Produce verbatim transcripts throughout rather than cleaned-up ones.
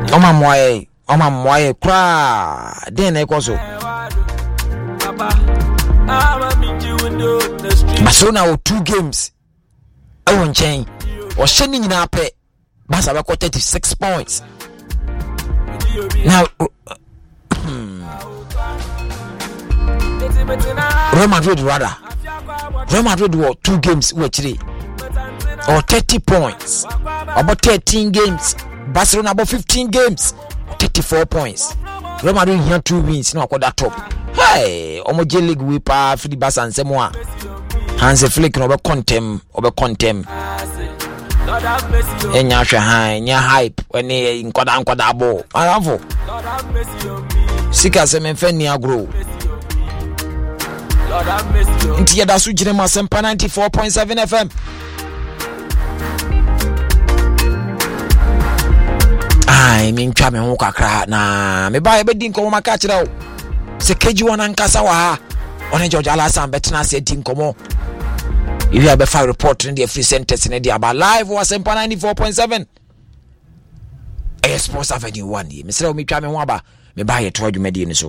Oma moye, oma moye kra. Den e koso. Barcelona o two games. I won't change. Or sending in our pay. Barca got thirty-six points. Now, Real Madrid rather. Real Madrid were two games which three or thirty points. About thirteen games. Barcelona about fifteen games. thirty-four points. Real Madrid here two wins. No, I got that top. Hey, Omo J League we pa for the Barca and Semoa. Hansi Flick no be contem, obe contem. Enya hwe han, nya hype when e nkwada nkwada ball. Arafo. Sika se me fe ni agro. Inti yada su jire ma sempa ninety-four point seven F M. Ai mi ntwa me ho kakra na me ba e be din ko maka kire o. Se keji wona nkasa wa ha. One George Alasan betena se din komo. If you have a file report in the free sentence in the about live was sempa ninety-four point seven. A sports avenue one year. Mister Me twa me ho aba. Me ba ye to adwumadi ni so.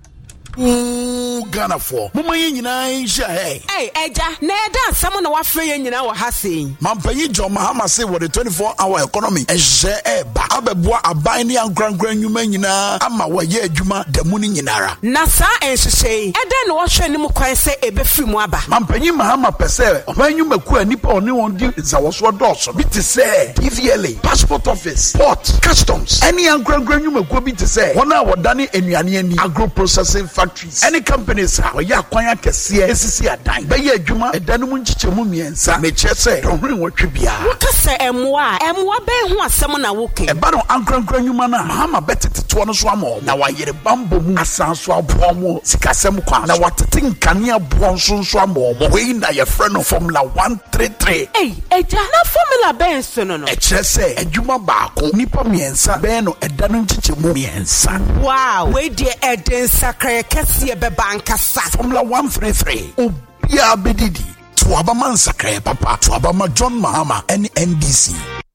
Ooh, Ghana for. Mama yen nyina insha hey. Hey, eja, na eda samo na wafre yen nyina wo ha sei. Mampanyi John Mahama say what the twenty-four hour economy ehye e ba. Abeboa aban ni ankrankran nyuma nyina ama wa ye adwuma da mu ni nyinara. Na sa enhyehyei. Eda na wo hwe ni mu kwan se ebefiri mu aba. Mampanyi Mahama pese oban nyuma ku anipa oni won di zawoso doso. Bi te say P V L A, passport office, port, customs. Any ankrankran nyuma ku bi te say wona wodane enuane ani agro processing factories. Any companies ha ya kwanya kese esisi adan be ya adwuma edanu mu nchichemu miensa meche se dohwe wotwe bia woka se emwa emwa be ho asem na woke e ba no ankrankran nyuma na Mahama betete to no so amo na wayere bambo mu asanso abo mo sikasem kwa na watete nkane abo nso nso amo mo we na ye frɛ no formula one thirty-three eh eja na formula ben so no no e kire se adwuma baako nipa miensa be no edanu nchichemu miensa wow we dey eden sakre kese be bankasa formula one thirty-three obia bedidi to abama nsakre papa to abama John Mahama and N D C.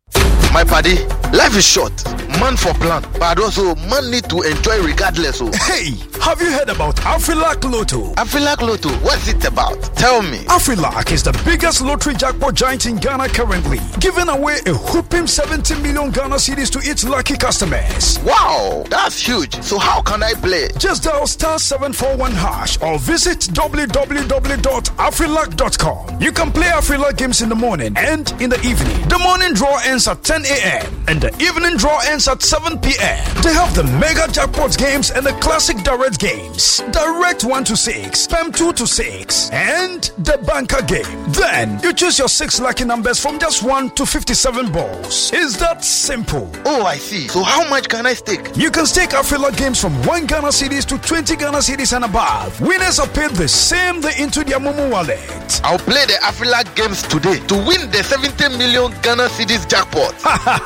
My buddy, life is short. Man for plan, but also man need to enjoy regardless. Oh. Hey, have you heard about Afrilac Lotto? Afrilac Lotto, what's it about? Tell me. Afrilac is the biggest lottery jackpot giant in Ghana currently, giving away a whopping seventy million Ghana cedis to its lucky customers. Wow, that's huge. So how can I play? Just dial star seven four one hash or visit w w w dot afrilac dot com. You can play Afrilac games in the morning and in the evening. The morning draw ends at ten a.m. and the evening draw ends at seven p.m. They have the mega jackpot games and the classic direct games. Direct one to six, P E M two to six, and the banker game. Then you choose your six lucky numbers from just one to fifty-seven balls. Is that simple? Oh, I see. So how much can I stake? You can stake Afrilac games from one Ghana cedis to twenty Ghana cedis and above. Winners are paid the same day into their Momo wallet. I'll play the Afrilac games today to win the seventy million Ghana cedis jackpot.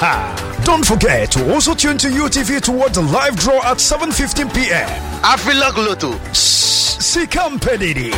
Don't forget to also tune to U T V towards the live draw at seven fifteen p.m. Afrilac Lotto. Shh, Sikam Pedidi.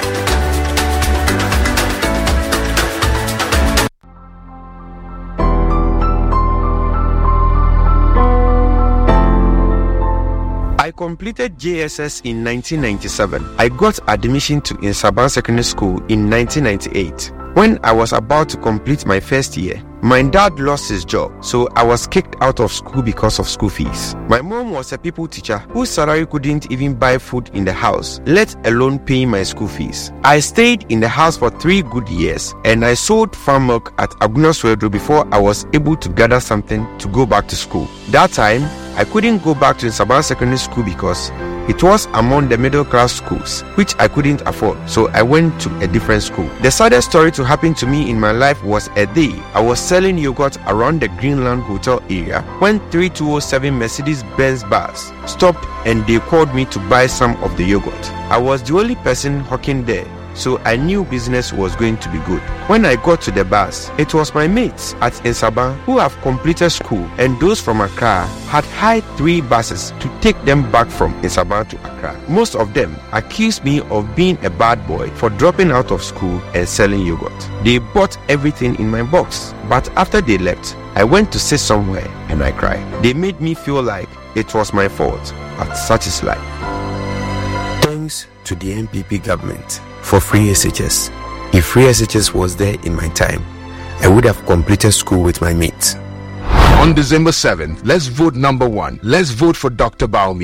I completed J S S in nineteen ninety-seven. I got admission to Insaban Secondary School in nineteen ninety-eight. When I was about to complete my first year, my dad lost his job, so I was kicked out of school because of school fees. My mom was a people teacher whose salary couldn't even buy food in the house, let alone paying my school fees. I stayed in the house for three good years, and I sold farm milk at Aguna Swedro before I was able to gather something to go back to school. That time, I couldn't go back to Insaban Secondary School because it was among the middle class schools, which I couldn't afford, so I went to a different school. The saddest story to happen to me in my life was a day I was selling yogurt around the Greenland Hotel area when three two oh seven Mercedes-Benz bus stopped and they called me to buy some of the yogurt. I was the only person hawking there, so I knew business was going to be good. When I got to the bus, it was my mates at Insaban who have completed school, and those from Accra had hired three buses to take them back from Insaban to Accra. Most of them accused me of being a bad boy for dropping out of school and selling yogurt. They bought everything in my box, but after they left, I went to sit somewhere and I cried. They made me feel like it was my fault, but such is life. Thanks to the N P P government for free S H S. If free S H S was there in my time, I would have completed school with my mates. On December seventh, let's vote number one. Let's vote for Doctor Baumia.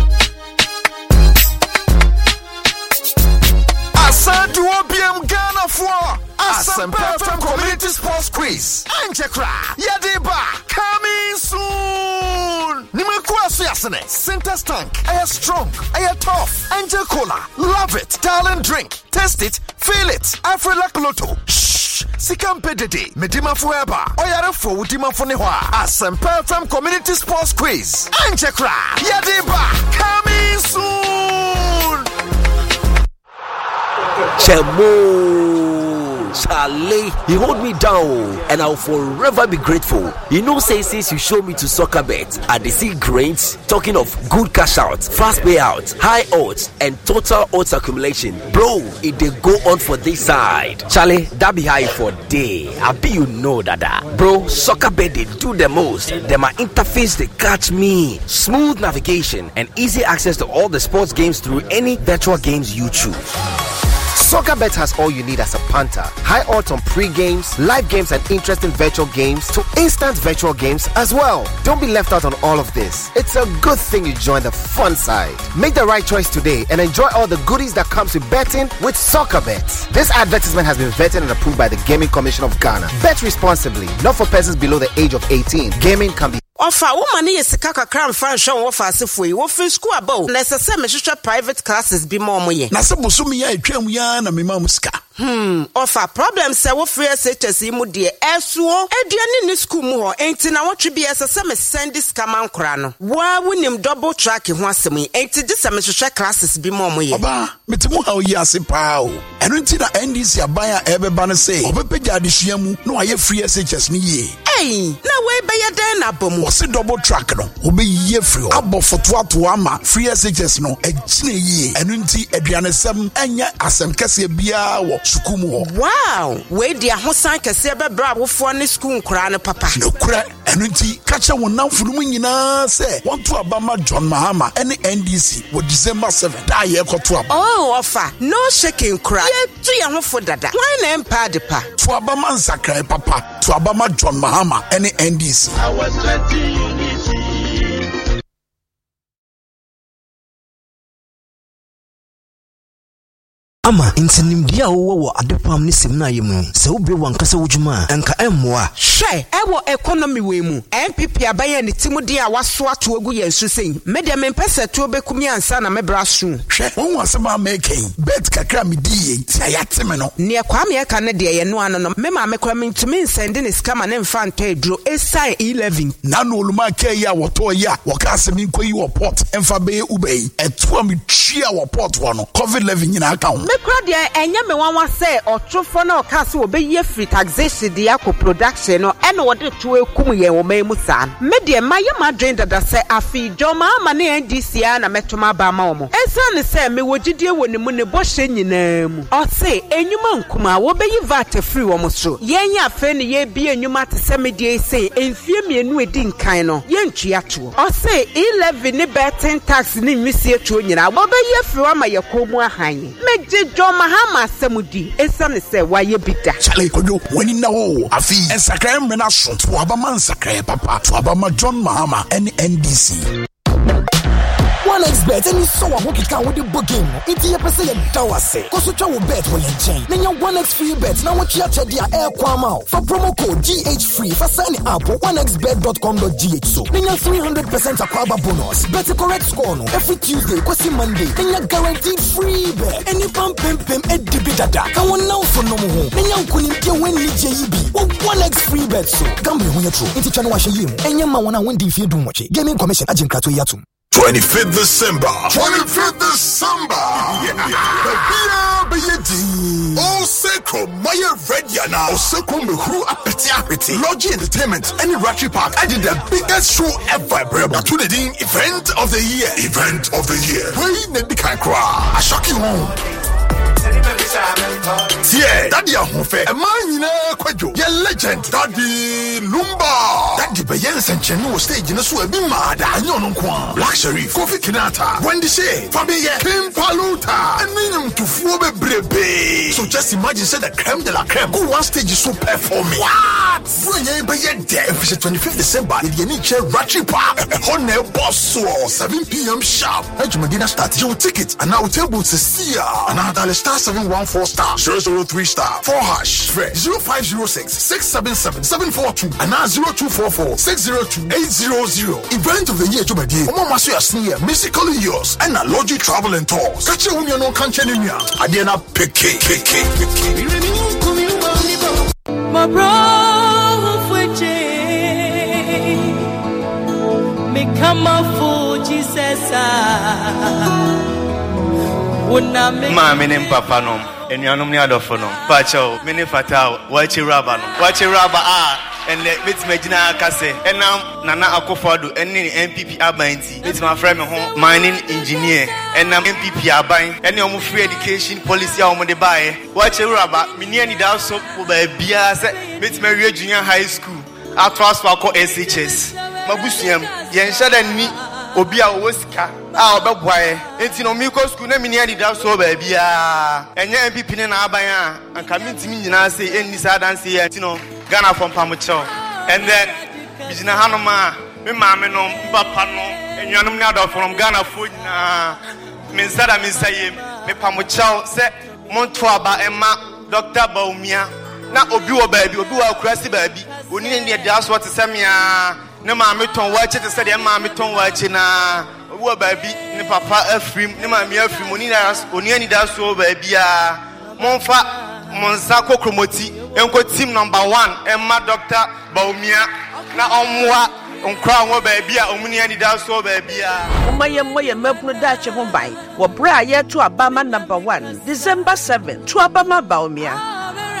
Asante Obiam Ghana for Asempa F M Community Sports Quiz. Anjekra, Yadiba, coming soon. Nimekwa Suyasene, Sintas Tank, I am strong, I am tough. Angel Cola, love it, darling drink, taste it, feel it. Afrelac Lotto, shh, Sikampe Dede, Medima Fueba, Oyare Fo, Udima Fonehwa. Asempa F M Community Sports Quiz. Anjekra, Yadiba, coming soon. Chemo, Charlie, he hold me down, and I'll forever be grateful. You know, say since you show me to soccer bet, I dey see grains. Talking of good cash out, fast payout, high odds, and total odds accumulation, bro, it dey go on for this side. Charlie, that be high for day. I be you know that, bro. Soccer bet they do the most. Then my interface they catch me. Smooth navigation and easy access to all the sports games through any virtual games you choose. SoccerBet has all you need as a punter. High odds on pre-games, live games and interesting virtual games to instant virtual games as well. Don't be left out on all of this. It's a good thing you join the fun side. Make the right choice today and enjoy all the goodies that comes with betting with SoccerBet. This advertisement has been vetted and approved by the Gaming Commission of Ghana. Bet responsibly, not for persons below the age of eighteen. Gaming can be Ofa woman is sika kakra mfa nhwe wo fa asefo yi wo fi school abo na sese me hwehwe private classes bi mo mo ye na se boso me ya atwam ya na me ma musika hmm ofa problem se wo free S H S mu de esuo aduane ni school mu ho enti na wotwe bi sese me send scam ankora no wa wonim double track ho asem yi enti de se me hwehwe classes bi mo mo ye oba metimu ha oyi ase pa o eno enti na N D C abaya ebeba ne se obepegya adehua mu no aye free S H S ni ye ei na we be ye den na bom what's the double track no obe ye free abo foto ato ama free S H S no agine ye eno enti aduanesem anya asem kese bia wo sukumu ho wow we dia hosan kese be bra wofo ne school nkora ne papa no kura eno enti kache wonam funumu nyina se want to abama John Mahama any N D C wo December seventh da ye koto aba oh offer no shaking cry ye tu ye ho fo dada why na empa de pa to abama nsakrai papa to abama John Mahama any N D C I was twenty ama intinimdia wo wo adepam ne semna yemu se obi wankasa wujuma enka emmoa hwe ewo economy we mu N P P abaye ne timudi a waso ato agu yensu sei media mempese to obekumi ansa na mebra su hwe won wasema making bet kakra medie ti ayateme no ne kwa me ka ne de ye no ano no me ma me kwa mentumi nsende ne scam na mfa nta eduro esai eleven na no oluma ke ya woto ya wokase mi nkoyi wo port emfa be ubei eto am twia wo port wo no covid eleven nyina aka ho kura de enya me wanwa se otrofo na okase obeye free taxation de akọ production no ene wode to ekum ye wo mai musa me de maye madwen dada se afi joma ama na N D C a na metoma ba ma wo esa ne se me wogidie woni mu ne bohye nyina mu o se enyuma nkuma wo beyi vat free wo mo so yenya afa ne ye bi enyuma te se me de se enfie mienu edi nkan no ye ntwia to o se eleven ne betting tax ne nwisie to nyina wo beye free wa ma ye komu ahan meje John Mahama Samudi esane se waye bida chale kojo woni na wo afi ensakra mena so to abama ensakra papa to abama John Mahama and N D C one x bet any so a hook can with the booking iti ye pese ye dawase ko so twa wo bet wo ye chain nenya one x free bet na wo chia chia dia air kwama for promo code G H free for sign up one x bet dot com dot g h so nenya three hundred percent akwaba bonus bet correct score no every Tuesday kwesi Monday nenya guaranteed free bet any pam pem pem edibi dada kan won now for no mo ho nenya nkuni tie wen ni je yibi one x free bet so gamble ho ye true iti twa no wa hye yim enye ma wona won di fie dum moche gaming commission agent krato yatum twenty-fifth December. twenty-fifth December. Oh, Seko, Maya Rediana. Oh, Seko, Mehu, Apeti Apeti. Logi Entertainment, any Ratchet Park. I did the biggest show ever, bro. Tune-in event of the year. Event of the year. Wait, Nedikakra. I shock you home. Yeah, Daddy Ahofe, a man in a quadro. Yeah, legend, Daddy Lumba. Daddy Bayens and Chenu stage in a sweat be mad. I know no quan. Black Sharif, Kofi Kinata, Wendy Shea, Fabia, Kim Paluta, and Minium to Fobe Brebe. So just imagine, say the creme de la creme. Go one stage is so performing. What? When by your day, if it's twenty-fifth December, in the Niche Ratchet Park, a Honey Boss, seven p.m. sharp. Edgemadina start your ticket, and now table to see ya. Another star seven one four star, zero zero three star, four hash, zero five zero six, six seven seven, seven four two, and now zero two four four, six zero two, eight zero zero. Event of the year, Jumadi, Omo Masuya Sneer, musically yours, and a Logi Travel and Tours. Catch you when you know Kanchenia. Adiana Peke, Peke, Peke. My bro, Fuji, me come up for Jesus. Mammy and Papa no, and you are no adophono. Pacho, mini fatal, watchy rubber, watchy rubber, ah, and let me Medina Casse, and now Nana Akofado, and N P P Abainti. It's my friend home, mining engineer, and I'm N P P Abain, and your free education policy on the buy. Watch a rubber, Miniani Dawso, by Bias, Miss Maria Junior High School, our transfer called S H S. Mabusiam, Yansha and me. Obia Oscar, our boy, it's no Miko school, no mini that so baby, and your M P P in Abaya, and coming to me, and I say, any sad and say, you know, Ghana from Pamucho, and then Bijina Hanoma, me mamma no, papa no, and you're not from Ghana food, Minsada Missayim, me Pamucho, set Montuaba, Emma, Doctor Baumia, not Obu baby, Obu Cressy baby, we need the that's what to send me. No mammy ton watch it, said your mammy ton watching. Oh, baby, ne papa a free, ne mammy a free money, only does so, baby. Monfa, Monsako Kromoti, and got team number one, and my doctor, Baumia. Now, on what on crown, baby, only does so, baby. Oh, my young way, and milk no dash of Mumbai, or bra yet to Abama number one, December seventh, to Abama Baumia.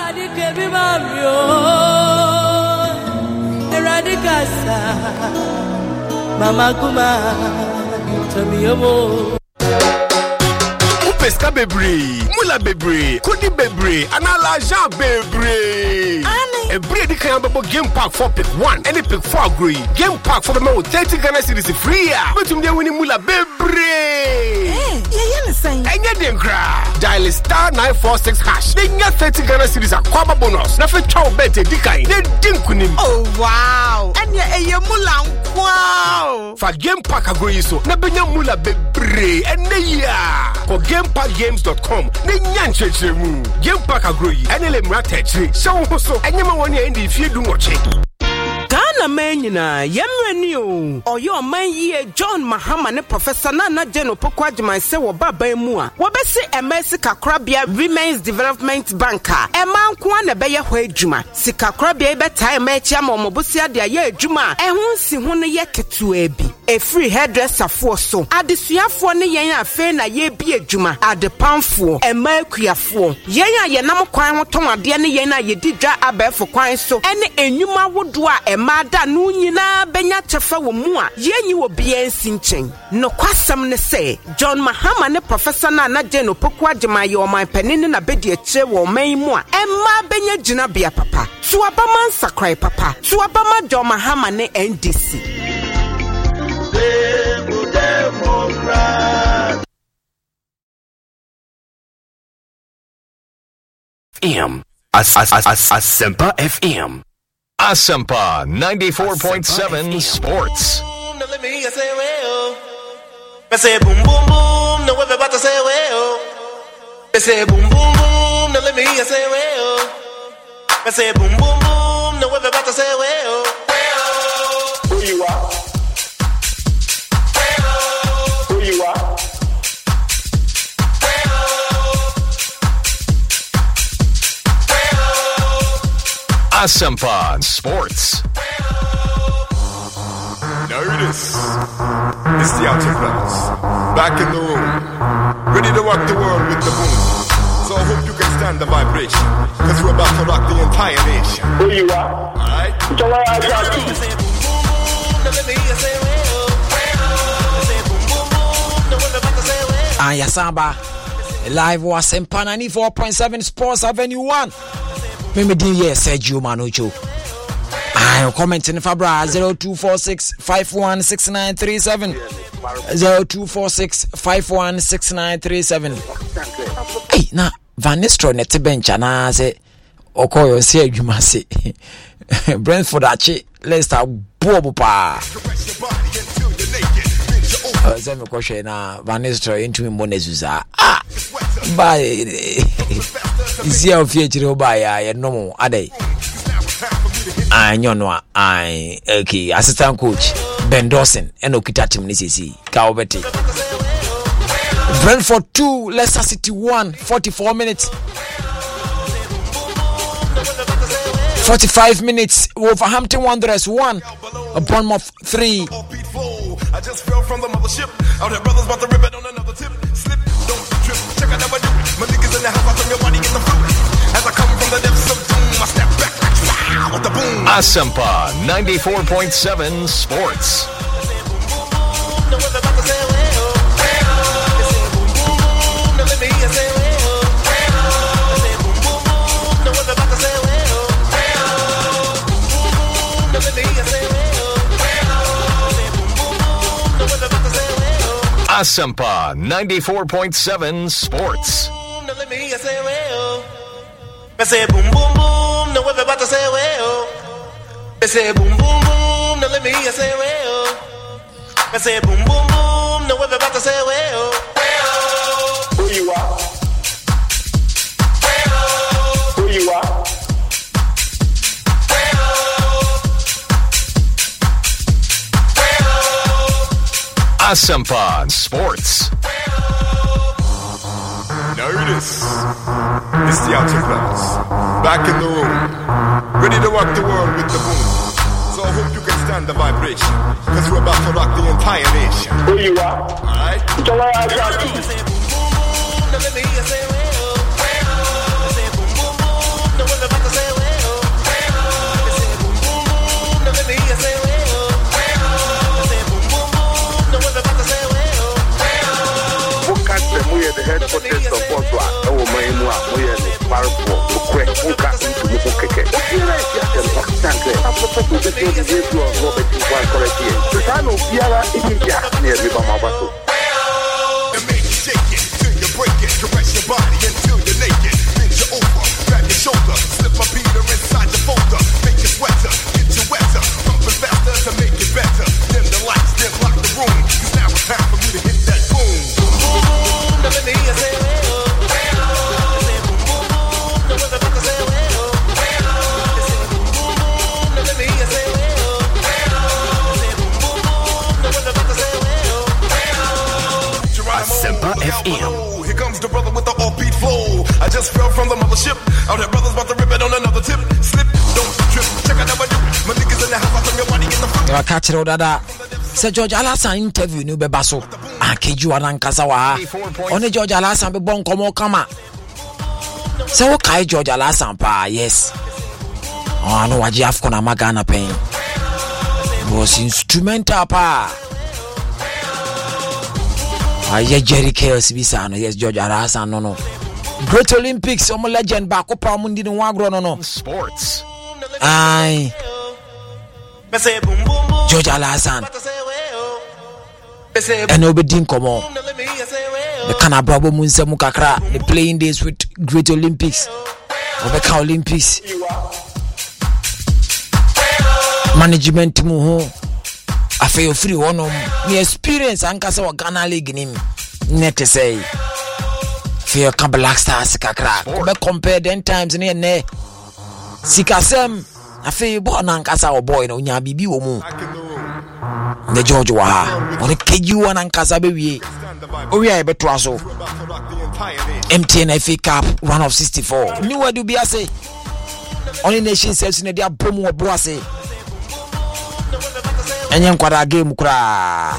Mama Kuma, Tomiomo. Pesca bebre, mula bebre, kudi bebre, anala ja bebre. A bread can be game pack for pick one, any pick four agree. Game pack for the more thirty Ghana cedis free. But you winning mula bebre. Eh, yeah, yeah, saying. And get them cry. Dial star nine four six hash. They get thirty Ghana cedis a kwaba bonus. Nothing chow bete dikai. They didn't kunim. Oh wow. And yeah, a mula wow. For game pack agree so. Nabenya mula bebre. And yeah. For game pack games dot com. They nyanche chemu. Game pack agree. And ele mrate chi. So so. And you one year if you do watch it. Ghana man yina yemre ni o oyo man ye John Mahama ne Professor Nana Jeno Pokwajiman se wo baba mu a wo be se Emesi Kakrabia Women's Development Banker e man ko na be ye ho adwuma Sikakrabia be time ma echi ama omobosia de ye adwuma e ho si ho ne ye ketu abi e free hairdresser fo so adesuafo ne yen afe na ye bi adwuma adepanfo e ma akuafo yen a ye nam kwan ho ton ade ne yen a ye di dwa abefo kwan so ene enwuma wodo a e ma da no nyina benya chefa wo mu a yenyi wo bia nsinchen no kwasam ne se John Mahama ne Professor Nana Jeno Pokwajiman ye oman panini na bedi eche wo man mu a emma benya gina bia papa so abama nsakrai papa so abama John Mahama ne N D C F M as as as Asempa F M Asempa ninety-four point seven Sports. Let me hear say well. I say boom boom boom. No we're about to say well. I say boom boom boom. No let me hear say well. I say boom boom boom. No we're about to say well. Well. Who you are? Well. Who you are? Asempa Sports. No Now it is. It's the Outer Fellas. Back in the room. Ready to rock the world with the boom. So I hope you can stand the vibration. Cause we're about to rock the entire nation. Who you are? Alright? Ayasaba live was Sempa ninety-four point seven Sports Avenue one. Maybe do yes, Sergio Manucho. I'm commenting Fabra zero two four six five one six nine three seven zero two four six five one six nine three seven. Hey, na Vanistro net bench and I say Okoyo say you must say Brentford Achi Leicester Boba. Zemi kwashe na Vanistro into Monezuza. Ah, by isi ofie chire oba ya ye no ade. Anyono I okay assistant coach Ben Dawson and okita team ni sisi ka obeti. Brentford two Leicester City one forty-four minutes. forty-five minutes. Wolverhampton Wanderers one Bournemouth three. I just fell from the mothership. Out here, brothers about to rip it on another tip. Slip, don't trip, check I never do. My niggas in the house, I turn your body, get the flu. As I come from the depths of doom, I step back like wow with the boom. Asempa ninety-four point seven Sports. Asempa ninety-four point seven Sports. Now let me hear you say well. I say boom boom boom. Now everybody say well. I say boom boom boom. Now let me hear you say well. I say boom boom boom. Now everybody say well. Who you are? Who you are? Asempa Sports. Now it is. It's the Outer Fellas. Back in the room. Ready to rock the world with the boom. So I hope you can stand the vibration. Cause we're about to rock the entire nation. Who you are? Alright? Let me hear you say well. Say boom boom boom. Now we're about to say well. Say boom boom boom. Now let me hear you say well. The headquarters of Boswa, our Maimua, we are the Parpo, Quack, Uka, into Mukeke. Thank you. I'm supposed to be the way to Robert Correct. The time of Yara, India, near River Mavato. And make you shake it till you break it. Caress your body until you're naked. Bend you over, grab your shoulder, slip my beater inside your folder. Make you sweater, get you wetter. Pumping faster to make it better. Dim the lights, then lock the room. Cause now it's time for me to hit that boom. Now let me hear you say well. Say boom boom boom. Now we're about to say well. Say boom boom boom. Now let me hear you say well. Say boom boom boom. Now we're about to say well. Asempa F M. Here comes the brother with the offbeat flow. I just fell from the mothership. Out here, brothers about to rip it on another tip. Slip, don't trip, check I never do. My niggas in the house, I turn your body, get the fruit. I catch it, Dada. Sir George Alasan interview new bebaso. Akeju anankasa wa. Only George Alasan be bon komo kama. So okay George Alasan pa yes. Oh no waji afko na magana pen. Was instrumental pa. Aye Jerry Chaos bisa no yes George Alasan no no. Great Olympics omo legend ba ko pa mundi no wagro no no. Sports. Aye. George Alasan. And obedin komo. The Canabrabo Munse Mukakra, the playing days with Great Olympics. Obeka Olympics. Management mu ho. Afe free one of me experience ankasa wa Ghana League nim. Net say. Fe ka Black Stars kakra. Be compare den times ne ne. Sikasem afe bo na ankasa o boy no nya bibi wo mu. The George wa on the K U one and Casa baby. Oh, we are better also. M T N F A Cup run of sixty-four. New word do be a say. Only nation says in the bomb or brassy. enye nkwara game kura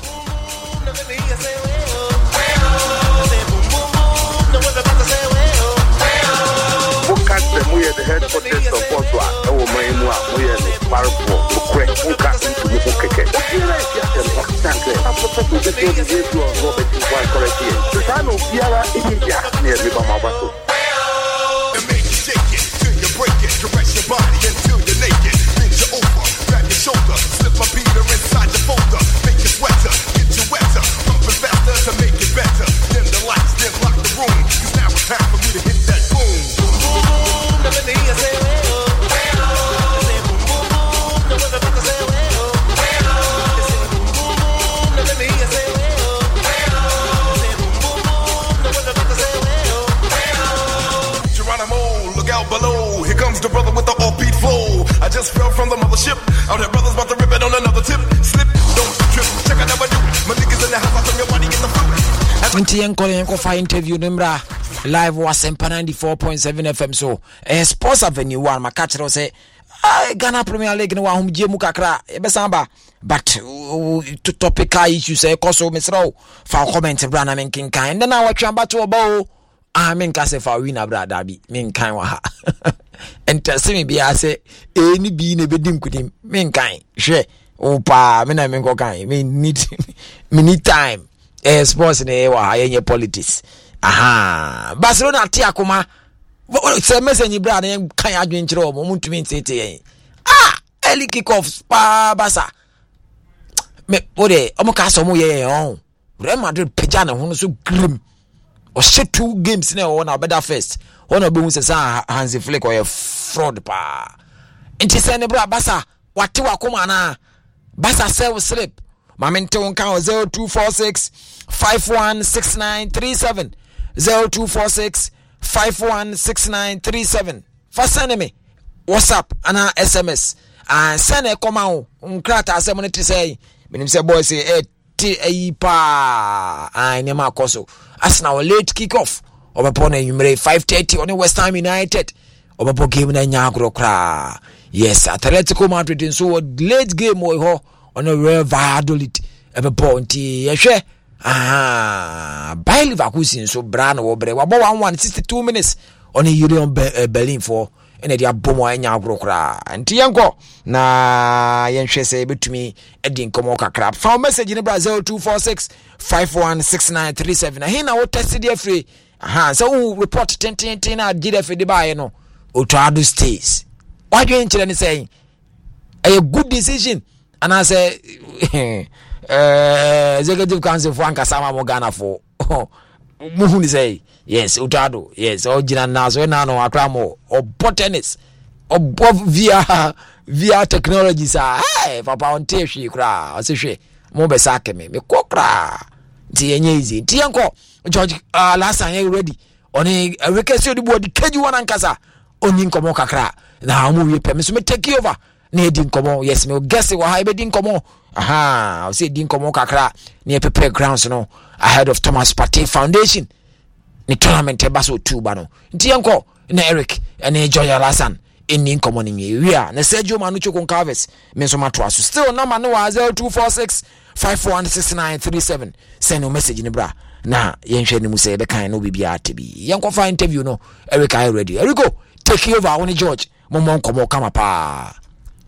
Muye the headquarters of Boswa, oh my mua, Muye the Parpo, Quack, Uka, into Mukeke. Thank you. I'm supposed to be able to Robert to one correct here. The son of Yara India near the Bamabato. Make you shake it till you break it, caress your body until you're naked. Bend you over, grab your shoulder, slip my beater inside your folder, make you sweater, get you wetter, pumping faster to make it better. Dim the lights, then lock the room, 'cause now it's time for me to hit that boom. Let me hear you say, oh, say boom, boom, boom. No one's about to say, oh, say boom, boom, boom. Let me hear you say, oh, say boom, boom, boom. No one's about to say, oh, Geronimo, look out below. Here comes the brother with the offbeat flow. I just fell from the mothership. Out here, brothers about to rip it on another tip. Slip, don't trip. Check I never do. My niggas in the house, I from your body, get the fruit. Until you call you for interview, Nimbra. Live was Sempa ninety-four point seven F M. So, a sports avenue one, my catcher say, I Ghana Premier League no one Jemu Kakra, Ebesamba. But to topical issues, say, Koso Misro, for comment, Brana Minkin kind. Then I watch Chamba to a bow. I mean, Cassa for winner, brother, be mean kind. And tell me, be I say, any being a bidding with him, mean kind. She, oh, pa, me na mingo kind, me need, me need time. A sports in a way, politics. Aha, Barcelona Tiakuma. Say message brother and can you adwin chiro mo muntumi ntete. Ah, early kickoff pa Barca. Me ode omo ka so mo ye on. Real Madrid peja na ho so grim. O shit two games na won abeda first. One obi hu say Hansi Flick or fraud pa. Enti say ne bra Barca wate wakoma na. Barca sell slip. Mamento on count zero two four six five one six nine three seven. zero two four six five one six nine three seven. For send me WhatsApp and S M S and send a command on crata as I say. When him say boy say eh ti eh pa I nema koso. As now late kick off. Obapon number five thirty on West Ham United. Obapo game na nyagro kra. Yes, Atletico Madrid in so late game o ho on a Real Valladolid. Ebe ponti yehwe. Ah, Bayer Leverkusen so brand wo bre wa one one sixty-two minutes on a Union Be- uh, Berlin for ene dia bomo anya agro kra nti yenko na yenhwe se betumi edi nkomo kakra fa message ni bra zero two four six five one six nine three seven na hina wo test dia free aha so we report ten ten ten na gida fe de bae no Otuado stays what you enchire ni say a good decision and I say Uh, executive council for Ankasama Mogana for Muhuni say yes, Otuado, yes, original now so now no akramo or botanist or via via technology sa hey papa on teshi kra asihwe mo be sake me me kokra ti enye easy ti enko George uh, last time you ready oni rekesi odi body keju wan ankasa oni nkomo kakra na mo wi pe me so me take over na edi nkomo yes me guess we ha be di nkomo. Aha, I say din komo kakra near prepare grounds no ahead of Thomas Partey Foundation. Ni tournament e baso two ba no. Nti enko na Eric and Joy Alasan in komo ni we are na Sergio Manucho Concaves me so matwa so still number no was zero two four six five one six nine three seven. Send a message ni bra. Na yenhwe ni mu say be kan no bibia tebi. Yenko fa interview no Eric I ready. Eric go take you over on George. Momon komo kama pa.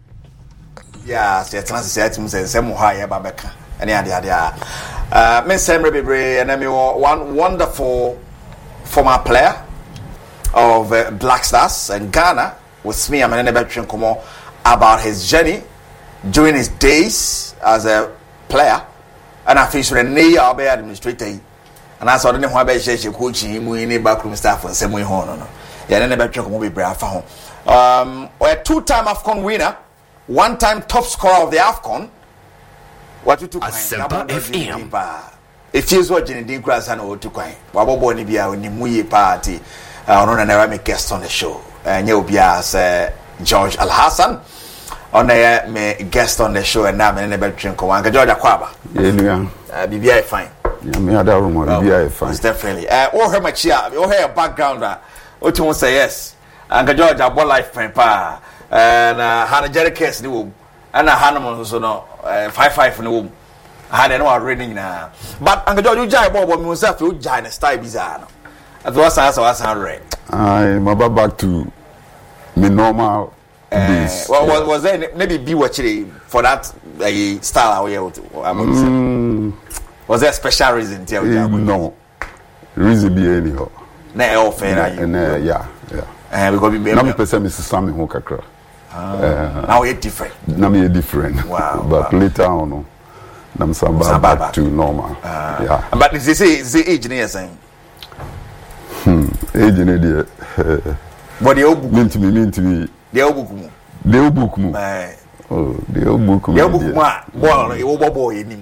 Yeah, so it's not said to say some high babeka. Any idea? Uh, Miss Henry Bibre and I one wonderful former player of uh, Black Stars and Ghana with me. I'm an veteran come on about his journey during his days as a player, and I finished with a knee I'll be administrator. And I saw the name why I say she coaching him in backroom staff and same way home. Yeah, then the veteran come be brave for home. Um, a two-time AFCON winner. One-time top scorer of the AFCON. What you took? Asempa F M. If you watch in the grass and what to coin. Wabo boni biya when the muye party. I don't know me guest on the show. And you be as George Al Hassan on the me guest on the show and now me ne bedroom ko wan George Akwaba. Yeah, uh, B B I fine. Yeah, me ada room B B I fine. It's definitely. Uh, oh her machia. Oh her background. What you say yes. And George Abo life friend pa. And uh, Hannah Jerry case ni wo. And a Hannah so no. uh, five five no I had no reading now but Uncle George you jai bobo me say you jai na style bizarre no at was answer was read I my back to me normal days. Uh, well, was, was there maybe be watching for that uh, style away mm. Was there a special reason tell you uh, no reason be anyhow na all fair and uh, yeah yeah uh, because we na me person Mister Sammy ho kakra uh, now we different na me different wow but wow. later on no nam some back, back to normal uh, yeah but they say the age near saying hmm age near there but the old mean to me mean to me the old book the old book mu oh the old book the old book mu boy you old boy him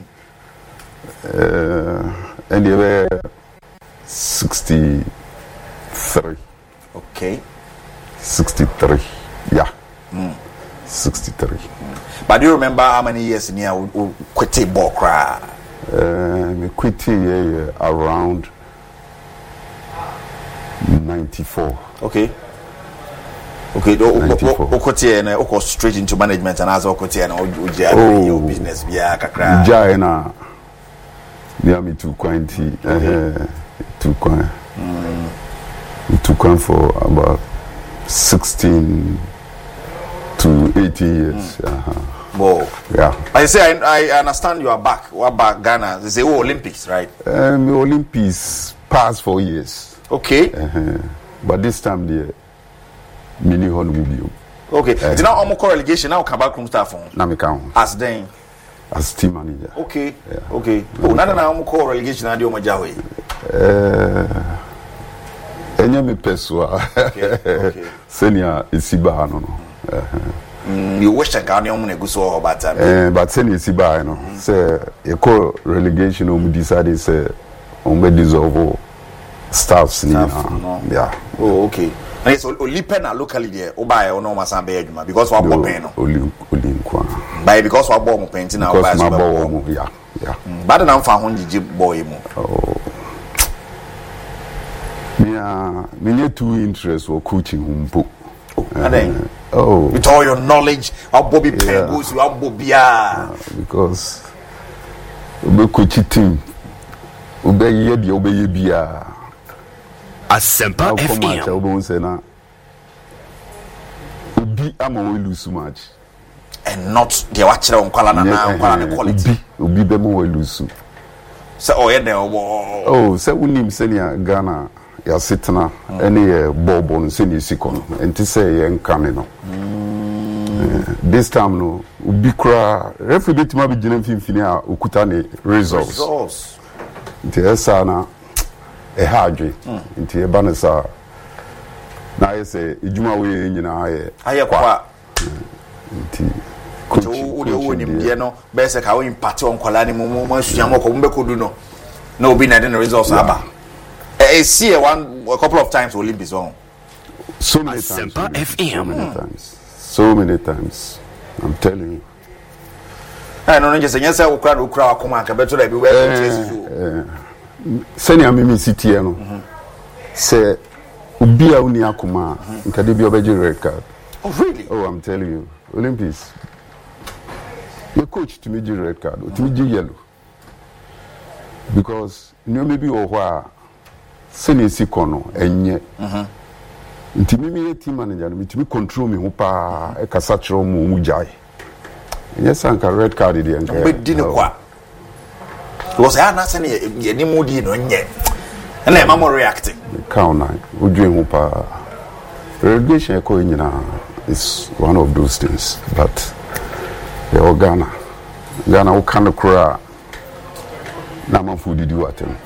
uh and they were sixty-three okay sixty-three yeah mm. sixty-three mm. But do you remember how many years in here we quit ball cry uh me quit here around ninety-four okay okay o quit na o go straight into management and as o quit na o your business bia kakra jai na yeah me too quantity uh too quant mm. too quant for about sixteen to eighteen years mm. uh-huh. Whoa. Yeah. I say I, I understand you are back. What back Ghana? They say oh Olympics, right? Um, the Olympics past four years. Okay. Uh-huh. But this time the mini hall will be. Okay. Uh, now I'm a relegation. Now come back from staff on. Now me count. As then. As team manager. Okay. Yeah. Okay. Oh, now now I'm a relegation. Now do my job. Uh. Enye me peswa. Okay. Okay. Senior isiba no no. Uh-huh. Mm, you wish I can only go so about that. Eh, but send you see by no. Say you call relegation um decided say on be dissolve staffs ni na. Yeah. Oh, okay. And so Olipena locally there, Oba or no Masan be adwuma because we are pen no. Oli oli nkwa. By because we are born painting now by so born. Yeah. Yeah. But na fa ho ngigi boy mu. Oh. Me ah, me need two interest for coaching humpo. And then oh, with all your knowledge, how Bobby yeah. Pen goes to Bobia. Uh, because we coach team, we be here, we be here, bia. Asempa F M. We say na, we be am we lose so much, and not the watcher on Kuala na Kuala na quality. We be be more lose. So oh yeah, oh, so we nim senior Ghana. Ya sitna any bobo no seni siko no enti say ye nkame no this time no ubi kra referee betima be gina mfimfini a okuta ne results results nti esa na e hadwe nti e ba ne sa na ye say ejuma we nyina aye aye kwa nti ko wo de wo ni bie no be se ka wo impact on kwala ni mo mo asua mo ko mbe kodu no na obi na de the results aba. I see a one a couple of times Olympics on. So many times. F M. So many times. So many times. I'm telling you. I don't just say yes, I will cry, will cry, come on, better like we were. Senior Mimi City, no. Say, Ubia Uni Akuma, Nkadibi Obeji red card. Oh, really? Oh, I'm telling you. Olympics. Your coach to me, red card, to me, yellow. Because, you know, maybe or seni sikono enye mhm nti mimi ye team manager no mitimi control me ho pa e kasa kiro mu mu jai enye sanka red card di enka be di ne kwa was ya na seni ye ni mu di no nye na e ma mo reacting count nine odwen ho pa relegation ko nyina is one of those things but the Ghana Ghana wo kan kura na ma fu di di watem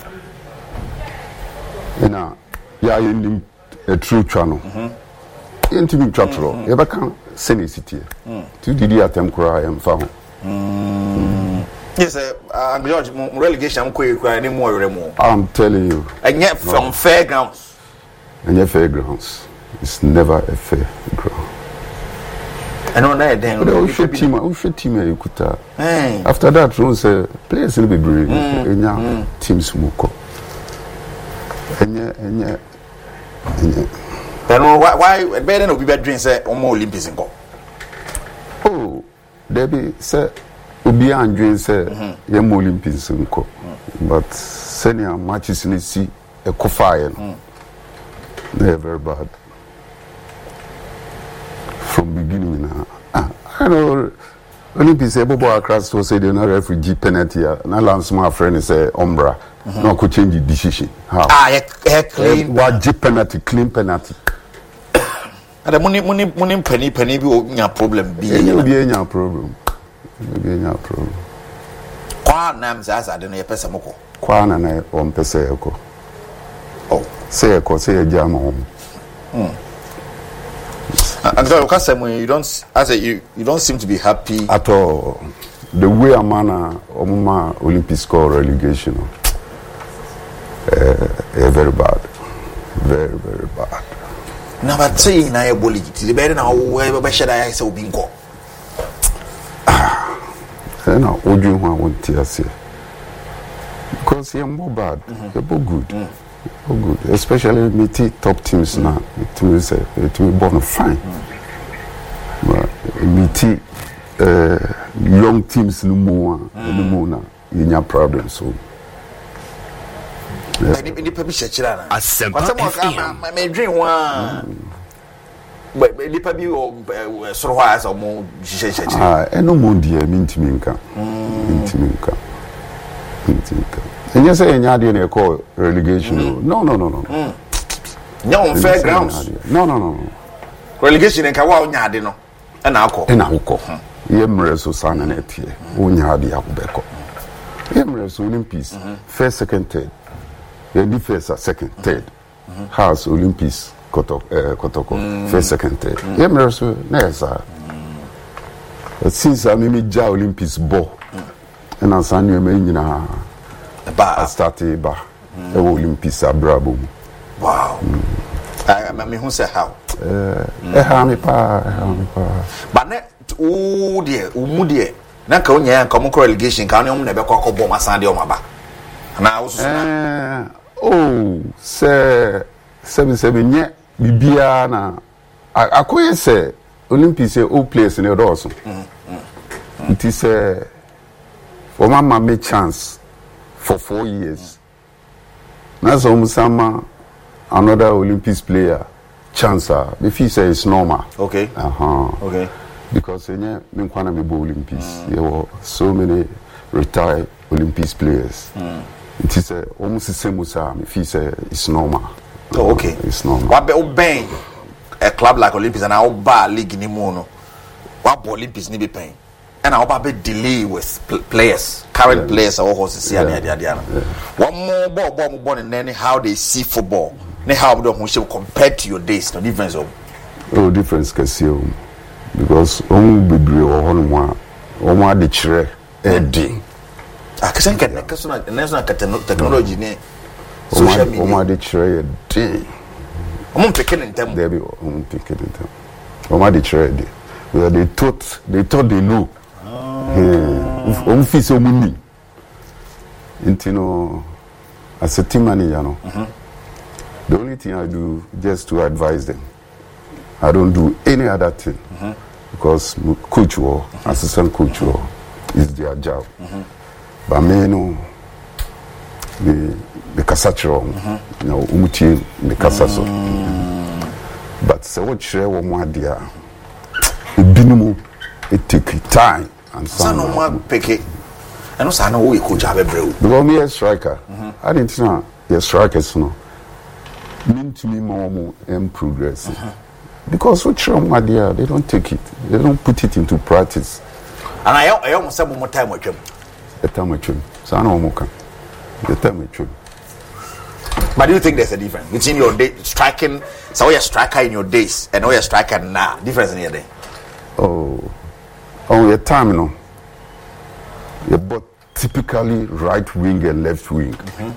ina ya yin a true channel mhm intimi chatro e ba kan seni city tu didi atem kura em fa ho mm yes uh George relegation ko e kura ni mo were mo I'm telling you and yet from no. fairgrounds and yet fairgrounds it's never a fair ground and on that then we should team we should team e kuta after that run say players will be brave enya teams muko enye enye enye then why why better no be bad dream say on Olympics go oh there be say obi andwe say ye mo Olympics nko but senior matches ni si e ko fire no they are very bad from beginning na ah, I know Olympics e bobo across so say they no refugee penalty na lance my friend say umbra no ko change the decision how ah e clean what G penalty clean penalty ada muni muni muni penny penny bi o nya problem bi e no bi nya problem bi nya problem kwa na mzaza de no ye pesa moko kwa na na on pesa yeko oh say yeko say ya jama hom mm and so you don't as a you, you don't seem to be happy at all the way a man omuma Olympics score relegation uh, uh, very bad very very bad na but say na e boli ti be na we be sheda ya say obi nko ah na oju ho won ti ase because you're more bad mm-hmm. you're more good mm. Oh, good, especially meet top teams mm. now. It will say it will be born fine. Mm. But meet uh, young teams no more, mm. no more now. You have problems so. Any any permission, children. As simple as my my dream one. But the people you so why as more. Ah, no more dear. Minti minka, minti minka, minti minka. And you say you are call relegation. Mm. No, no, no, no. Mm. No on fair grounds. No, no, no, no. Relegation in Kawa Nyade no. And I call. And I call. Yemreso sana netie. Unyadi akubeko. Yemreso Olympics. First, second, third. The first, second, third. Has Olympics Kotoko, Kotoko. First, second, third. Yemreso nesa. Since I made Ja Olympics ball. And I saw you me na. Ba started ba e wo Olympics abrabo wow I me hu say how eh eh ha me pa ha me pa ba ne o de o mu de na ka onya nka mo relegation ka ne mo na be kwa ko bom asan de o maba na wo so eh oh se seven seven nye bibia na akoye se Olympics e o place ne do so it is a for mama me chance for four years. That's almost some another Olympics player chance. If he says it's normal. Okay. Uh huh. Okay. Because in here, me kwana me bo Olympics. Mm. There were so many retired Olympics players. Mm. It is uh, almost the same as if he say it's normal. Oh, okay. Uh, it's normal. What be obeying a club like Olympics and our bar league ni mono. What Olympics ni be paying? And I hope I delay with pl- players, current yeah. players, or horses. Yeah. Yeah. Yeah. Yeah. One more ball, ball, ball, and then how they see football. Then how they show compared to your days. No difference. Oh, difference, cause you because only be brave or one more, one more the chair, a day. I can't get the customer. The national technology, ne. Social media. One more the chair, a day. I'm picking in them. They be I'm picking in them. One more the chair, a day. Because they thought, they thought they knew. Um, feel so many. And you know, as a team manager, you know, mm-hmm. the only thing I do just to advise them. I don't do any other thing mm-hmm. because coach or mm-hmm. assistant coach or is their job. Mm-hmm. But me, you know, the the casacho, you know, umuti the casaso. But so what share one more dear, the minimum it take time. And some no more pick it. I know some we coach have a brew. Because me a striker. Mm-hmm. I didn't know your strikers no. Mean to me more and progress. Mm-hmm. Because what show my dear, they don't take it. They don't put it into practice. And I I almost have more time with him. The time with him. So I know more can. The time with him. But do you think there's a difference between your day striking, so you're striker in your days and now you're striker now? Difference in your day? Oh. On your time, you know, you're both typically right wing and left wing. Mm-hmm.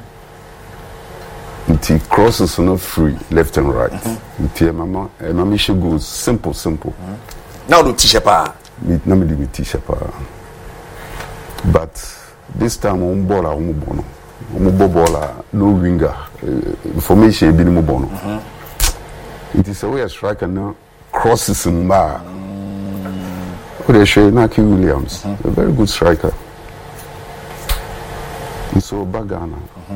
Until crosses are not free, left and right. Mm-hmm. Until mama, my mission goes simple, simple. Mm-hmm. Now do teach pa. Meet na me di teach pa. But this time on ball on bono, on ball no winger. Information be no bono. It is a way a striker now crosses in bar. Odeshe Naki Williams, mm-hmm. a very good striker. And so Bagana.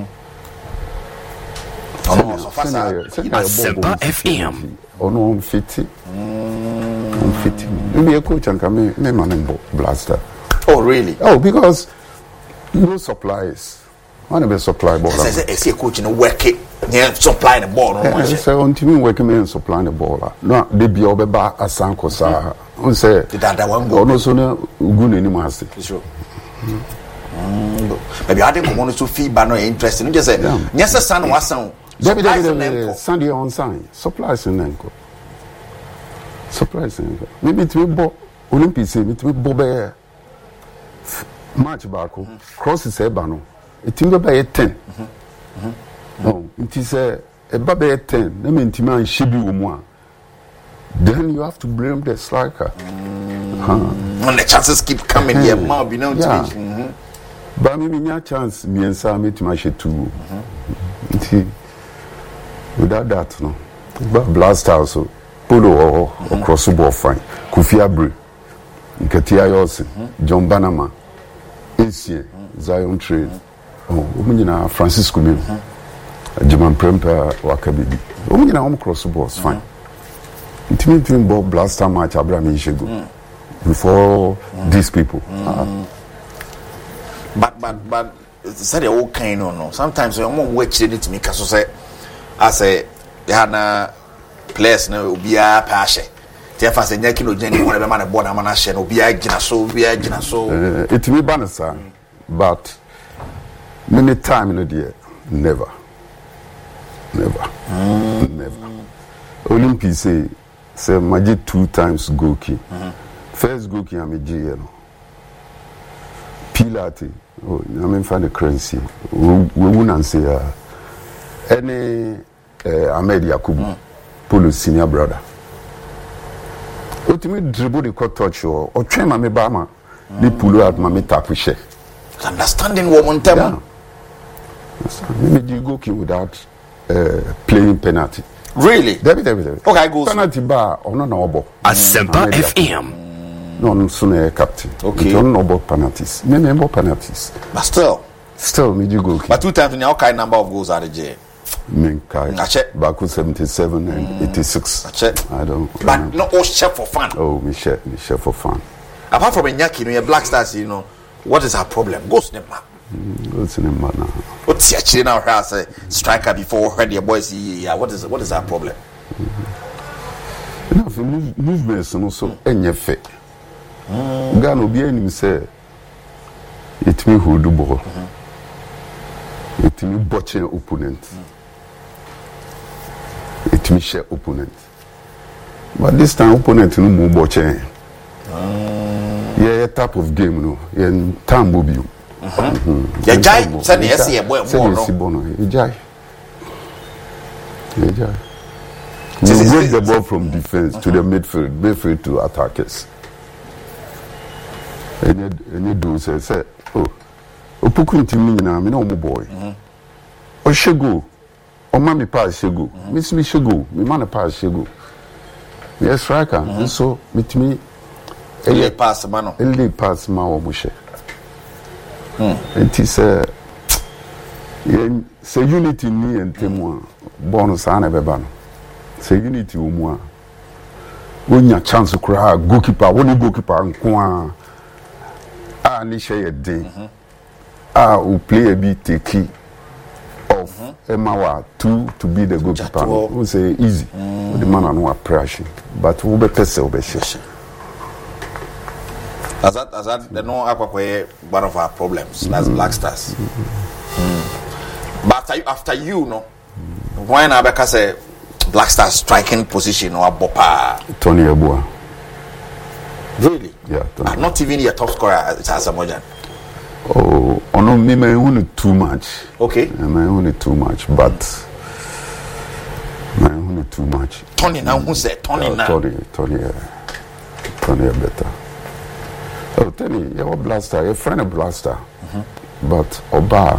Asempa F M. Ono mfiti. Mfiti. Maybe a coach and come me man blaster. Oh really? Oh, because no supplies. One be supply ball. Say say a coach no work it. Yeah, supply the ball. No one. Say on team work me and supply the ball. No, they be obeba asanko sa. On say that that one go. Ono so na ugu ni mu ase. Sure. Maybe I didn't want to feedback no interesting. Just say yes san wasan. David David Sunday on sign. Supplies in Nenko. Supplies in Nenko. Maybe it will bo Olympics it will bo be match back. Cross is e ba no. It will be ten. No, it is a e ba be ten. Na me ntimi an shebi wo mu a. Then you have to blame the striker. Mm. Huh. And the chances keep coming here, more be known to me. Mm-hmm. But maybe no chance me and Sam to match it too. Mm-hmm. Without that, no. But blast also polo or mm-hmm. cross the ball fine. Kofi Abre, Nketia Yossi, mm-hmm. John Banama, Asia, mm-hmm. Zion Trade, mm-hmm. oh, Umina Francisco Mim, mm-hmm. German Premper Wakabi. Umina home cross the balls fine. It means to ball blaster match Abraham Ishego mm. before mm. these people. Mm. Uh, but but but said the old kind of no. Sometimes I'm more watch it to me because say I say they had na players na obia passion. Therefore say nyaki no jeni one be man the ball na man share no obia gina so obia gina so. It me banasa but many time in the year never never mm. never. Olympics say say maji two times goalkeeper. Mm-hmm. First goalkeeper I'm a G, you know. Pilate, oh, I mean find the currency. We wouldn't say uh, any uh, Ahmed Yakubu, mm. Polo senior brother. Ultimately dribble the court touch or or train my bama, the pull out my tap with share. Understanding woman time. Maybe you goalkeeper without uh, playing penalty. Really? David, David, David. Okay, goes. Penalty bar or no no Asempa F M. No, no, sooner captain. Okay. Don't know about penalties. Me member penalties. But still, still, me you go. But two times in the okay number of goals are the J. Minkai. I check. Back with seventy-seven and mm. eighty-six. I check. I don't. But um, no, all chef for fun. Oh, me chef, me chef for fun. Apart from Nyaki, you know, Black Stars, you know, what is our problem? Ghost name. What's in the man now? What's your chin out here as a striker before heard your boys? Yeah, what is what is our problem? Enough move, movements and also any effect. Ghana will be any say it me who do ball. It me botching opponent. It me share opponent. But this time opponent no more botching. Yeah, type of game no. Yeah, time will be. Mm-hmm. Yeah, Jai said yes, yeah, boy, no. Jai. Yeah, Jai. You break the ball from defense uh-huh. to the midfield, midfield to attackers. And you, and you do say, say, oh, Opuku intimi na me no mo boy. O shego, o ma me pass shego. Me si me shego, me man pass shego. Yes, striker. And so with me, ele pass man no. Ele pass ma o mo she. It is a say unity ni entemu bonus ana beba no. Say unity o mu a. Wonya chance kura goalkeeper, woni goalkeeper nko a. Ah, ni share day. Ah, who play a bit take off. Emawa two to be the goalkeeper. We say easy. Mm. The man no pressure, but we be pese we be share. As that, as that, they know Aquaque one of our problems. Mm. That's Black Stars. Mm. Mm. But after you, after you know, mm. why not because say Black Stars striking position or Bopa Tony Abua. Really? Yeah. I'm not even your top scorer as a Mojan. Oh, oh no, me may only too much. Okay. Me may only too much, but me only too much. Tony now, who said Tony now? Tony, Tony, uh, Tony better. Oh, Tony, you're a blaster, you're a friend of blaster. Mm-hmm. But Oba,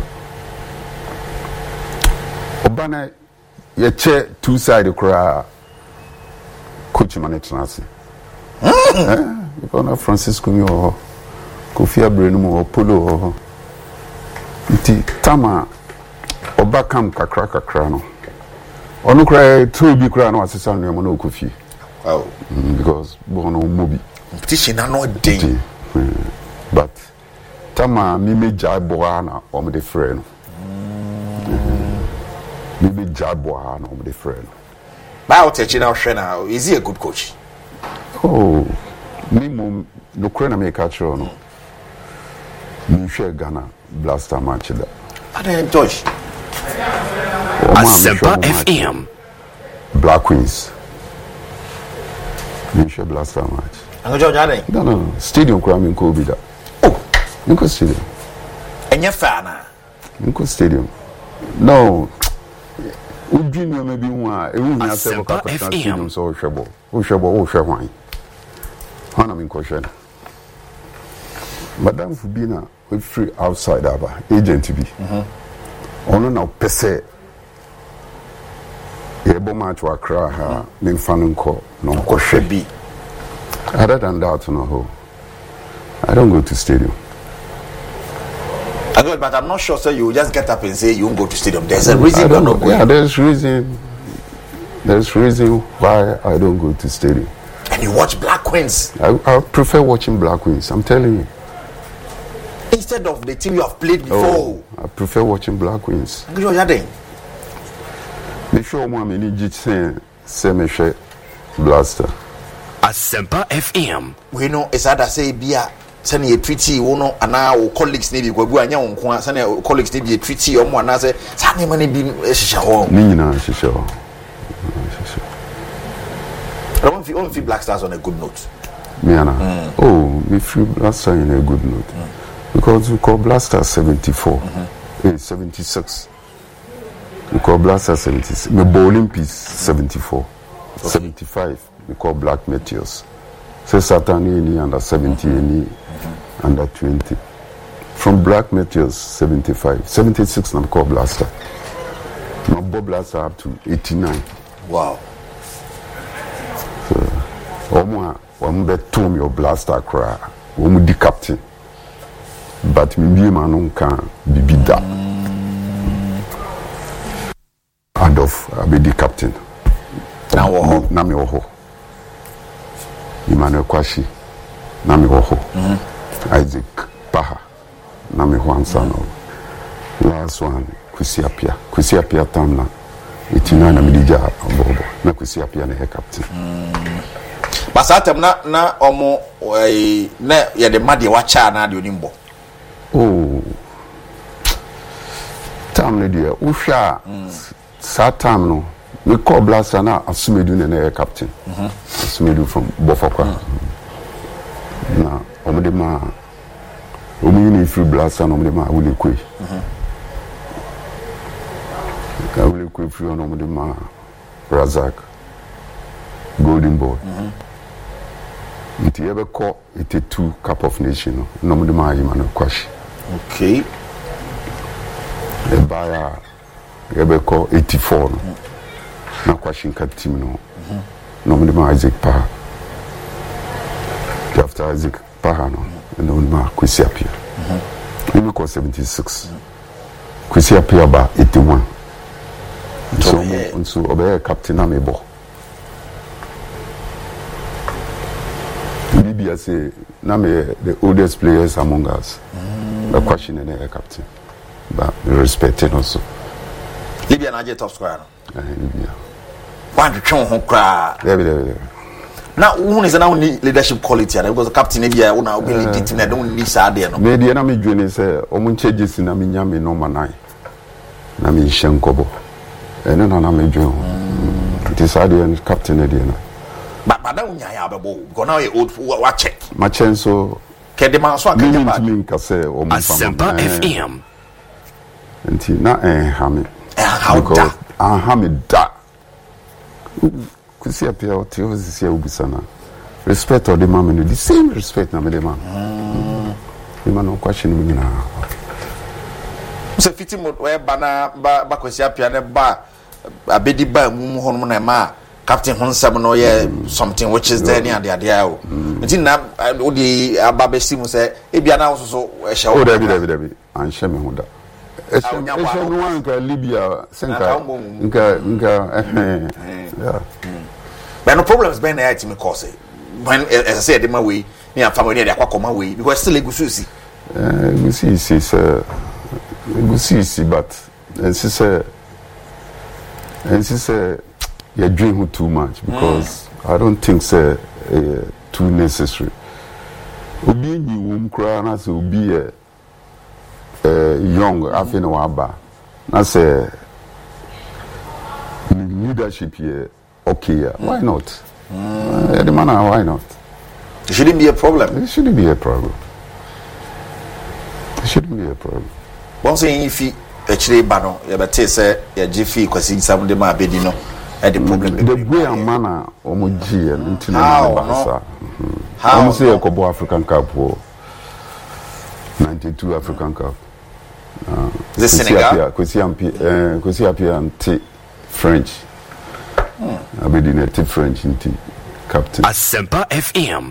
Oba, you check two sided cry, coach management. Ghana Francisco mi wɔ hɔ Kofi Abrenu mu wɔ Polo wɔ hɔ nti tama ɔba kam kakra kakra no ɔno kora to bi kora no asesa no mo no Kofi wow mm, because bono mobi competition na no den but tama mi me jai boa na o me de frɛ no mi me jai boa na o me de frɛ no ba o techi na hwɛ na is he a good coach? Oh, me mum no kora na me ka kyerɛ no mi hwɛ Ghana Blaster match da I don't enjoy Asempa F M Black Queens mi hwɛ Blaster match Angojo jare no no no stadium kora mi ko bi da oh mi ko stadium enye fa na mi ko stadium no Ubi no maybe one, a woman has several stadium so shabo. O shabo, o shawine. Hana min question. Madame Fubina, we free outside aba agent to be. Ono na pese. Ebo match wa Accra ha, min fanu ko no ko shebi. Other than that, no ho. I don't go to stadium. I got, but I'm not sure. So you just get up and say you won't go to stadium. There's a reason you're not going. Yeah, there's reason. There's reason why I don't go to stadium. And you watch Black Queens. I, I prefer watching Black Queens. I'm telling you. Instead of the team you have played before. Oh, I prefer watching Black Queens. What are you doing? Me sure mo me ni jitsen se me hwe Blaster. Asempa F M. We know it's either say bia sani a treaty wono ana o colleagues ne bi kwabu anya won ko sani o colleagues ne bi a treaty o mo ana say sani ma ne bi ehihya ho ni nyina ehihya ho I want to feel Black Stars on a good note. Me ana mm. Oh, me feel Blaster in a good note mm. because we call Blaster seventy-four mm-hmm. eh, seventy-six we call Blaster seventy-six me bowling piece seventy-four okay. seventy-five we call Black Meteors. So Satani any under seventy any mm-hmm. under twenty. From Black Meteors seventy-five, seventy-six na call Blaster. Now Bob Blaster up to eighty-nine. Wow. So omo omo be tom your Blaster cry. Omo di captain. But me be man no kan bibi da. Adolf be the captain. Na wo ho. Na me wo ho. Emmanuel Kwashi na me ho mm-hmm. Isaac Paha na me ho ansa no last one Kwesi Apia Kwesi Apia tam na eighty-nine na midija abobo na Kwesi Apia na head captain mm. Basatem na na omo eh, na ye de made wa cha na de onimbo oh tam ne dia wo hwa mm. sa tam no we call Blaster na Asumedu na na captain mhm Asumedu from Bofokwa mm. na omde ma omu ni free Blaster na omde ma Wule Kwe mhm ka Wule Kwe free na omde ma Razak Golden Boy mhm nti ebe call eighty-two Cup of Nation no omde ma Emmanuel Kwashi okay e baya ebe call eighty-four no mm. na Kwashi nka team no mhm no me ma Isaac Paha after Isaac Paha no no me ma Kwesi Apia mhm me call seventy-six Kwesi Apia ba eighty-one so on so obe captain amebo Libya say na me the oldest players among us mm. the question and the captain but respected also Libya na je top scorer uh, Libya one to chon ho kra there there there now who is now need leadership quality and because captain e bia una obi lead team na don't need sa there no me dia na me dwene say omo changes na me nyame no manai na me hyenkobo ene na na me dwene it is sad and captain e dia na but but that unya ya bebo because now you old wa check ma chenso kede man so akede ba me nka say omo Asempa F M enti na eh ha me eh how da ah ha me da Kwesi Apia o te o sisi e ubisana respect or the man the same respect na me the man the man no question me na so fiti mo we ba na ba Kwesi Apia ne ba abedi ba mu ho no na ma Captain Hunsam no yeah something which is there near the idea. Until now, the Ababe Simu say, Ebia now also a show. Oh, David, David, David, and Shemi Honda. It's no one can Libya, Senka, Nka, Nka, yeah. But no problems being there to me cause when, as I said, in my way, near family, they're quite my way because still a good sushi. Uh, we see, it's a good see, but it's just a, it's just a, you're drinking too much because mm. I don't think it's uh, uh, too necessary. Obi ni wom kra na se obi e young afin no aba na se leadership here okay yeah. mm. Why not? Mm. Uh, the man, why not? It shouldn't be a problem. It shouldn't be a problem. It shouldn't be a problem. One thing if you actually bano you better say you jiffy kwasi some de ma bedi no. The problem the way and manner omoji and international bansa. How I'm say Kobo African Cup for ninety-two African Cup. Uh, the Senegal Kwesi Ampi eh Kwesi Apia anti French. Hmm. Abi di native French anti captain. Asempa F M.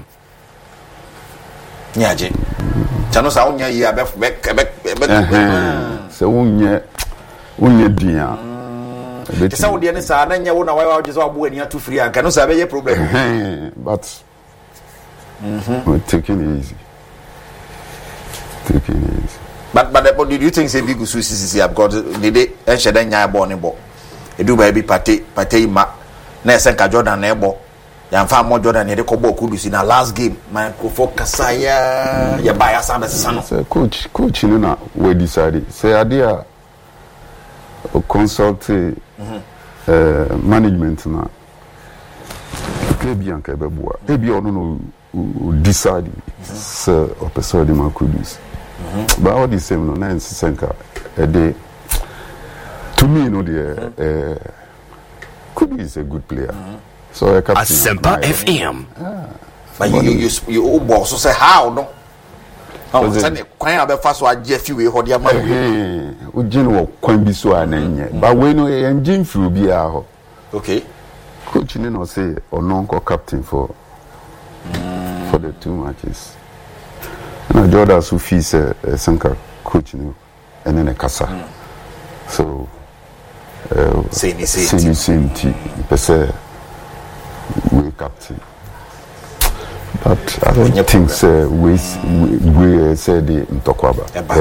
Nyaje. Chano sa onya yi abef bek bek bek. Se unye unye dia. The Saudi and Sa na nya wo na why just wa bu ani atu free anka no sa be ye problem. But mm-hmm. We're taking it easy. Taking it easy. But but but do you think say big Susi C have got the day and she dan nya ball ni ball. E do baby party party ma na Senka Jordan na ebo. Ya mfa mo Jordan e de ko ball kudusi na last game man ko focus ya ya buy us and sano. Say coach coach no na we decide. Say adia o consult mm-hmm. uh, management na kebi anka be boa. Ebi ono no decide se o person de ma kudus but all the same no na Senka a day to me no the uh Kudus is a good player mm-hmm. So a captain Asempa F M ah. But you you you you boss so say how no how say kwan abefa so age fi we ho de ma eh o gin wo kwan bi so ananye but we no engine free bi a ho okay coach ni no say ono ko captain for mm. for the two matches. And Jordan Sufi said Senka coach you and then a Kasa. Mm. So uh say the same same team per we captain. But I don't think so we we said the Ntokwaba.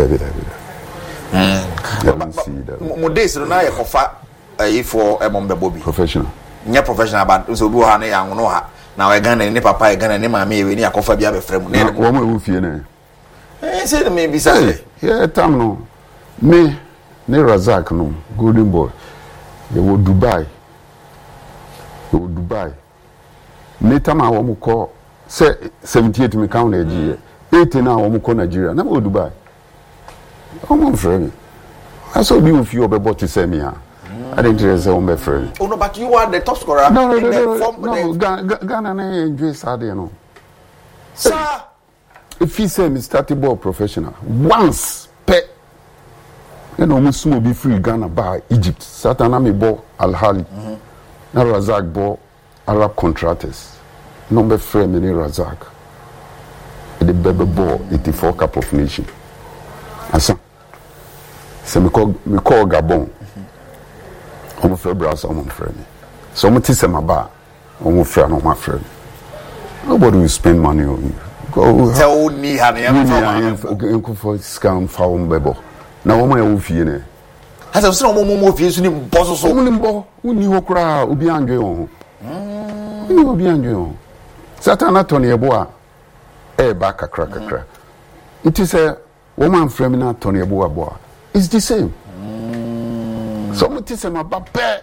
Mm. Mo days no na ye kofa eh for Emombe Bobby. Professional. Nya professional but so bi ha na ya no ha. Na we Ghana ni papa e Ghana ni mama e we ni akofa bia be frem na wo mo wo fie na eh say me bi say yeah tam no me ne Razak no golden boy e wo Dubai e wo Dubai ne tam a wo mo ko say seventy-eight me count na ji eighty na wo mo ko Nigeria na wo Dubai o mo frem aso bi wo fie obebo to say me ha I didn't say on my friend. Oh no, but you are the top scorer. No, no, in no, the no, form, no, the... Ghana na enjoy Saturday, no. Sir, if he say me started ball professional once, pe, you know, Musumo be free Ghana by Egypt. Satana me ball Al Hali, na Razak ball Arab contractors. Number friend me Razak. The baby ball eighty-four Cup of Nation. Asa. So me call me call Gabon. Omo frɛ brasa omo frɛ me so omo tise maba omo frɛ no ma frɛ nobody will spend money on you go tell me ha na yam for for scam fa omo bebo na omo ya wo fie ne ha se so omo mo fie so ni mbo so so omo ni mbo uni ho kra obi anwe ho uni obi anwe ho satana to ne ebo a e ba kakra kakra it is a woman frɛ me na to ne ebo abo a it's the same. So much is my papa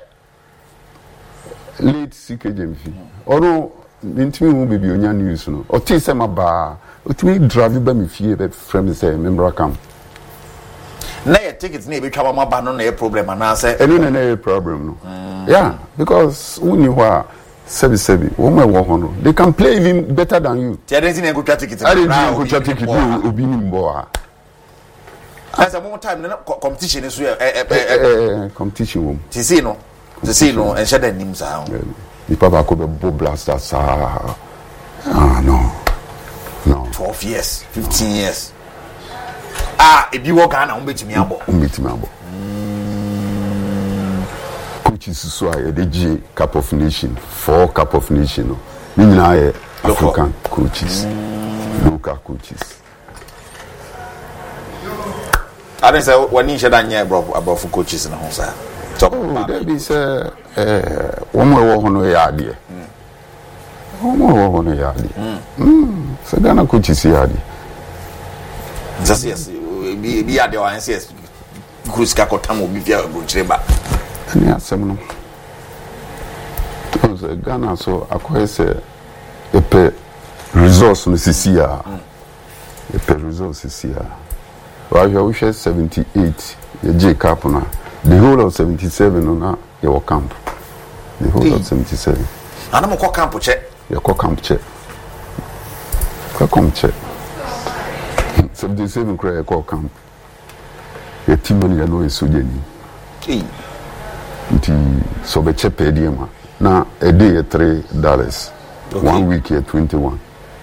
late C K J M V. Or no, into me will be on your news. No, or tis my bar. It may drive by me fear that friends say, member come. Nay, tickets may become my ban on a problem, and I say, and then a problem. No, yeah, because when you are seven seven, woman walk on, they can play even better than you. I didn't go ticket. I didn't go ticket. You be in boa. As a more time, competition is a competition room. Tisino, Tisino, and Shadow names out. nipa baako bɛbɔ Blasters saa ah no no twelve years fifteen years ah ebi wɔ Ghana wɔn betumi abɔ wɔn betumi abɔ coaches so a yɛde gye Cup of Nation four Cup of Nation no ne nyinaa yɛ African coaches local coaches. I don't say when you said that yeah bro about coaches na ho sa oh there be say eh one more wo no ya ade one more wo no ya ade mm so Ghana coaches ya ade just yes bi bi ade o an yes cruise ka kotam obi via go chireba ani asem no so Ghana so akoye say epe resource no sisi ya epe resource sisi ya well we share seventy-eight ye J cap na the whole of seventy-seven no na your camp the whole hey. of seventy-seven ana mo ko camp che ye ko camp che ko camp che seventy-seven cry ye ko camp ye team manager no eso jeni eh nti so be che pe die ma na a day ye three dollars okay. One week ye twenty-one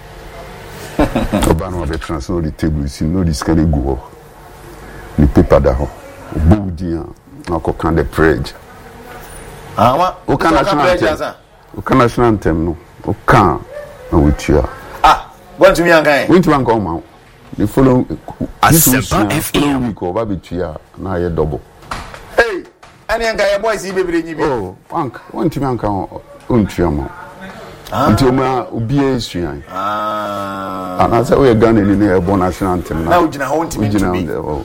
obano be transfer the table si no this can go ni paper da ho obudia na ko kan the pledge ah wa o kan national anthem o kan national anthem no o kan na wutia ah want to me ankan want to ankan ma the follow Asempa F M ko ba bitua na ye double hey ani ankan ye boys yi bebere nyi bi oh ank want to me ankan on tua ma until ma obi esuan ah ana say we Ghana ni na e bon national anthem na ugina ho ntimi ntimi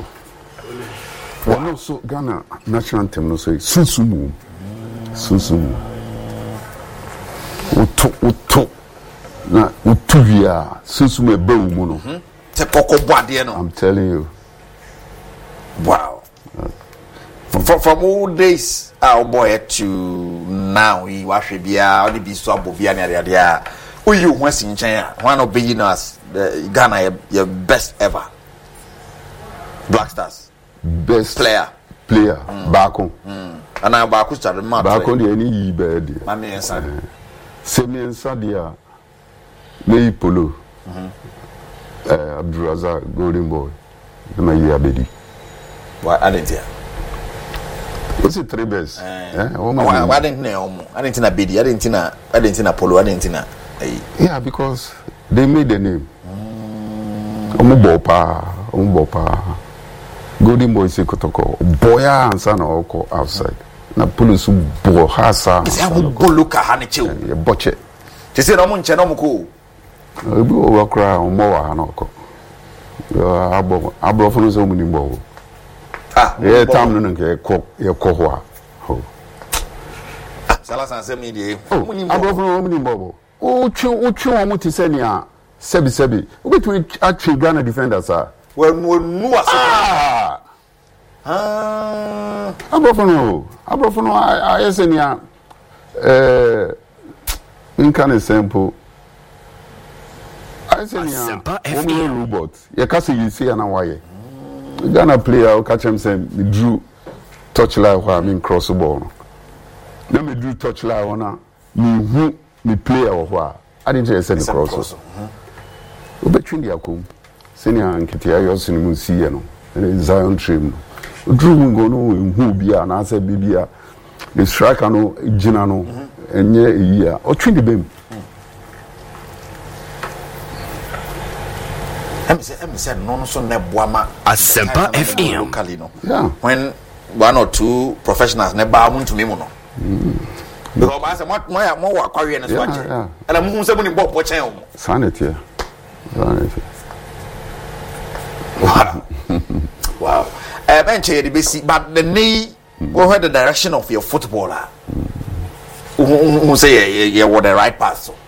well so Ghana national anthem no say sunsumu sunsumu uto uto na utuvia sunsumu e ba mu no te kokko boade no I'm telling you wow uh, from from old days our boy to now he wa hwe bia only be so abobia na ade a oyi ho asinchen a one of beginners Ghana your, your best ever Black Stars best player player mm. Baako mm. ana Baako start ma Baako de ani yi ba de ma me ensa semiensa dia nei polo mhm eh Abdulrazak Golden Boy na yi abedi wa adentia what's it three best eh wa adentia omo adentia bedi adentia adentia polo adentia yeah because they made the name omo bo pa omo bo pa Golden Boy say kotoko boya ansa na oko outside na police bo hasa say am bolo ka ha ne chew e boche te say no mo nche no mo ko obi o wakra o mo wa na oko abo abo funu so mu ni bo ah e tam no nke ko e ko ho a ho sala san se mi die mu ni bo abo funu mu ni bo o twi o twi o mo ti se ni a sebi sebi o betwe atwi Ghana defenders a well no no ah ah abrofono abrofono ayesenia eh in can simple ayesenia woman robot ye ka say you see na why Ghana player o catch him say me drew touch line where I mean cross ball no na me drew touch line ona me hu me player o where I didn't say the cross o between the akom senior anketia yosin mu siye no Zion trim no drew ngo no hu bia na asa bibia the striker no gina no enye eyi a o twi de bem em say em say no no so na boama Asempa F M yeah when one or two professionals na ba mu ntumi mu no because ba say mo mo mo wa kwawe na so aje ana mu hu se mu ni ball po chen o sanity sanity wow wow uh, benche the basic but the knee what mm. the direction of your footballer who, who say you were the right path so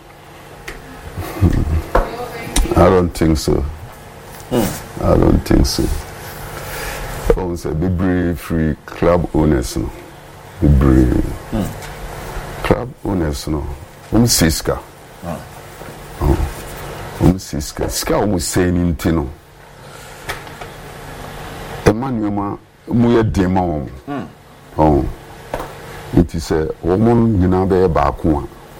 I don't think so hmm. I don't think so oh say be brave free club owners no be brave hmm. club owners no um siska oh um siska ska um say ni ntino Emmanuel mu ye dema won oh it is a woman nyina be ba ko a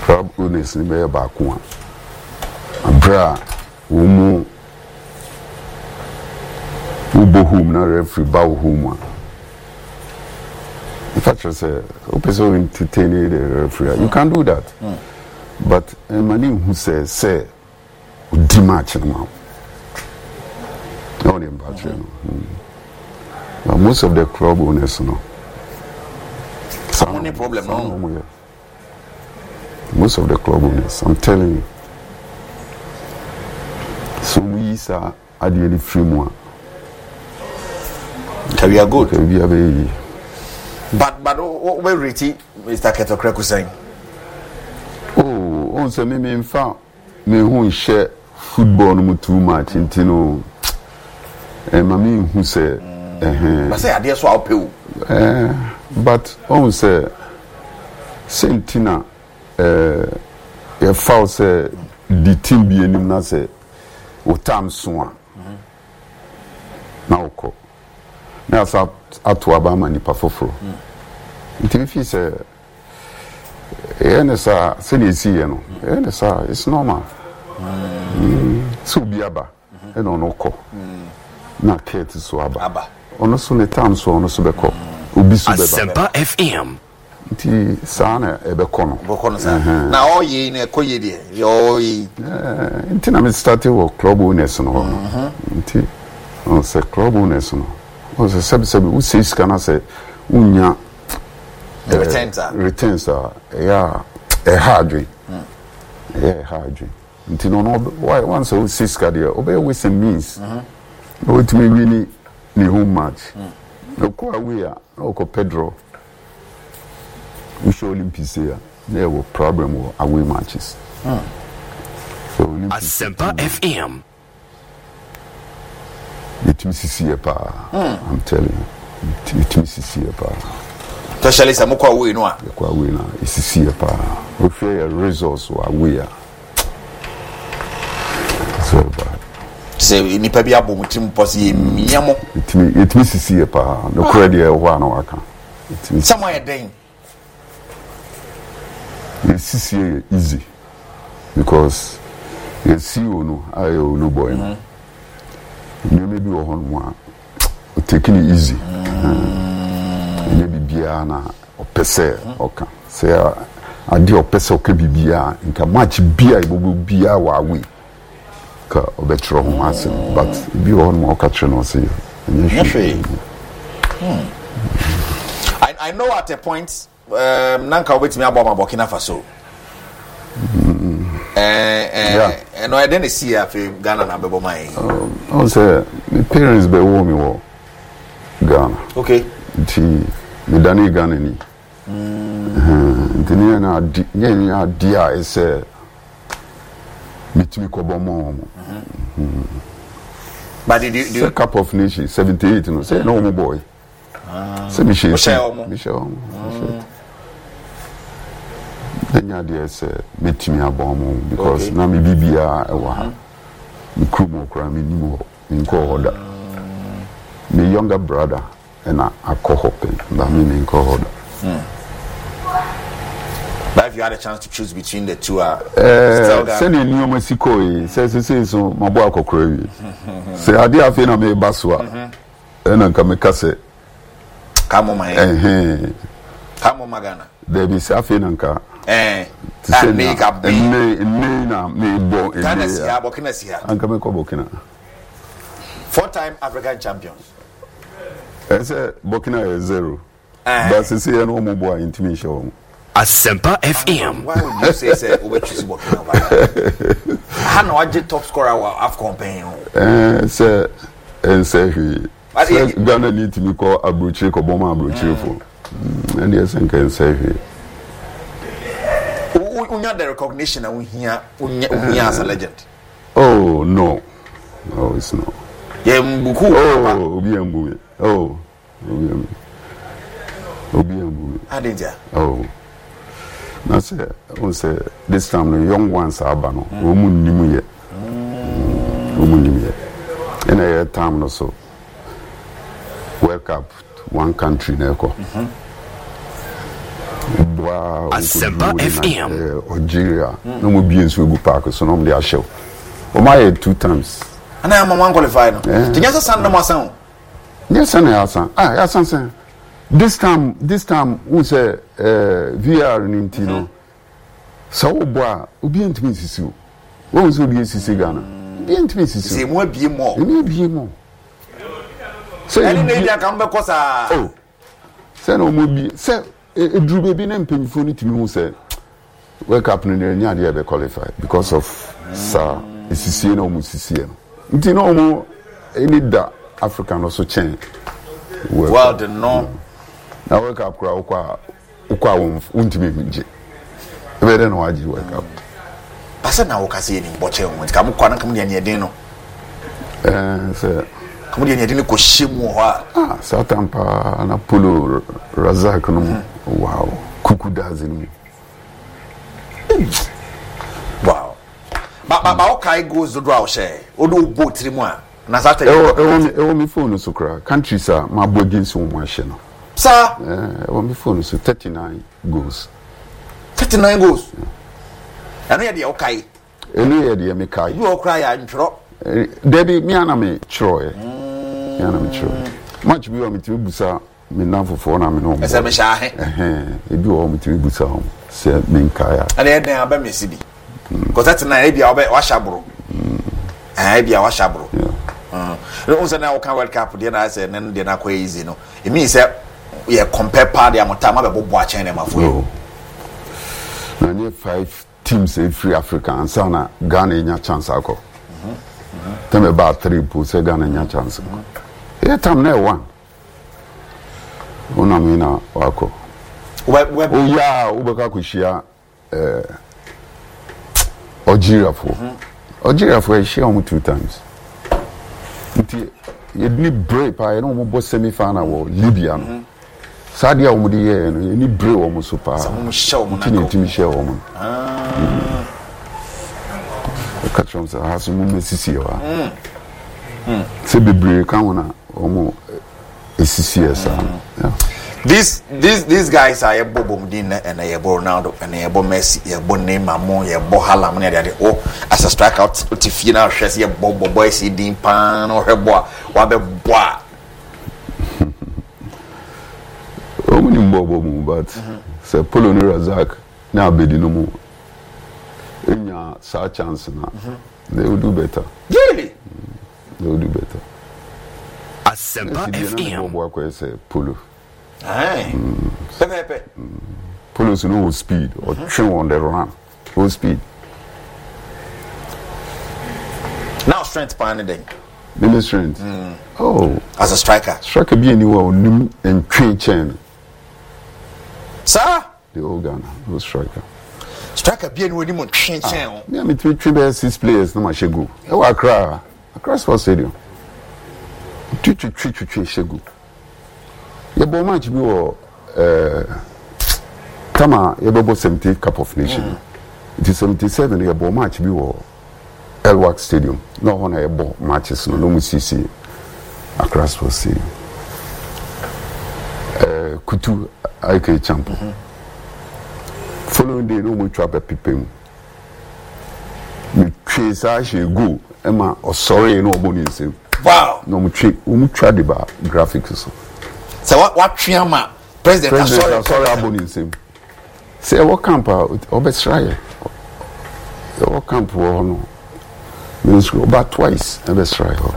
club owners ni be ba ko a abra wo mu ubo home na referee ba home if I just say opeso entertain the referee you can do that mm. but a man who says say di match now no them batch no but most of the club owners no some only problem no most of the club owners I'm telling you so we are at the free more we are good we are very but but what we rate Mister Ketokreku saying oh on se me me mfa me hu share football no too much into no eh mami hu say eh but say ade so aw pew eh but on say sentina eh e fa say the team bi enim na say o tam so a na oko na sa ato abama ni pafoforo nti fi say eh na sa se ni si ye no eh na sa it's normal so biaba e no no ko na kete so aba aba ono so ne tam so ono so be ko obi so be ba Asempa F M nti sana e be ko no be ko no sa na oyi na ko ye de oyi eh nti na me started work club owners no nti on se club owners no on se sabe sabe o se iskana se unya returns returns yeah a hard dream yeah hard dream nti no no why once o siska there obey with some means no to me really ni home match no ko away a no ko Pedro we show Olympics here there were problem with away matches so Asempa F M it me see pa I'm telling you it me see pa especially some kwa away no a kwa away na see pa we fear results were away so bad say ni pa bia bom tim posi miamo itimi itimi sisi pa no credit e ho na waka itimi somewhere den the sisi easy because you see you know I no boy no you maybe o hon mo taking it easy you be bia na opese oka say ade opese oka bibia nka match bia ibobo bia wa we ka obetro ho asen but bi on mo ka tre no say I I know at a point um nanka obetimi abo ma Burkina Faso eh eh no I didn't see afi Ghana na bebo mai I say my parents be wo me wo Ghana okay ti me dani Ghana ni mm nti ni na di ni na dia is eh mitimi ko bomo but did you do a cup of nation seventy-eight no say no mo boy ah say me share me share then ya dia say mitimi abomo because na me bibia e wa ha me krumo kra me nimo nko order me younger brother and I co-hopping that mean nko order but if you had a chance to choose between the two uh send in new Mexico say say so mabo akokora wi say ade afi na me baso a na nka me ka say kamo mai eh kamo magana there be say afi na nka eh say me ka be me me na me bo e Ghana si ha Burkina si ha anka me ko Burkina four time African champions eh say Burkina is zero but say no mo bo intimation Asempa F M. Why would you say say we choose Burkina Faso? How no I top scorer wa AFCON pen? Eh say en say he Ghana need to be call Abrochi ko boma Abrochi fo. And yes en can say he. Unya the recognition and we hear unya as a legend. Oh no. No it's not. Yeah mbuku. Oh obi ambu. Oh. Obi ambu. Obi ambu. Adinja. Oh. Na say on say this time the young ones are ba no o mu nimu ye o mu nimu ye in a time no so World Cup one country na ko Wow. Asempa F M. Algeria. No more beings will go park, so no they show. O my two times. And I am one qualified. Did you send them a sound? Yes, and I san. Ah, yes, san. This time, this time, we say V R in Intino. So, boy, ubi ent me sisi. What was ubi sisi Ghana? Ubi ent me sisi. Say more, be more. May be more. So, any day I come back, cause oh, say no more be. Say, a drew baby name penny to me who say, wake up in the near be qualified because of Sir. It's sisi no more sisi. It's no more any da African also change. Well, the no. Now wake up, cry, ukwa, ukwa, won't me nje. Better no aji wake up. Pasa na ukasi ni boche won't come kwa na kamudi anye deno. Eh, say. Kamudi anye deno ko shimu wa. Ah, Satampa na Polo Razak no. Wow. Kuku dazini. Wow. Ba ba ba okay goes do draw share. Odo bo trimu a. Na Sata. E wo e wo mi phone so kra. Countries are ma bo against one share no. Sir, eh, on my phone so thirty-nine goals. thirty-nine goals. And here they okay. Any here they make kai. You all cry and drop. Debbie, me and me Troy. Me and me Troy. Much be on me to busa me now for four na me no. Ese me sha he. Eh, e bi o me to busa hom. Say me kai. And here dey aba me sibi. Because that na e bia wa shabro. Eh, e bia wa shabro. Yeah. Uh, unse na o kan World Cup dey na say na dey na kwa easy no. It means say yeah, compare party amotama be bobo achen dem afo. Na near five teams in free Africa and sana Ghana nya chance ako. Mhm. Mhm. Them about three po say Ghana nya chance. Yeah, time na one. Ona me na wako. Oh yeah, ubeka kushia eh Algeria for. Algeria for share almost two times. Nti you need break pa you know mo semi final wo Libya no. Sadia wo de ye no ni break wo mo so pa. Sa mo show mo na ko. Tini timi share wo mo. Ah. Ka chom sa hasu mo mesisi yo. Mm. Mm. Se be break kan wona wo mo esisi esa. Yeah. These these these guys are Bobo Mdina and a Bo Ronaldo and a Bo Messi, a Bo Neymar, Mo, a Bo Haaland, and a oh as a strikeout to final chess, a Bobo Boy, see Dean Pan or her boy, what a boy. Oh, many Bobo, but say Polo Razak now be no more. In your such chance now, they will do better. Really? They will do better. Asempa F M. Bobo say Polo. Aye. Mm. Pepe. Mm. Police no speed or mm-hmm. train on the run. Full speed. Now strength pan then. The strength. Mm. Oh. As a striker. Striker be anywhere nim and train chain. Sir? The old Ghana, no striker. Striker be anywhere nim train chain. Yeah, me three three six players no ma shegu. E wa Accra. Accra Sports Stadium. Three three three three shegu. Yeah, but match be wo eh Tama yebo seventy Cup of Nation. Mm. It is seventy-seven yebo match be wo Elwak Stadium. No one yebo matches no no musisi Accra Sports Stadium. Eh Kutu I K champ. Mm-hmm. Following day no mo trap pipem. Me trace a she go Emma or sorry no oboni nsem. Wow. No mo tra mo tra the ba graphics so. So what what triama President, President sorry aboni nsem. Say what camp obesraye. What camp wo no. Means go back twice obesraye ho.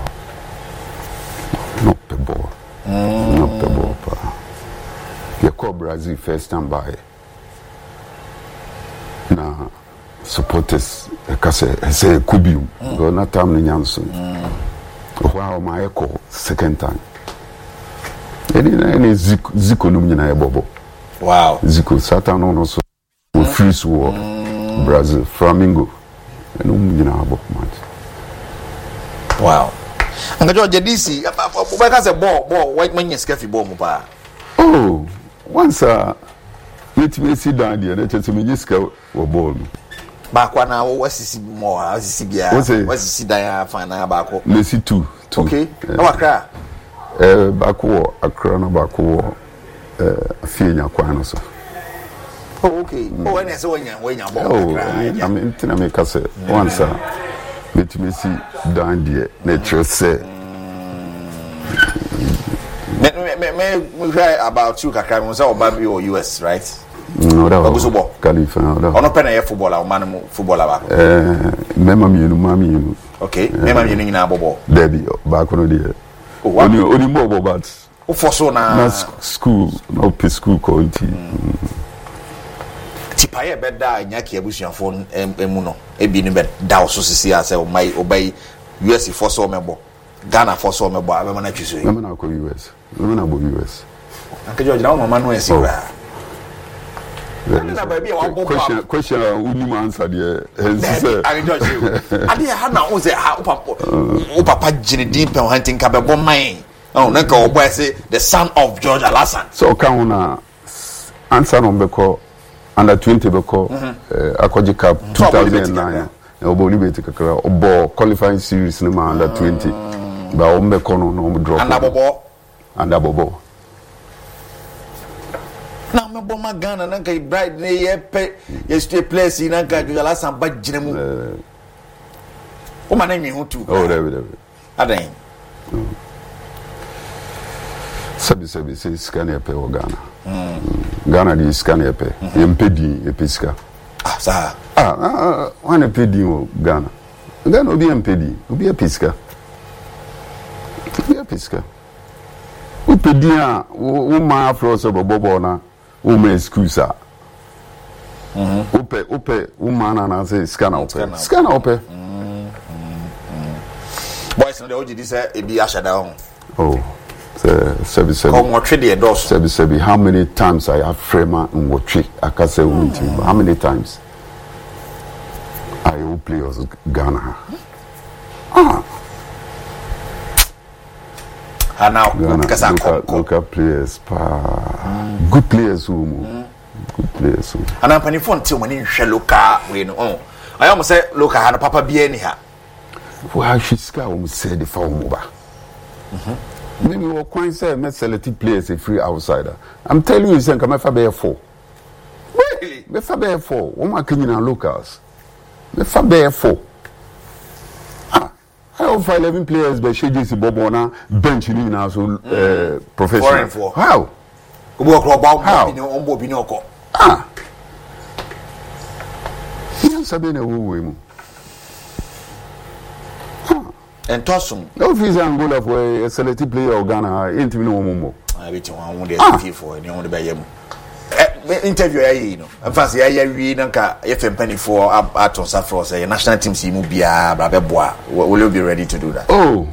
No the ball. Mm. Not the ball pa. You call Brazil first time by. Na supporters kase say kubium. Go na time ni nyanso. Wow my echo second time. Any any Zico Zico no nyina ebobo. Wow. Zico Satan no so we freeze war Brazil Flamengo. No nyina abo match. Wow. Anga George D C we ka say ball ball white man scaffy ball mo pa. Oh, once uh let me sit down there let me just go ball. Ba kwa na wo wasisi mo wasisi bia wasisi dan fa na ba ko. Messi two. Okay. How Accra? Eh, back war Accra na back war eh Fienya kwan so. Oh, okay. Oh, and so when you when you oh, I mean, I make us say once, let me see down there. Nature say. Me me me me cry about you, Kakra. We say Obabi or U S, right? No, that was Califa. Ono pena ye footballer, man footballer ba. Eh, mema mi no mami you. Okay, mema mi no nyina bobo. Debbie, back on there. Only only more but. O for so na na school, no p school quality. Tipa ye beda nyaki abusuafo emu no. Ebi ni be da so sisi ase o mai obey U S for so mebo. Ghana for so mebo abema na twiso. Mema na ko U S. Mema na bo U S. Ankejo jina o mama no esi ra. Question, question, who answer there? I judge you. I didn't have now. Say, "How papa, oh papa, Jenny Deep and hunting cabe bomb mine." Oh, Naka boy say the son of George Alassane. So can una answer on beko under twenty beko Akoji Cup two thousand nine. Obo libeti kakra obo qualifying series no under twenty. Ba o beko no no drop. Under bobo. Under bobo. Na me boma Ghana na kai bride ne ye pe ye stay place na kai jala san ba gina mu o ma na nwi ho tu oh there there adan sabi sabi say scan e pe o Ghana Ghana di scan e pe ye mpedi e pesika ah sa ah wana pedi o Ghana Ghana obi mpedi obi e pesika obi e pesika o pedi a o ma afro so bobo na o me excusa mhm ope ope o man na say scanner ope scanner ope boys no dey oji this e bi ashada on oh sebi sebi come what trade the doors sebi sebi how many times I have frema in what trick akase unti how many times I will play as Ghana ah and now because I look at players pa mm. good players who mm. good players who and I'm penny phone till when you share local we know I almost say local and papa be any ha well she ska almost say the form over mhm maybe we quite say me selected players a free outsider I'm telling you say come fa be four really me fa be four o ma kanyina locals me fa be four how for eleven players but she just bobo na bench ni na so uh, professional for how obo okro ba obo ni ombo bi ni oko ah yan sabe na wo wo mu and Tossum no visa Angola for a selected player of Ghana intimi no mo I bet you one dey for any on the bay mu interview ayi no emphasize ayi wi na nka F M penny for aton safro say national team si mu bia bra be boa will you be ready to do that oh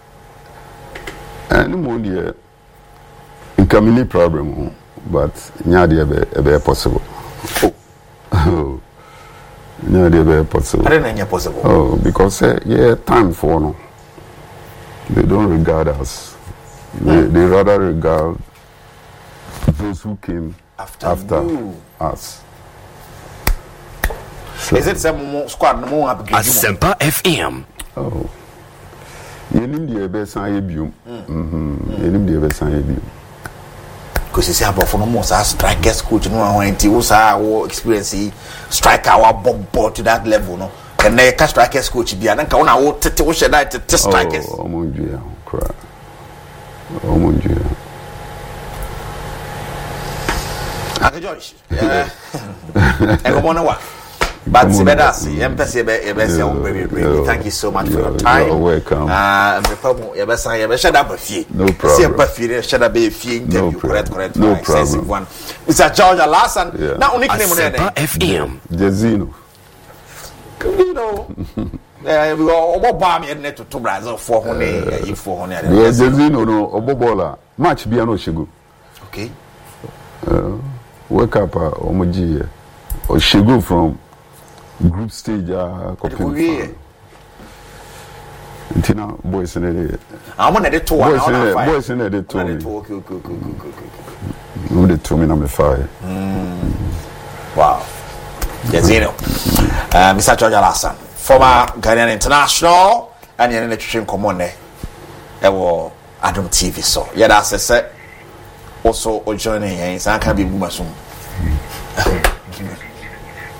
and mo dey incoming problem but nya dey be be possible oh nya dey be possible I don't know possible oh because uh, yeah time for no they don't regard us they, they rather regard those who came after, after us. So, is it some squad no more up Asempa F M? Oh. You need the best I you. Mhm. You need the best I you. Because you say about for no more strikers coach no one ti who say experience striker our bomb to that level no. And they catch strikers coach bia na nka wona wo tete wo sheda tete strikers. Oh, omonjua cry. Omonjua. Ake George. Yeah. And come on what? But Sebedasi, Empesi Ebe, thank you so much for your time. You're welcome. Uh, me problem, you best you best shut up a fee. No problem. See a fee, shut up a fee interview. Correct, correct. No problem. One. Mister George Alassane. Now only name on F M. Jazino. You know. Eh, we go obo bam here net to Brazil four hundred, you four hundred. Yes, Jazino no obo bola. Match bi no shego. Okay. Uh, wake up uh, Omoji here. Or shego from group stage uh copy. Tina boys in there. I'm on the two one. Boys in there. Boys in there. They told me. Okay, okay, okay, okay, okay. No, they told me number five. Wow. Jazino. Uh, Mister George Alassane, former Ghanaian international, and you're in the training common there. Ewo Adam T V so. Yeah, that's a set. Also, joining here, so I can be Bumasum.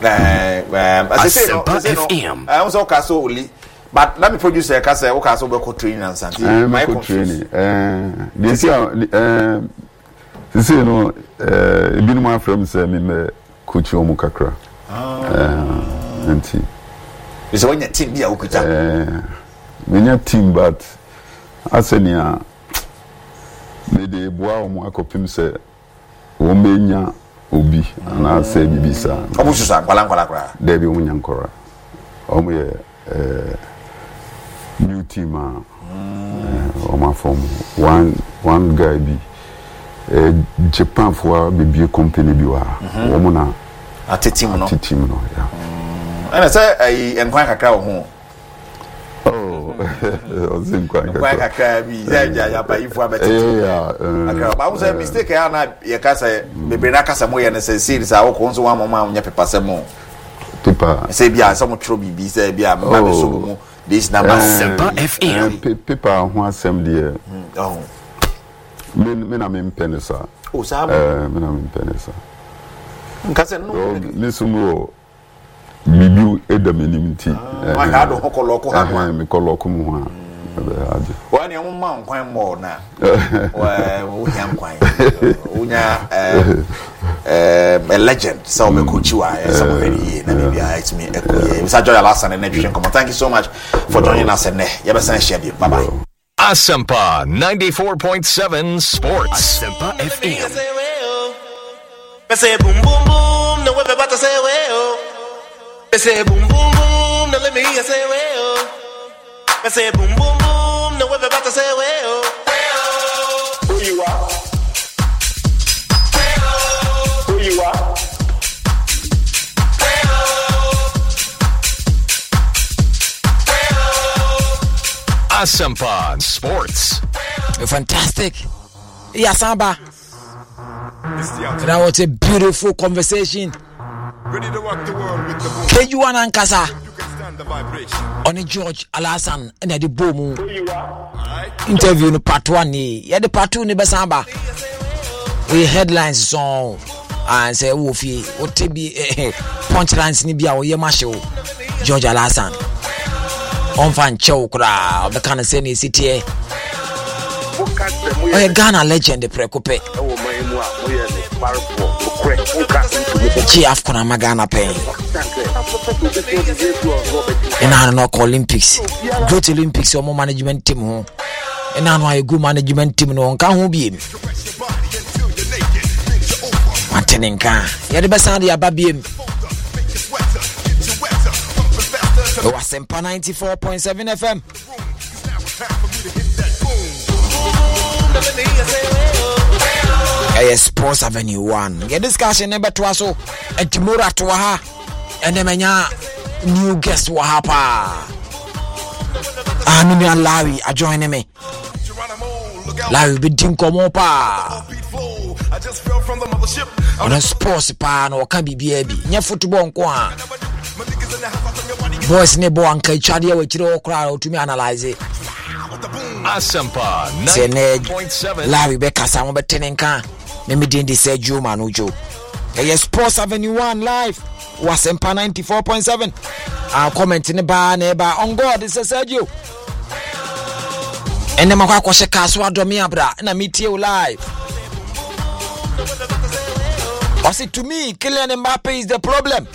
um I say no F M I also caso only but let me produce a caso o caso be ko training and something my training eh they say eh they say no eh ebinum afram say me me coach omu kakra eh enti is when your team bia okuta eh me team but asenia me dey boa omu akopim say wo menya obi na say bibisa omu susa kwala kwala kwala dey bi omu nyankora omu ye eh new team ah uh, um, from one one guy be uh, Japan for be company bi wa wo na atetim no atetim no yeah and say ai enkwan kakra wo ho oh ozin kwa kakra kwa kakra bi za ja ya pa ifu abetetim yeah akra ba wo say mistake ya na ye ka say bebre na kasa mo ye na say series a wo ko nso wa mama nya pepa se mo pepa say bia some tro bi bi say bia ma be so mo this number Sempa F M people who asem there oh me me na me penesa oh sa eh me na me penesa nka se no me sumo bibiu edamenim ti wa ka do hokoloko ha ha me koloko mu ha ade wa ne mo ma nkwan mo na wa wo nya nkwan unya eh a legend so me coach wa so very na me bia it's me ekoye Mister Joy Alasan and Nutrition come on. Thank you so much for joining us and ya be san share bye bye. Asempa ninety-four point seven Sports. Asempa F M. Me say boom boom boom, no we better say we oh. Me say boom boom boom, no let me hear say we oh. Me say boom boom boom, no we better say we oh. Who you are? Who you are? Asempa Sports. Fantastic. Yasamba. That was a beautiful conversation. Ready to rock the world with the boom. K U one Ankasa. You can stand the vibration. On the George Alasan and the Boom interview no part one ni. Yeah, the part two ni Basamba. We headlines song and say Wofi what be punchlines ni bia wo ye masho George Alasan. On fan chow kra the kind of say ni city. Oh, Ghana legend prekope. Chief kuna magana pen. Ena no Olympics. Go to Olympics or management team ho. Ena no a good management team no nka ho biem. Matenenka. Ya de besande ya babiem. Asempa ninety-four point seven F M. Hey, Sports Avenue one. Get discussion number two so and tomorrow to ha and then manya new guest wa hapa. Ah, me and Larry are joining me. Larry be din komo pa. On a sports pa no can be baby. Nya football nko a. Boys ne bo anka chade we chire okra to me analyze it. Asempa ninety point seven. Larry Bekasa mo betenenka. Me me din di say Juma no jo. Hey, Sports Avenue one live. Asempa ninety-four point seven. Our comment in the bar neighbor on God is Sergio. And the makwa kwose kaso ado me abra na meet you live. Was it to me Kylian Mbappe is the problem?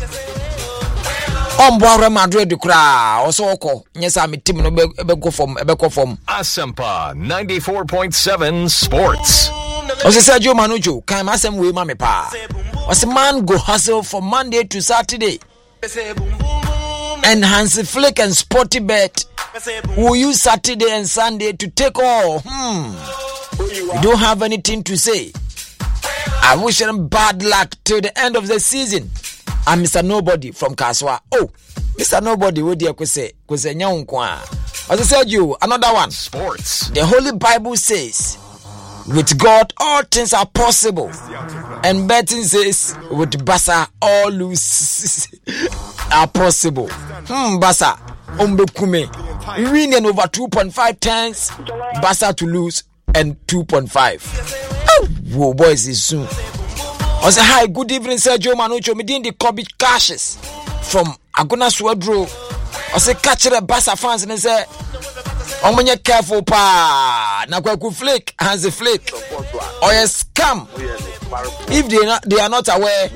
On Real Madrid kra also oko nyesa me team no be go from be go from Asempa ninety-four point seven Sports. Ose Sergio Manujo kan masem we ma me pa. Ose man go hustle from Monday to Saturday. And Hansi Flick and Sporty Bet will use Saturday and Sunday to take all. Hmm. You don't have anything to say. I wish them bad luck till the end of the season. I'm Mister Nobody from Kaswa. Oh, Mister Nobody, what do you say? Kwese nyankwa. As I said you, another one. Sports. The Holy Bible says, with God all things are possible. And betting says, with Basa all lose are possible. Hmm, Basa, Ombe Kume. Winning over two point five times, Basa to lose and two point five. Oh, whoa, boys, is soon. I say, hi, good evening, Sergio Manucho. Me doing the Kobe Cashes from Aguna Swadro. I say, catch the Bassa fans and say, I'm going to careful, pa. Na kwa ku flake, hands a flake. Or a scam. If they, not, they are not aware.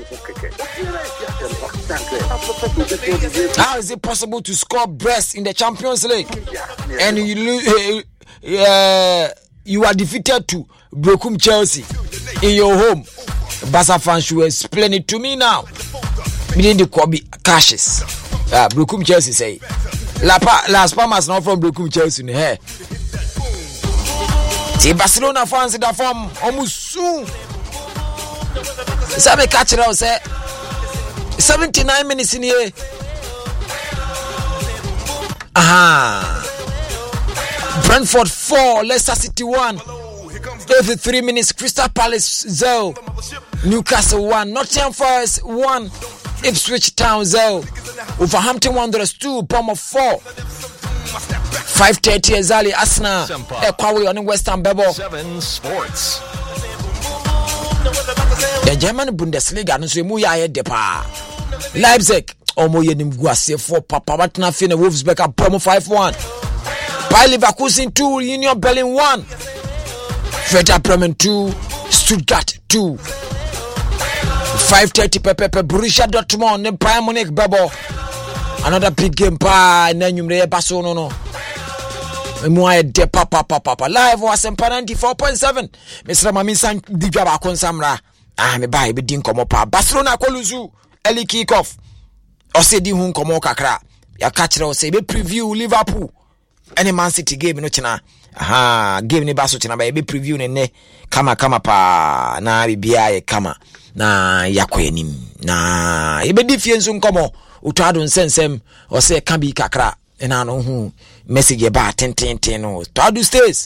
How is it possible to score breast in the Champions League and you lose? Uh, you are defeated to Brokum Chelsea in your home. Barca fans should explain it to me now. Meaning the Kobe Cashes. Uh, Brokum Chelsea say. La pa, Las Palmas not from Brokum Chelsea. Hey. See Barcelona fans in the form almost soon. Sabe catch it out say. seventy-nine minutes in here. Aha. Brentford four, Leicester City one. Every three minutes, Crystal Palace zero. Newcastle one, Nottingham Forest one. Ipswich Town zero. Wolverhampton Wanderers two, Bournemouth four. five thirty Ezali Arsenal. Ekwawe on West Ham Bebo. Seven Sports. The German Bundesliga no so mu ya ye depa. Leipzig omo ye nim guase for papa watna fi na Wolfsburg a promo five one. Bayer Leverkusen two, Union Berlin one. Werder Bremen two, Stuttgart two. five thirty Pepe Borussia Dortmund and Bayern Munich Bebo. Another big game pa na nyumre Barcelona no. Mu ya depa papa papa live was ninety-four point seven. Mister Mami San Digwa ba konsamra. Ah, me ba be din komo pa Barcelona koluzu early kick off. O se di hun komo kakra. Ya catch o se be preview Liverpool. Any Man City game no china. Aha, game ni baso china ba be preview ne ne kama kama pa na bibia e kama na yakwenim. Na e be di fie nso komo utado nsensem o se ka bi kakra. Ena no hu message ba ten ten ten no. Tado stays.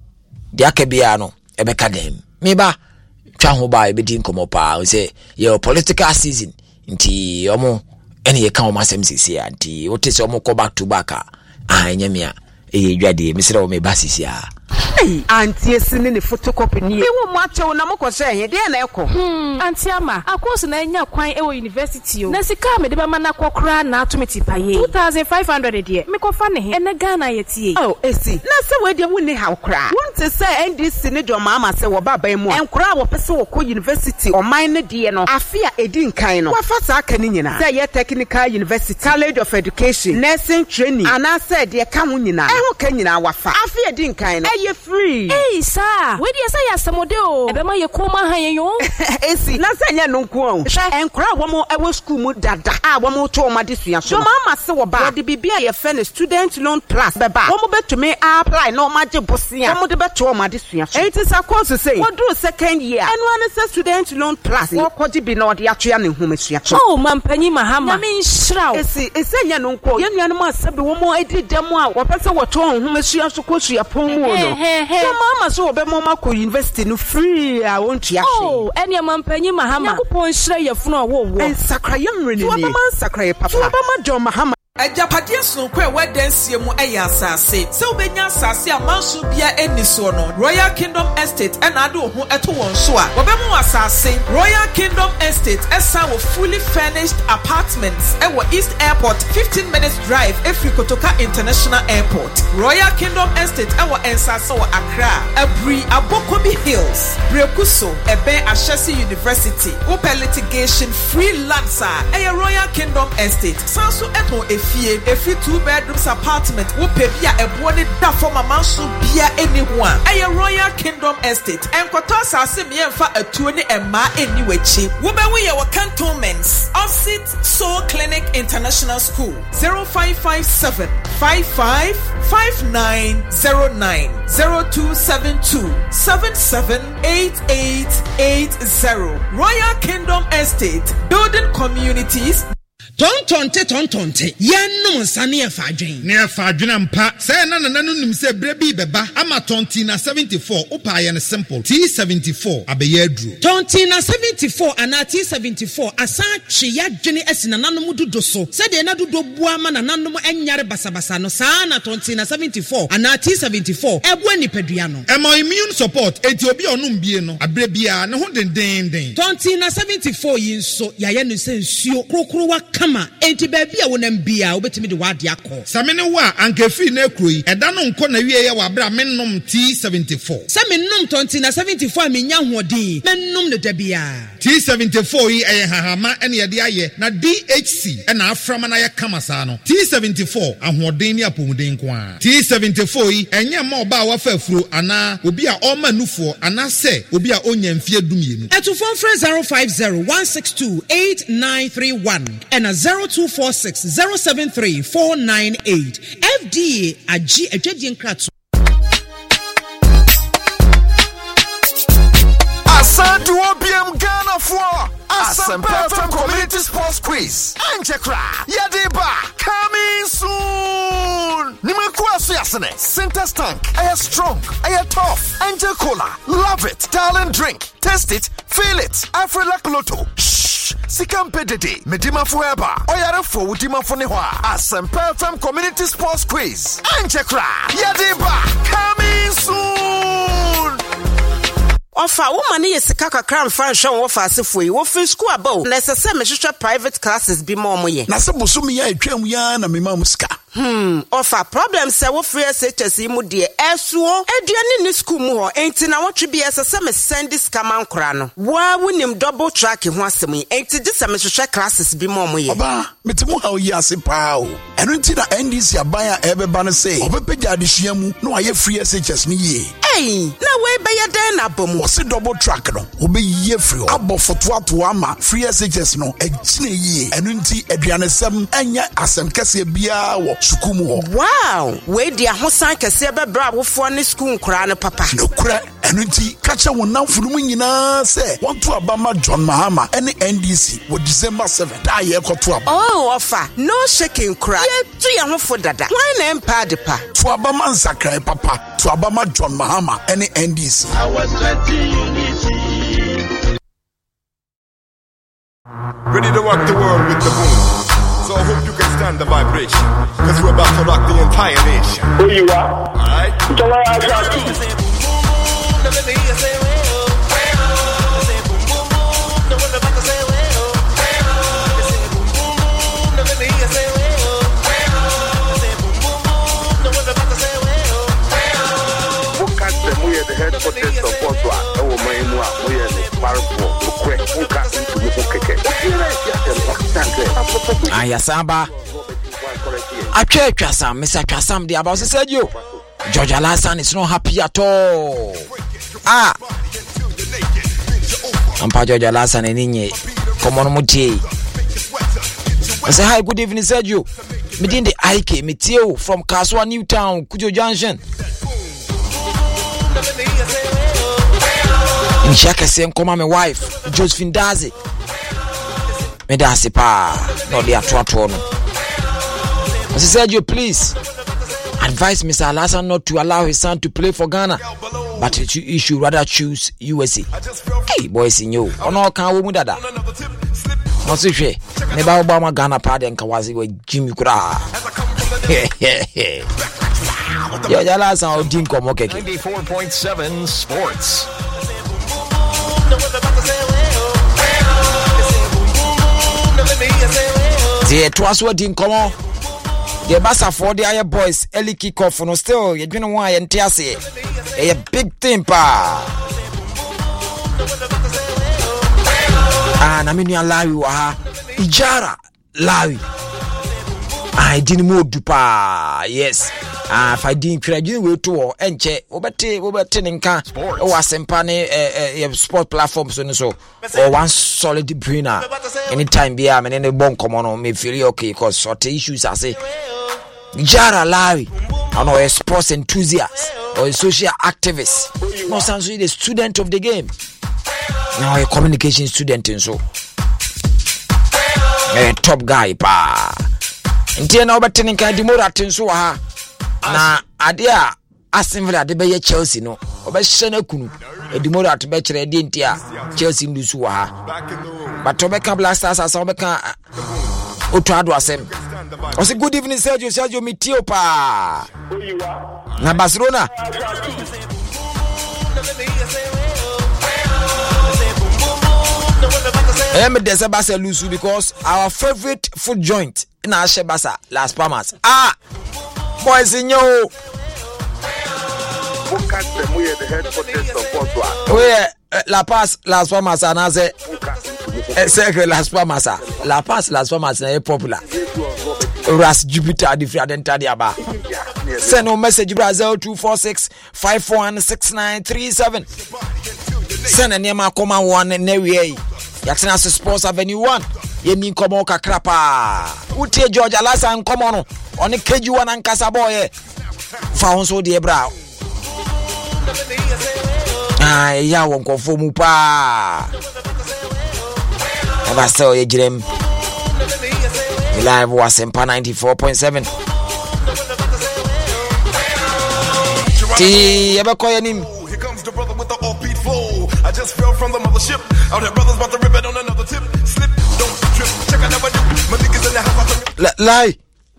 Dia kebia no e be ka dem. Me ba twa ho ba e be din komo pa. O se your political season nti omo ene ye ka o masem sisi anti o te se omo go back to back ah nyamia e dwade misira o me basisi a hey anti esini ne photocopy ni e wo mo achewo na mo ko se he de na ekọ hmm anti ama akoso na nya kwan e wo university o na sika me de ba ma na kokra na atometi paye two thousand five hundred de me ko fa ne he ene Ghana yetie oh esi na se we de wo ne ha okra won te se N D C ne do ma ma se wo baba mu enkora wo pese wo ko university o man ne de no afia edi nkan no wa fa sa aka ni nyina se ye technical university college of education nursing training ana se de ka ho nyina e ho ka nyina wa fa afia edi nkan no e free hey sir we dey say yasamode o ebe ma ye koma han yo esi na se nya no nko o enkora wo mo e wo school mu dada a wo mo to o ma desua so ma ma se wo ba de bibia ye fe ne student loan plus beba wo mo betumi apply na o ma je bosia wo mo de beto o ma desua so it is a course say wo do second year eno an say student loan plus wo koji bi na o de atoya ne humesua so oh mampanyi mahama na me nshraw esi esi nya no nko ye nua no ma se be wo mo edi dem a wo pese wo to humesua so ko sua pon mu no so mama so obe mo mako university no free a won't ya oh eni amampanyi mahama yakupon hire yefunu owo wo en sakra yemre ni so obe man sakra papa so obe ma John Mahama Ajapadia sonko e wedensie mu eya asase se obenya asase amanso bia eniso no Royal Kingdom Estate e na ade ho eto won so a obemu asase Royal Kingdom Estate esa wo fully furnished apartments e wo East Airport fifteen minutes drive efri Kotoka International Airport Royal Kingdom Estate e wo ensase wo Accra Abri Abokobi Hills Brekuso ebe Ashesi University open litigation free lands e Royal Kingdom Estate sanso eto e a free two bedrooms apartment wo pebia ebo ne da for mama so bia anyone a Royal Kingdom Estate enkoto asase me emfa atuo ne emma eni wachi wo be we your cantonments opposite Soul Clinic International School zero five five seven five five five nine zero nine zero two seven two seven seven eight eight eight zero Royal Kingdom Estate building communities. tontonte tontonte yenum nsane e fadwen ne e fadwen mpa say na na nanu nim say bre bi beba ama tontina seventy-four upa ye ne simple T seventy-four abeye aduru tontina seventy-four ana T seventy-four asa twe yadwene asina nanom dodo so say de na dodo bua ma na nanom enyare basabasa no saa na tontina seventy-four ana T seventy-four ebo nipadua no e mo immune support enti obi onum bie no abre bia ne ho den den den tontina seventy-four yin so ya ye no say nsuo krokro wa kama enti ba bia wonam bia obetimi de wade akọ samene wa ankefi na ekroyi eda no nko na wie ye wa bra mennom T seventy-four sa mennom tontina seventy-four amenya hodin mennom ne da bia T seventy-four yi eye hahama ene ye de aye na D H C ena aframa na ye kama sa no T seventy-four ahoden ni apomuden kwa T seventy-four yi enye ma oba wa fa afuro ana obi a oma nufo ana se obi a onya mfie dumienu eto phone free zero five zero one six two eight nine three one and a zero two four six zero seven three four nine eight F D A agi adwadi nkratu Asante Obiam Ghana for Asempa Community Sports Quiz. Anjekra, Yadiba, coming soon. Nimekwa Suyasene, Center Tank, I am strong, I am tough. Angel Cola, love it, darling drink, taste it, feel it. Afrelac Lotto, shh, Sikampe Dede, Medima Fueba, Oyarefo, Udima Fonihwa, Asempa Community Sports Quiz. Anjekra, Yadiba, coming soon. Ofa woman ye sika kakra mfa nhwe wo fa asefo yi wo fi school abo na sese me hwehwe private classes bi mo mo ye na se boso me ya etwam ya na me ma musika hmm ofa problem se wo free S H S mu de esuo aduane ni school mu ho enti na wo twe bi sese me send scam ankora no wa wonim double track ho asem yi enti de se me hwehwe classes bi mo mo ye oba metemu ha wo yi ase pa o eno enti na N D C abaya ebeba no say obepegya adehia mu na wa ye free S H S ni ye ei na we be ye den na bom se double track no obeyiye free abo foto ato ama free S H S no agine yi eno nti aduanesem enya asem kese bia wo sukumu ho wow we dia hosan kese be bra wofo ne school nkura ne papa no kura eno nti kacha wonam funum nyina se want to abama John Mahama ene N D C wo December seventh da ye koto aba oh offer no shaking cry ye tu ye ho fo dada why na empa de pa to abama nsakra papa to abama John Mahama ene N D C I was twenty ready to rock the world with the boom. So I hope you can stand the vibration, because we're about to rock the entire nation. Who you are? Alright? The headquarters of Boswa, our Maimua, we are the powerful, the quick, who got into the Mukeke. Ayasamba. Atwa twasam, Mister Twasam, the about said you. George Alasan is not happy at all. Ah. Ampa George Alasan and Inye. Come on, Muti. I say hi, good evening, said you. Meeting the Ike, Mitio from Kaswa Newtown, Kujo Junction. Nshaka say come my wife Josephine Dazi me dasi pa no dia twatwo no I said you please advise Mister Alasan not to allow his son to play for Ghana but he should rather choose U S A. Hey boys in you ono kan wo mu dada no se hwe me ba Obama Ghana pa de nkawazi we Jimmy kura yo Alasan odin komo keke ninety-four point seven Sports. The Twaso din komo. The Bassa for the Air Boys early kick off no still you don't want and say a big thing pa. Ah na menu Lawi wa Ijara Lawi. I didn't move dupa. Yes. Ah, if I didn't credit you will to enche obete obete nka o asempa ne eh sport platforms so so or one solid brainer anytime be am and bon come on me feel okay cause sort issues I say Jara Lawi I know a sports enthusiast or a social activist no sounds really the student of the game now a communication student and so eh top guy pa ntie na obetene kan di Morat nso wa ha na ade a Aston Villa de be Chelsea no obehye na kunu edi Morat be kire de ntia Chelsea ndusu wa ha but obeka Blasters asa obeka oto ado asem osi good evening Sergio Sergio mitio pa na Barcelona em de Barca lose because our favorite food joint in our Barca Las Palmas ah boys in yo we La Paz Las Palmas anaze c'est que Las Palmas La Paz Las Palmas est popular Ras Jupiter di free identity aba send a message Brazil two four six five one six nine three seven send a name akoma one na we Yaxena Sports Avenue one yemi nkomo kakra pa utie George Alasa nkomo no oni keji one ankasa boy fa honso de bra ah ya won kofo mu pa aba so ye jirem live was Sempa ninety-four point seven ti ebe ko yanim here comes the brother with the offbeat flow. I just fell from the mothership. Out here brothers about to rip it on another tip. Slip, don't trip. Check I never do. My niggas in the house. Lie.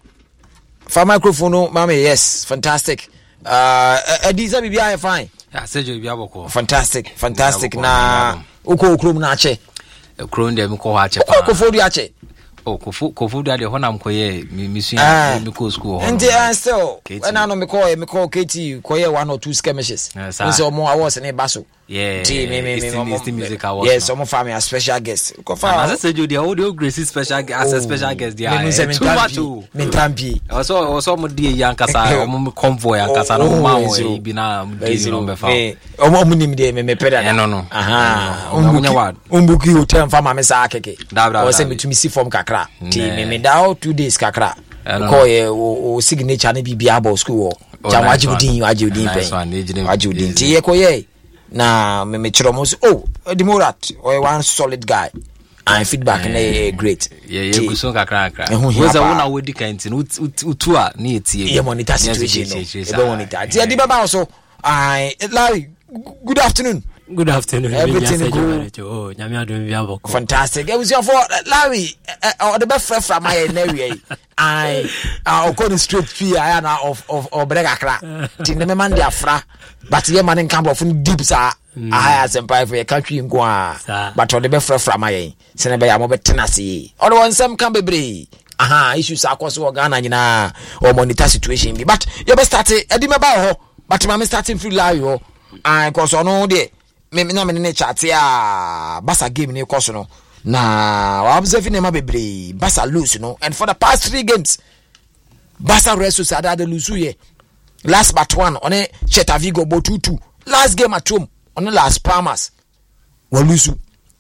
For microphone, no, mommy. Yes, fantastic. Uh, Ediza bibi aye fine. Yeah, Sergio bibi aboko. Fantastic, fantastic. Na uko ukrum na ache. Ukrum dem ko ache pa. Uko kofu di ache. Oh, kofu kofu di ade hona mkoye mi misua mi ko school ho. Ndi and still. When I know me call me call K T koye one or two skirmishes. So mo awards ne baso. Yeah, team, me, me, me, me, music awards. Yes, some family a special guest. As I said, you the audio Gracie special as a special guest. There, too much. Me tampi. Also, also, mo di yankasa, mo convoy yankasa no mawo bina gezi no befa. Omo mo nim de me me peda. No no. Aha. Umbuki umbuki hotel fama me sa akeke. O se me tumi si form kakra. Ti me me da two days kakra. Ko ye o signature na bibia abo school. Jamwaji udin, waji udin pe. Waji udin. Ti ye ko ye. Na me me chiro mo oh Di Morat or one solid guy and feedback na yeah. great yeah yeah guso kakra kakra we say una we di kantin utu a na etie yeah monitor situation no e be monitor ti di baba also I Larry good afternoon good afternoon everything good oh nyame adom bia boko fantastic e was your for Larry or the best friend from my area I I go straight tree I na of of of brega kra ti ne man dia fra but ye man in camp of deep sa I as empire for your country nko a but or the best friend from my se ne be ya mo betenase or one some can be bre aha issues akwaso Ghana nyina or monitor situation bi but you be start e di me ba ho but ma me starting free Larry ho I cause ono de me na me ne chat ya Barca game ni cause no na wa observe ne ma bebre Barca lose no and for the past three games Barca Real Sociedad lose ye last but one on a Celta Vigo bo two two last game at home on the Las Palmas we lose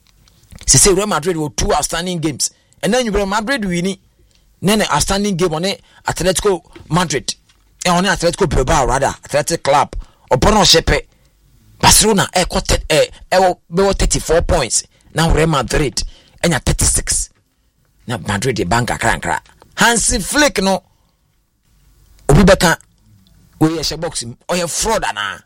se say Real Madrid were two outstanding games and then you Real Madrid win then an outstanding game on a Atletico Madrid and on Atletico Bilbao rather Athletic Club opono shepe Barcelona e quoted e e thirty-four points now Real Madrid enya thirty-six na Madrid the bank akra Hansi Flick no obi beka we ye box him or ye fraud ana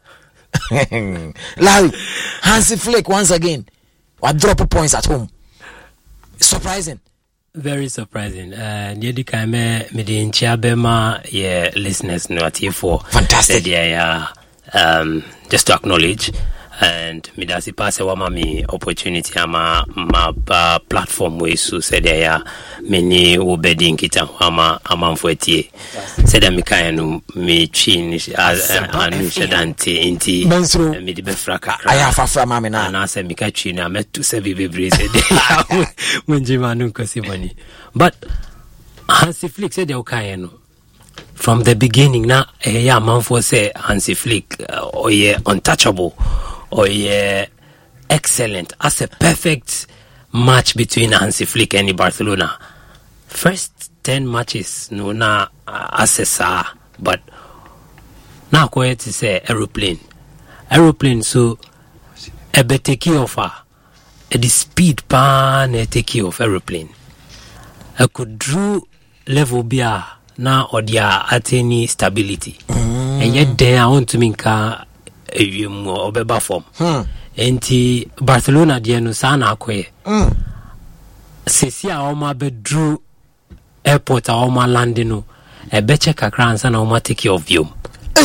Larry Hansi Flick once again what drop points at home surprising very surprising uh nearly came me the Chiabema yeah listeners no at here for fantastic yeah yeah um just to acknowledge and me da si pass wa mami opportunity ama ma uh, platform we so said ya many obedi nkita ama ama mfuetie said me kan no me chin anu shadante inti me di be fraka aya fafra mami na na say me ka chin na metu se be be said munji manu kosiboni but Hansi Flick said you kan no from the beginning na eh yeah man for say Hansi Flick uh, or yeah untouchable or yeah excellent as a perfect match between Hansi Flick and Barcelona first ten matches no na uh, assessor but now quite to say aeroplane aeroplane so a better key offer a the speed pan a take off aeroplane I could drew level bia na odia ateni stability. Mm. And yet then I want to make a obeba form. Hmm. Enti Barcelona dia no sana akwe. Mm. Sesia oma be drew airport a oma landing no. E beche kakra ansa na oma take of you. Hey.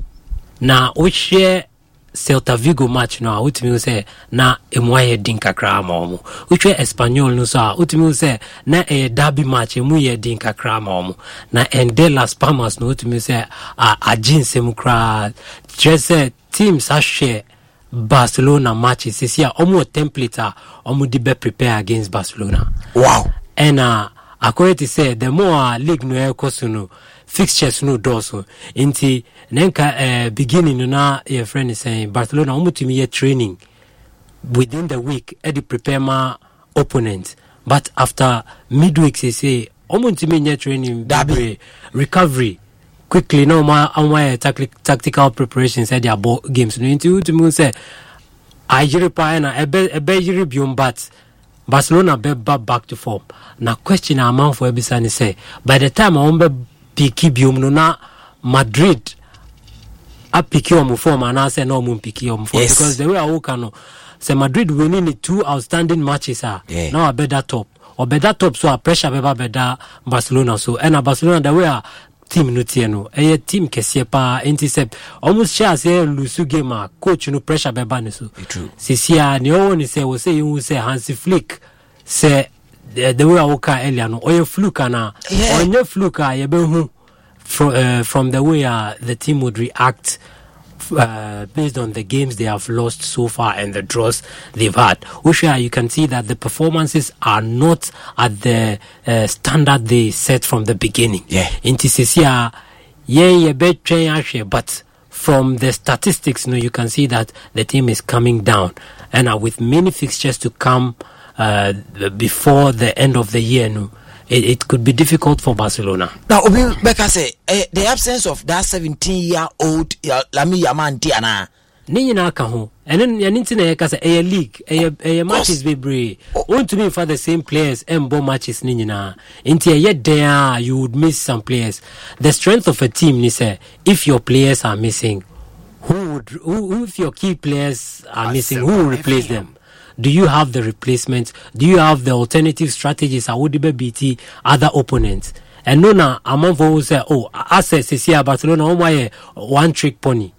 Na we share Celta Vigo match no ultimi say na emwaye din kakra ma omo. Uche Espanyol no so ultimi say na e derby match emu ye din kakra ma omo. Na ende Las Palmas no ultimi say a agin semukra. Just teams are share Barcelona matches this year omo template a omo di be prepare against Barcelona. Wow. And uh according to say the more league no ekoso no fixtures no doso inti nenka uh, beginning na your friend is saying Barcelona umutimi ye training within the week e dey prepare my opponent, but after midweek they say umutimi ye training dabre recovery quickly no ma anwa tactical tactical preparations at their ball games no inti umutimi say ajiri pa na ebe ebe yiri biom but Barcelona be back to form. Na question amount for ebisani say by the time I won't be picky biom no na Madrid a picky on form and I say no mun picky on form because the way I walk no say Madrid winning the two outstanding matches are yeah. Now a better top or better top so a pressure be better Barcelona so and a Barcelona the way a team no tieno a team kese pa intercept almost share say lose game a coach no pressure be ban so true sisia ne o ni say we say you say Hansi Flick say the, the way I walk earlier no or fluke na or no fluke a ye be hu from uh, from the way uh, the team would react uh, based on the games they have lost so far and the draws they've had. Usha, you can see that the performances are not at the uh, standard they set from the beginning. Yeah. In T C C, yeah, yeah, but from the statistics, you know, you can see that the team is coming down, and uh, with many fixtures to come uh, before the end of the year, you know, It, it could be difficult for Barcelona. Now, Obi Becca say uh, the absence of that seventeen-year-old Lami Yaman Diana. Ni na ka ho. And then yan inti na ka say a league, a a matches be brave. Want to be for the same players and bomb matches ni na. Inti yet there you would miss some players. The strength of a team ni say if your players are missing, who would who, who if your key players are missing, who will replace them? Do you have the replacements? Do you have the alternative strategies? I would be B other opponents. And no, na among those say, oh, access is here. Barcelona, oh my, one trick pony.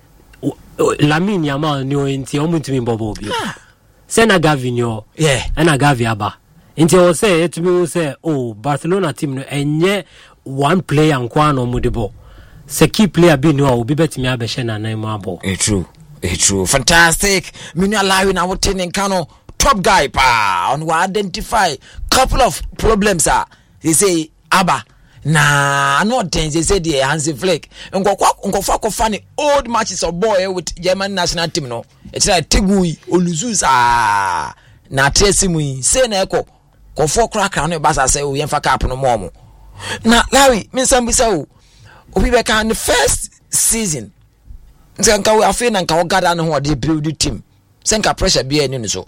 Lamine Yamal, no, inti omuntu mi bobo bi. Sena Gavinho, yeah, and a Gaviaba. Inti o say, it me say, oh, Barcelona team no, enye one player and one no mudibo. Se key player be no, obi beti mi abeshena na imabo. It's true. It's true. Fantastic. Minu allowing our ten Kano top guy pa on we identify couple of problems are they say Abba na not things they say the Hansi Flick unko unko fa funny old matches of boy with German national team no it's like Tegui Oluzusa na Tresimu say na eko ko for crack no basa say o yemfa cap no mo na Larry me sambi say o obi be kan the first season nka we afi na nka wo gada no ho de build team senka pressure be any so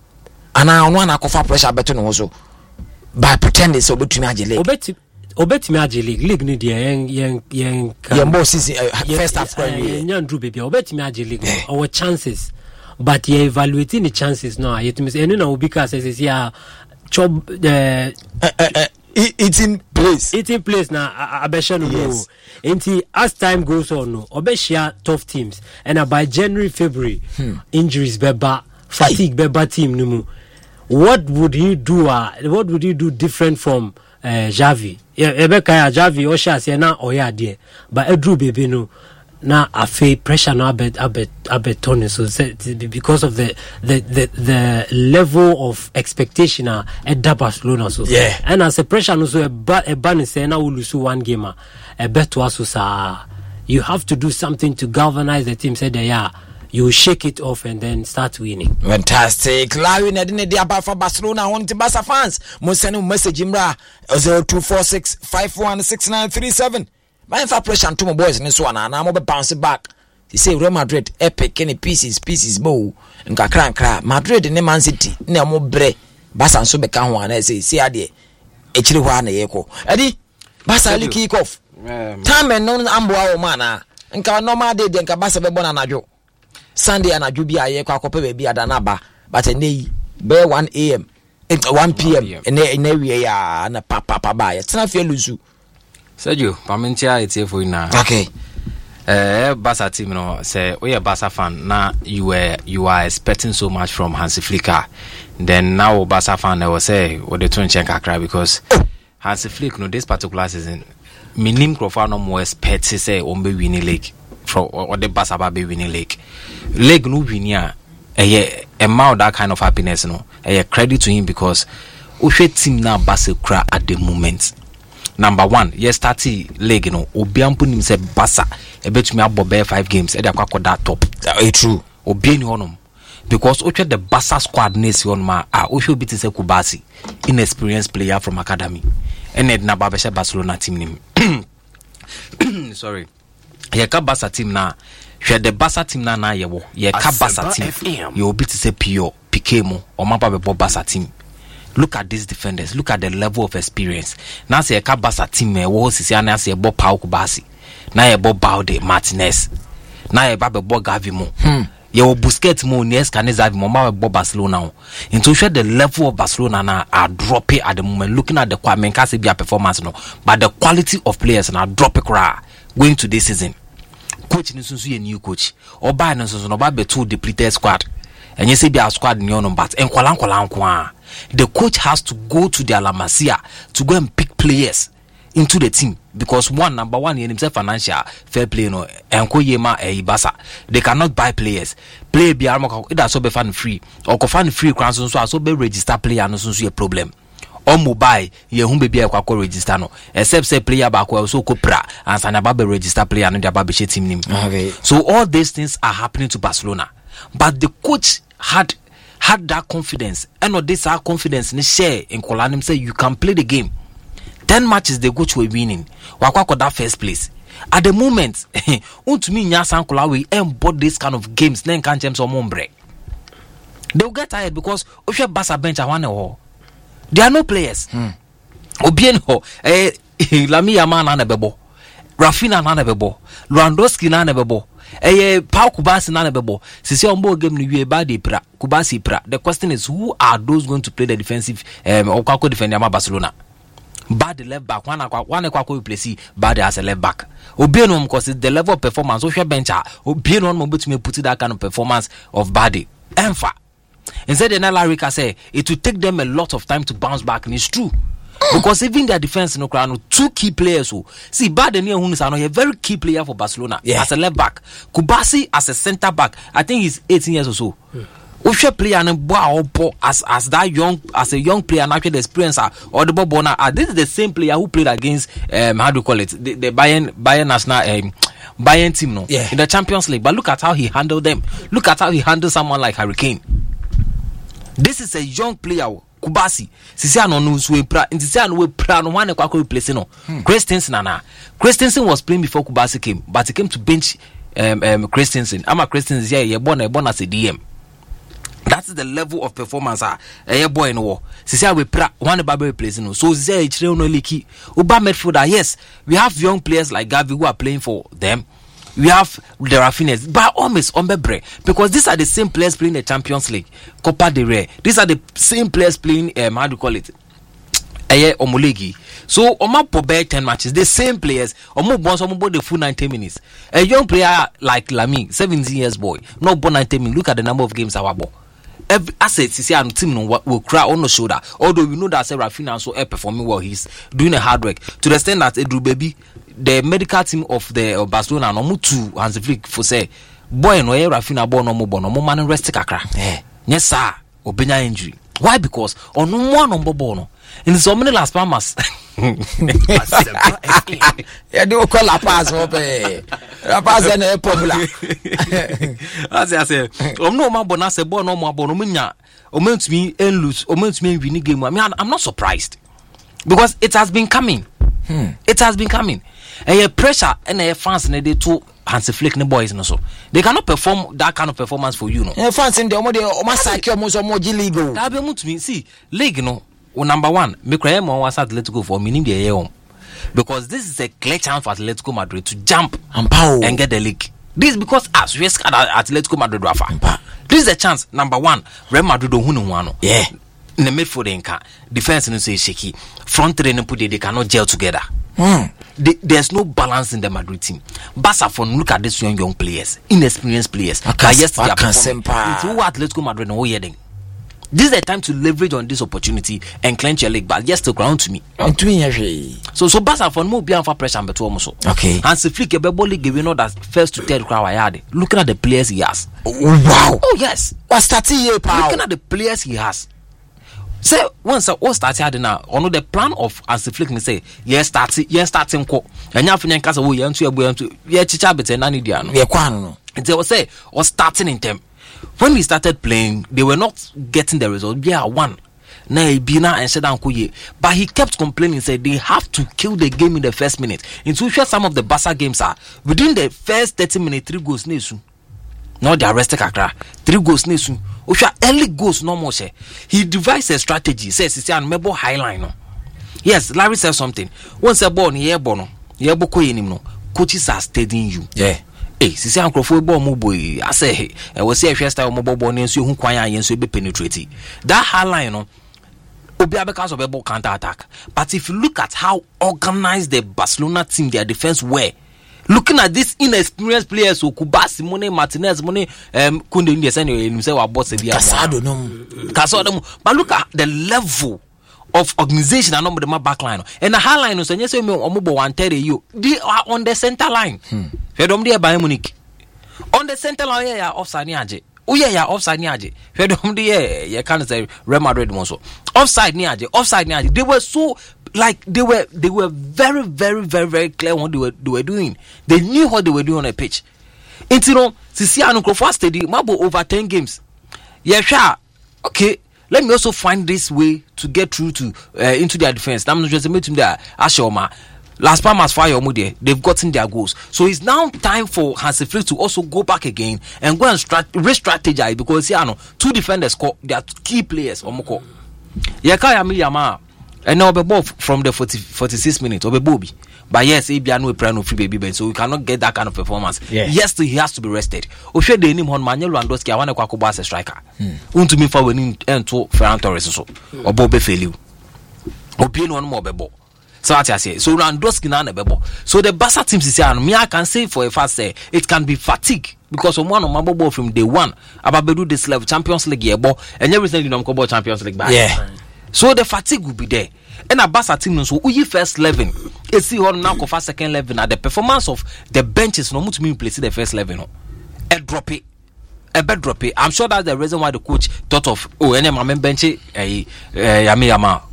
ana ono na kofa pressure beto no so by pretending so betumi age league obeti obetumi age league league ni de yen yen yen yen bo season uh, first half premier yen ndru baby obetumi age league our chances but you evaluating the chances no yetumi enu na obi ka say say ya job the it's in place it's in place now abesha no go enti as time goes on no obeshia tough teams and uh, by January February hmm. injuries beba fatigue beba team no mu what would he do uh, what would he do different from uh, Xavi ebeka ya Xavi o sha say na oya there but Edru baby no na afi pressure na abet abet abet tone so because of the the the, the level of expectation uh, at Barcelona so yeah. And as a pressure no so a ba a ban say na will lose one game a bet to us so you have to do something to galvanize the team say they yeah you shake it off and then start winning. Fantastic. Larry na dine dia ba for Barcelona on to Barca fans mo send a message imra zero two four six five one six nine three seven. My fa pressure to my boys in this one and I'm over bounce back. They say Real Madrid epic any pieces pieces bo nka kran kra Madrid ne Man City ne mo bre Barca so be kan ho na say see ade echiri hwa na yeko edi basa li kick off time no amboa o mana nka normal day de nka basa be bona najo Sunday anadwo bi aye kwa kope be bi adanaba but ene be one a m one p m ene ene wie ya na papa papa ba ya tena fie luzu Sergio pamentia etie for na okay eh Barca team no say we are Barca fan na you were you are expecting so much from Hansi Flick then now Barca fan they will say what they tun check akra because Hansi Flick no this particular season minim Crawford no more expect say on be winning league from or the Barca ba be winning league league no win ya eh amount that kind of happiness no eh credit to him because Ushe team na Barca cra at the moment. Number one, yes, thirty leg, you know, Obiampu him say Barca, a bet me about bear five games, and I that top. That's true. Obiani honum. Because Oche the Barca squad nation ma ah Osho bit is a Kubasi, inexperienced player from academy. And Edna Babesha Barcelona team name. Sorry. Ye ka Barca team na hwe the Barca team na na ye wo. Ye ka Barca team. You bit is a pure Pikemo or mapa be Barca team. Look at these defenders. Look at the level of experience. Now say a Barca team me wo sisi ana say Bob Pau Kubasi. Na ye Bob Balde Martinez. Na ye Babe Bob Gavi mo. Hmm. Ye wo Busquets mo Nies Canezavi mo ma Bob Barcelona. Into show the level of Barcelona na are dropping at the moment. Looking at the Kwame Nkasebia performance no, but the quality of players na drop it cra going to this season. Coach ni sunsu ye new coach. Oba no sunsu no ba be two depleted squad. And you say be a squad ni on but enkwala enkwala nkwa. The coach has to go to the La Masia to go and pick players into the team because one number one in himself financial fair play no enko yema e Barca they cannot buy players play be armo it so be fan free or ko fan free kran so so be register player no so so a problem or mobile ye hu be be akwa register no except say player ba ko so ko pra and sana ba be register player no dia ba be team nim. Okay. So all these things are happening to Barcelona but the coach had had that confidence and or this our confidence in share in Kolanim say you can play the game. Ten matches they go to a winning. Wakwa that first place. At the moment, to me Nyasan Kola we embody this kind of games. Then can't James or Mombre. They'll get tired because if you Barca bench I want to there are no players. Hmm. Obienho eh Lami Yaman na bebo. Rafinha na bebo. Lewandowski na bebo. Eh, Pau Kubasi na bebo. Sisi ombo game ni wie ba de pra. Kubasi pra. The question is who are those going to play the defensive um Okako defender ma Barcelona? Bad the left back. One one Okako replace bad as a left back. Obieno because the level of performance social bencher. Obieno mo bet me put that kind of performance of body. Enfa. Instead the Larika say it will take them a lot of time to bounce back and it's true. Because even their defense no crown two key players who see bad near who is a very key player for Barcelona yeah. As a left back. Kubasi as a center back. I think he's eighteen years or so. Ushe player and boy as as that young as a young player and actually the experience or the Bobona. Uh, this is the same player who played against um how do you call it the, the Bayern Bayern national um Bayern team no yeah. In the Champions League. But look at how he handled them. Look at how he handled someone like Harry Kane. This is a young player. Kubasi sisi ano no so pra sisi ano we pra no wane kwa replace no Christensen na Christensen was playing before Kubasi came but he came to bench um, um Christensen ama Christensen here ye born e born as a D M. That is the level of performance ah eh boy no sisi we pra wane ba replace no so sisi e chire no leki uba midfielder yes we have young players like Gavi who are playing for them. We have the Rafinha, but almost on bebre because these are the same players playing the Champions League, Copa del Rey. These are the same players playing. Um, how do you call it? Eye Omolegi. So Oma Pobe ten matches, the same players. Omo bonds, Omo bought the full ninety minutes. A young player like Lamy, seventeen years boy, not born ninety minutes. Look at the number of games our ball. Every asset, you see, and team no will cry on the shoulder. Although we know that say Rafinha so uh, performing well, he's doing a hard work to the extent that Edu Baby. The medical team of the uh, Barcelona no mu to Hansi Flick for say boy no e Rafinha boy no mo boy no mo man rest kakra eh yes sir obenya injury why because on one number boy no in so many Las Palmas yeah do call La Paz ope La Paz na popular as I say om no ma boy na say boy no mo boy no munya o meant me and lose o meant me win game I mean I'm not surprised because it has been coming hmm. It has been coming. And your pressure and your fans and they too Hansi Flick the boys no so they cannot perform that kind of performance for you no. Yeah, fans in the omo dey omo saki omo so omo league. That be to me see league no well, number one, me cry more was Atletico for meaning the home. Because this is a clear chance for Atletico Madrid to jump and power and get the league. This is because as we scared Atletico Madrid Rafa. This is a chance. Number one, Real Madrid don't win. Yeah. In the midfield, inca defense no say shaky. Front three no put they cannot gel together. Mm. They, there's no balance in the Madrid team. Barca for look at these young young players, inexperienced players. I can't, yes, I can't simpa. It's who Atletico Madrid no heading. This is the time to leverage on this opportunity and clench your leg, but yes, to ground to me. So, so Barca for no be for pressure, but almost okay. And Siflik Ebebo League, you know that first to third crowd I had. Looking at the players he has. Oh, wow. Oh yes. What's that here, pal? Looking at the players he has. Say once I was started now, on the plan of Hansi Flick, me say yes, starting, yes, starting co. And now for your casa, we are to to yeah, chicha, but nani diano. Yeah, quano. And they will say or starting in them. When we started playing, they were not getting the result. Yeah, one. Now Bina and Shedan Kuye, but he kept complaining. Said they have to kill the game in the first minute. Into which some of the Barca games are within the first thirty minutes, three goals nesu. Now they arrested Kakra. Three goals nesu. Osha early goals no more. He devised a strategy. Says it's an mebo highline. Yes, Larry said something. Once a ball near Bono, near Boko no coaches are studying you. Yeah. Hey, sisi ankrofo ball mo boy. I say hey, I was say first time mo ball nso hu kwan ayen so be penetrate. That highline no obi abeka so be ball counter attack. But if you look at how organized the Barcelona team, their defense were, looking at these inexperienced players, so Kuba, Simone, Martinez, Simone, um, Kunde, India, and himself are boss. Casado, no. Casado, but look at the level of organization and number the backline and the high line. So, yes, you omubo one thirty you. They are on the center line. Fedom dia Bayern Munich on the center line. Yeah, offside niaje. Oh yeah, yeah, offside niaje. Fedom dia, yeah, can't say Real Madrid also offside niaje, offside niaje. They were so. Like they were, they were very, very, very, very clear what they were, they were doing. They knew what they were doing on a pitch. And you know, Sisi Anukrofo steady, Mabo over ten games. Yeah, sure. Okay, let me also find this way to get through to uh, into their defense. I'm just making there. Ashoma, Las Palmas fire Omude. They've gotten their goals. So it's now time for Hansi Flick to also go back again and go and strat- re-strategize because you know two defenders score. They are key players. Omoko. Yakaya Miliyama. And now be both from the forty, forty-six minutes or be Bobby. But yes, if you are no plan of free baby ben, so we cannot get that kind of performance. Yeah. Yes, he has to be rested. Oshe de name on Manuel Lewandowski, I want to kwakuba as a striker. Un to me for winning and to Ferran Torres so or Bobe Feliu. Opinion one more bebo. So what I say. So Lewandowski na na bebo. So the Barca team is here. Me I can say for a fact say it can be fatigue because of one of my ball from day one. Ababedu this level Champions League yeah, but and everything you know about Champions League back. Yeah. So the fatigue will be there. And a Barca team so we first eleven. It's see how now for second eleven. At the performance of the benches no much mean place the first eleven. No. A drop it. A bed drop it. I'm sure that's the reason why the coach thought of oh any my bench eh Yami Yama.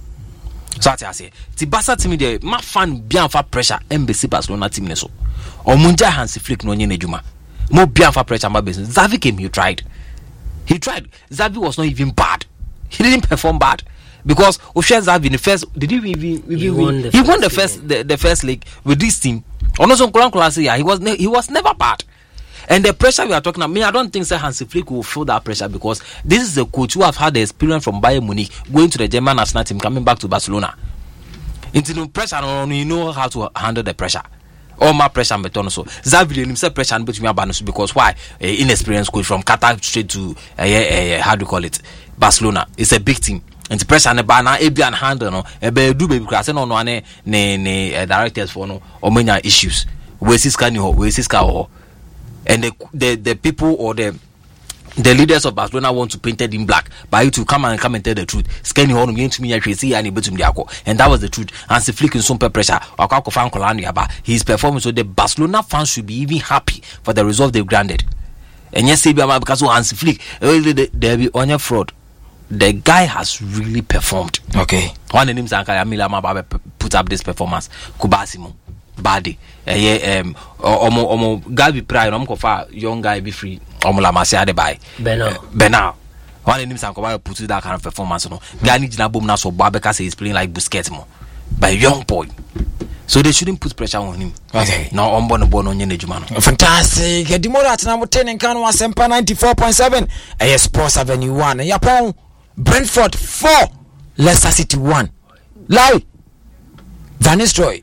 So I say the Barca team there my fan bien for pressure embassy Barcelona team so. Omunja Hansi Flick no nyene juma. Mo bien for pressure my business. Xavi came, he tried. He tried. Xavi was not even bad. He didn't perform bad. Because Osha Xavi in the first did he even he, he won the he first won the first the, the first league with this team. On also class yeah, he was ne- he was never bad. And the pressure we are talking about, me, I don't think Sir Hansi Flick will feel that pressure because this is a coach who have had the experience from Bayern Munich going to the German national team, coming back to Barcelona. Into the pressure, you know how to handle the pressure. All my pressure and beton so Xavi himself pressure and between balance because why uh, inexperienced coach from Qatar straight to uh, uh, uh, how do you call it Barcelona. It's a big team. And the pressure and the banner Ebian handle no ebe do baby class no no ne ne uh, directors for no or many issues. Where is can you where is ka and the, the the people or the the leaders of Barcelona want to paint it in black, but you to come and come and tell the truth. Scanning on me to me actually see and and that was the truth. And the flicking some pressure. His performance, so the Barcelona fans should be even happy for the result they've granted. And yes, because Hansi Flick, there be on your fraud. The guy has really performed. Okay. One of them Zankaya put up this performance. Kubasimo. Body, eh, um, omo omo Gabi Pride, omo kofa young guy be free, omo la Masia de buy. Benal, Benal. One of them Sankoba put that kind of performance. No, Gani Jina Boom na so Babeka say he's playing like Busquets mo, by young boy. So they shouldn't put pressure on him. Okay. Now on bono bono nyene jumano. Fantastic. Dimora at number ten in Kano Asempa ninety four point seven. A Sports Avenue one. Yapon Brentford four. Leicester City one. Larry Van Nistelrooy.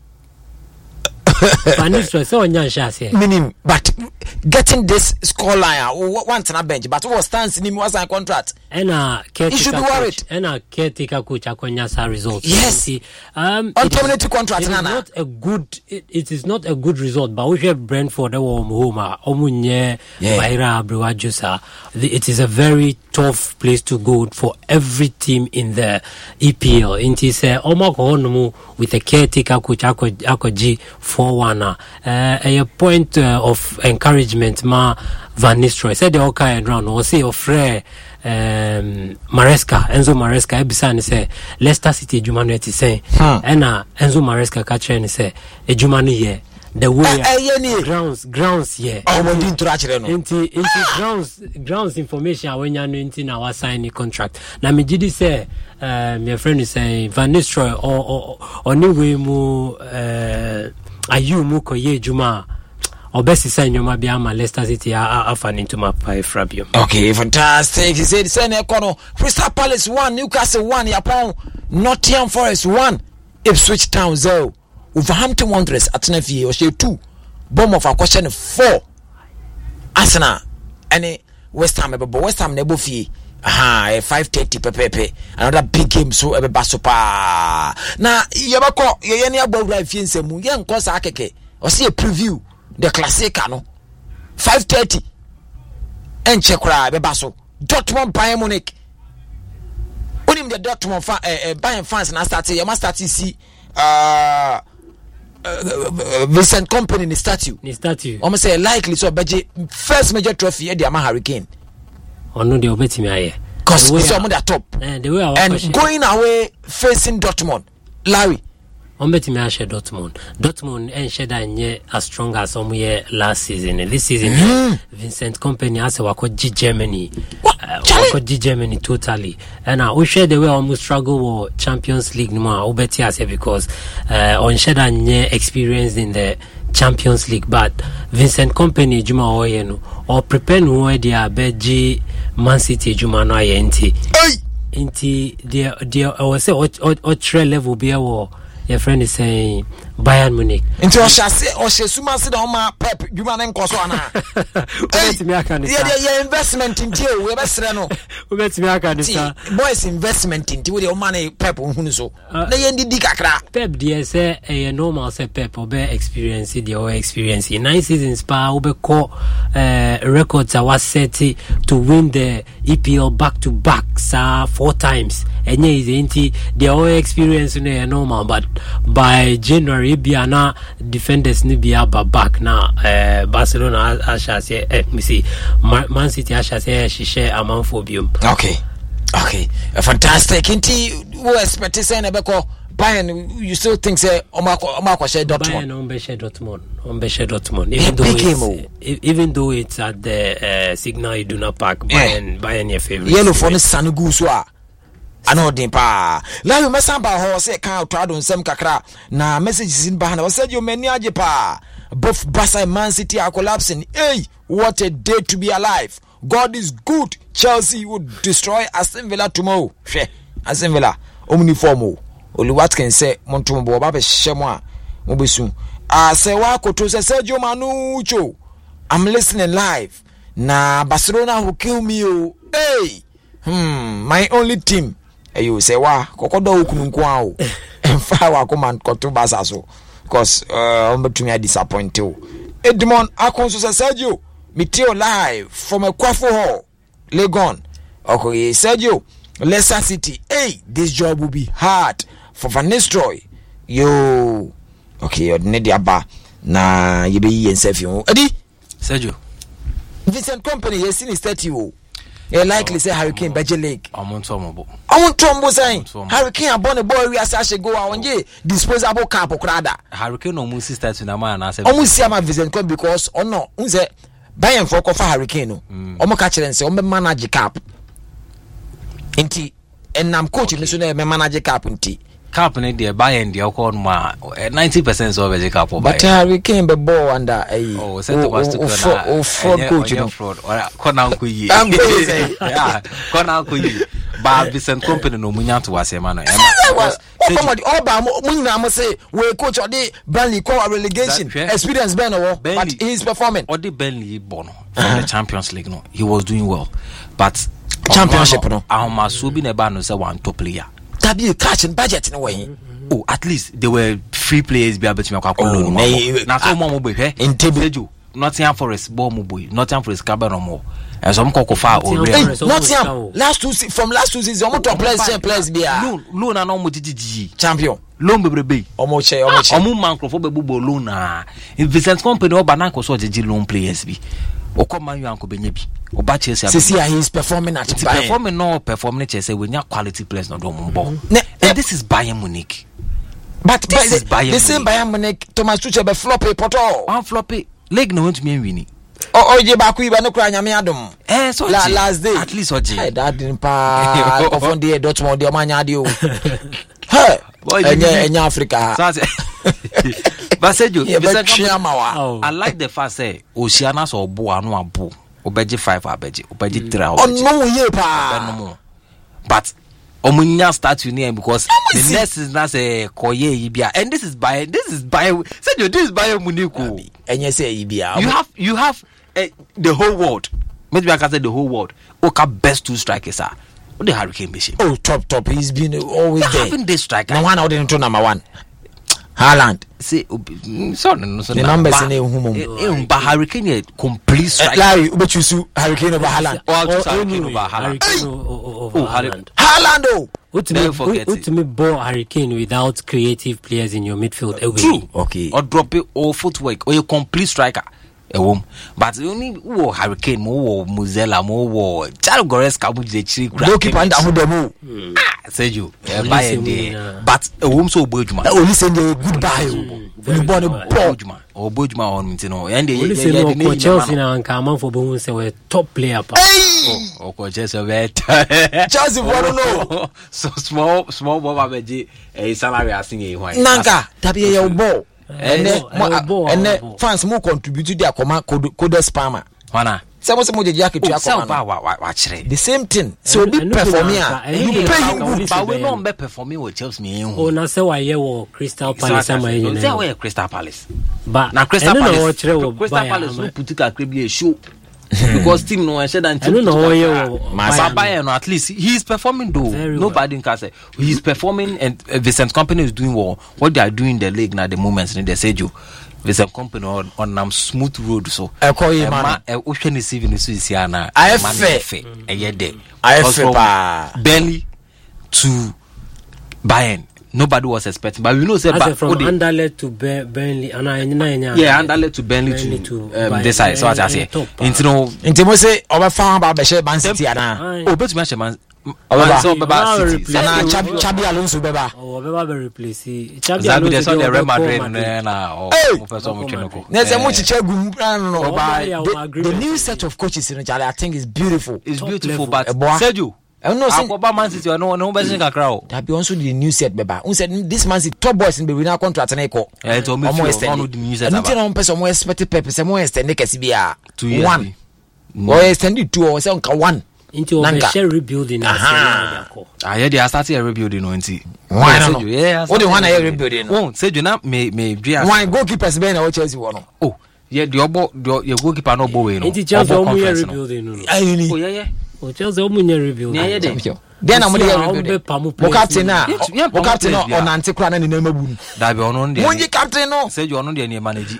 Van Nistelrooy so on your Meaning, but getting this scoreline once on a bench, but what stands in him was a contract. And uh, he should be worried. And a caretaker coach Akonyasa result. Yes. Um, on terminated contract. It is not a good. It, it is not a good result. But we have Brentford. Homa Omunye Baira Abruajusa. It is a very tough place to go for every team in the E P L. It is a Omako with a caretaker coach Akoji four one. Uh, a point uh, of encouragement. Ma Van Nistelrooy said the okay and round or say of Frey. Um, Maresca, Enzo Maresca, Ebisani say Leicester City Jumanu eti say, and uh, Enzo Maresca catch and say a Jumanu here. The way uh, uh, grounds, grounds here. Oh, we didn't touch it. Into into grounds, grounds information when you're into our signing contract. Now me did say, um, your friend is saying Van Nistelrooy or or or new way mu uh, ayu mu koye Juma. Obesi sign your Mabiama Leicester City are fan into my pie Frabio. Okay, fantastic. He said send a corner. Crystal Palace one, Newcastle one, Yapon, Nottingham Forest one, Ipswich Town zero, Wolverhampton Wanderers at Nefi or she two, Bournemouth a question four, Arsenal, any West Ham, but West Ham nebo fee. Aha, five thirty pepepe. Another big game so ebe basopa. Na yabako yeni above life fiense mu yen kosa akeke. O see a preview. The classic no five thirty and check ra be baso Dortmund Bayern Munich. Onim the Dortmund fan eh, eh, Bayern fans na start you must start to see uh, uh Vincent Kompany in the statue the statue almost say likely so beje first major trophy e the Hurricane ono de obetimi aye cause some of the top eh, the way and going away facing Dortmund. Larry on betting me share Dortmund. Dortmund and Sheda nye as strong as some year last season. This season, mm. Vincent Kompany has a wako G Germany. Uh, wako G Germany totally. And uh, we share the way almost struggle with Champions League no more. Obeti ase because uh, on Sheda nye experience in the Champions League, but Vincent Kompany Juma oye no or prepare no way they are beji Man City Juma no aye inti. Inti they they I was say o tre level be a your friend is saying Bayern Munich. Into Oshase Oshesuma sit on my Pep Juman Nkoso ana. Yeah, yeah, investment in deal we best no. We bet me aka boys investment in deal money Pep hunu so. Na yendi di kakra. Pep dey say a normal say Pep obe experience the or experience. In nine seasons pa obe call uh, records are was set to win the E P L back to back sa four times. Enye is inti the or experience no normal, but by January biana defenders ni bia back na uh, Barcelona asha say eh, me see Man City asha say she share amount for bium. Okay. Okay. Uh, fantastic. Inti we expect say na beko Bayern, you still think say Omako Omako share Dortmund? Bayern on share Dortmund. On share Dortmund. Even though it's even though it's at the uh, Signal Iduna Park, Bayern yeah. Bayern your favorite. Yellow for the Sanugu so ano din pa la you messamba ho say kan trado nsem kakra na messages in bahana was said you many aje pa both Barca and Man City are collapsing. Hey, what a day to be alive. God is good. Chelsea would destroy Aston Villa tomorrow. She Aston Villa omniformo only what can say montumbo ba be shemwa mo besu ah say wa koto say Sergio Manucho I'm listening live na Barcelona who kill me oh hey hmm my only team. Hey, you say wa kokodo okununku a o emfa wa command koto Barca so because uh um betumi disappoint you Edmond Akonso say Sergio Miteo live from a Kwafo Hall Legon. Okay Sergio Leicester City, hey, this job will be hard for Van Nistelrooy. Yo, okay, you're the aba. Na you be in Sefio. Adi, Sergio. Vincent Kompany, you seen his statue. You likely say Hurricane Badger Lake. I'm on Tombo. I'm on Tombo saying Hurricane abon a boy we are such a go on ye disposable cap or crada. Hurricane no musi statue na man. I said, almost see my Vincent Kompany because oh no, unze Bayern for cover Hurricane. Omo catch and say, Omo manage cap. Inti and I'm coaching so na me manage cap inti cap ne dey buy and dey call ma ninety percent of the cap but we came be ball under eh oh set was to for fraud coach no fraud or corner ko yi am go say yeah corner ko yi But Vincent Company no munya to was a man. Somebody all by Munam say we coach or the Burnley call a relegation experience Ben or but he's performing. Or the Burnley Bono from the Champions League. No, he was doing well. But Championship no. Ahoma Subi Neba no say one top player. That be catching budget in a way. Oh, at least they were free players be able to make a call. Now so more mobile in Tebeju. Nottingham Forest ball mobile. Nottingham Forest Cabaret more. And some coco far or Nottingham last two from last two seasons almost top players same players be loan loan and almost G G champion loan be be almost che almost omu man crofo be bubo loan na Vincent Company o bananko so G G loan players bi o come man you anko benye bi o ba Chelsea see he is performing at Bayern performing no performing Chelsea we nya quality players no do mo ball and this is Bayern Munich but this is Bayern the same Bayern Munich Thomas Tuchel be floppy poto one floppy leg no want me win. Oh, oh, je baku iba no kra nyame adom. Eh, so La, last day. At least oje. Hey, that didn't pa. Ofon dey Dortmund dey manya dey o. Hey, enya enya Africa. But say you, I like the fact say Oceana so bo anu abo. Obeje five abeje, obeje three. Oh no, ye pa. But omunya start you near because the next is not say koye ibia and this is by this is by say you this is by Muniko. Enye say ibia. You have you have uh, the whole world. Maybe I can say the whole world. Oka best two strikers are. What the Hurricane machine? Oh, top top. He's been always there. Having this striker. No one out into number one. Haaland. See, sorry, no, the numbers in the home. But Hurricane is complete striker. Larry, but you see Hurricane over Haaland. Oh, Hurricane over Haaland. Oh, Haaland. Haaland, oh. Ultimate ball Hurricane without creative players in your midfield. True. Okay. Or drop it or footwork or a complete striker. A woman, but only war Hurricane, more Muzella, more war. Charles Goreska would the chief goalkeeper and Ahudamu. Ah, said you, buy a day, but a woman so Bojuma. Oh, listen, goodbye. You bought a Bojuma or Bojuma on Mintino, and the Chelsea and Kaman for Bones were top player. Oh, oh, Chelsea of it. Chelsea, what no. So small, small Boba Beji, a salary asking why. Nanka, Tabia your ball. And then, and then fans more contribute to their command code spammer. Wana. Some some the jacket to watch the same thing. So be performing. You pay him good, but we don't be performing with Chelsea. Oh, na say why you Crystal Palace sama you. Say why Crystal Palace. But na Crystal Palace. Crystal Palace no put it a show. Because team no said and I don't know Bayern at least he is performing though. Very Nobody well. Can say he is performing and uh, Vincent Company is doing well. What they are doing in the league now the moments in the Seju Vincent Company on on um, smooth road so I call you man ocean is even so is here now I fe a year there I fe Burnley to Bayern. Nobody was expecting, but we know say ba- from Anderlecht to Burnley, and I know yeah, Anderlecht to Burnley, Burnley to, to um, this side. So what I say, into no, into mo say over farm about Beshé Man City ana. Oh, but me Man, over so Baba City. Na Chabi Chabi Alonso beba. Oh, Beba be replace. Chabi Alonso dey the Real Madrid na. Oh, Professor Muchenoko. Na say mo chiche gu no. The new set of coaches in Charlie, I think is beautiful. It's beautiful, but Sergio. I know say Akoba Man City no no be sing kakra. That be also the new set beba. Un said this Man City top boys in be winner contract na iko. Eh to me no the new set. Until on person mo expect purpose mo extend kesi bia. One. Or extend two or say on one. Into a share rebuilding. Ah, yeah, they are starting a rebuilding no nti. Why no? Yeah. What the one I rebuilding? Oh, say you na me me dua. Why goalkeepers be na Chelsea one? Oh, yeah, the obo your goalkeeper no bo we no. Into Chelsea omo rebuilding no. Oh yeah yeah. Oh, Chelsea omo rebuilding. Yeah yeah. Then I'm going to be captain now. Mo captain on anti-clan and in the name. That be on on the. When you captain, no. Say you are not the manager.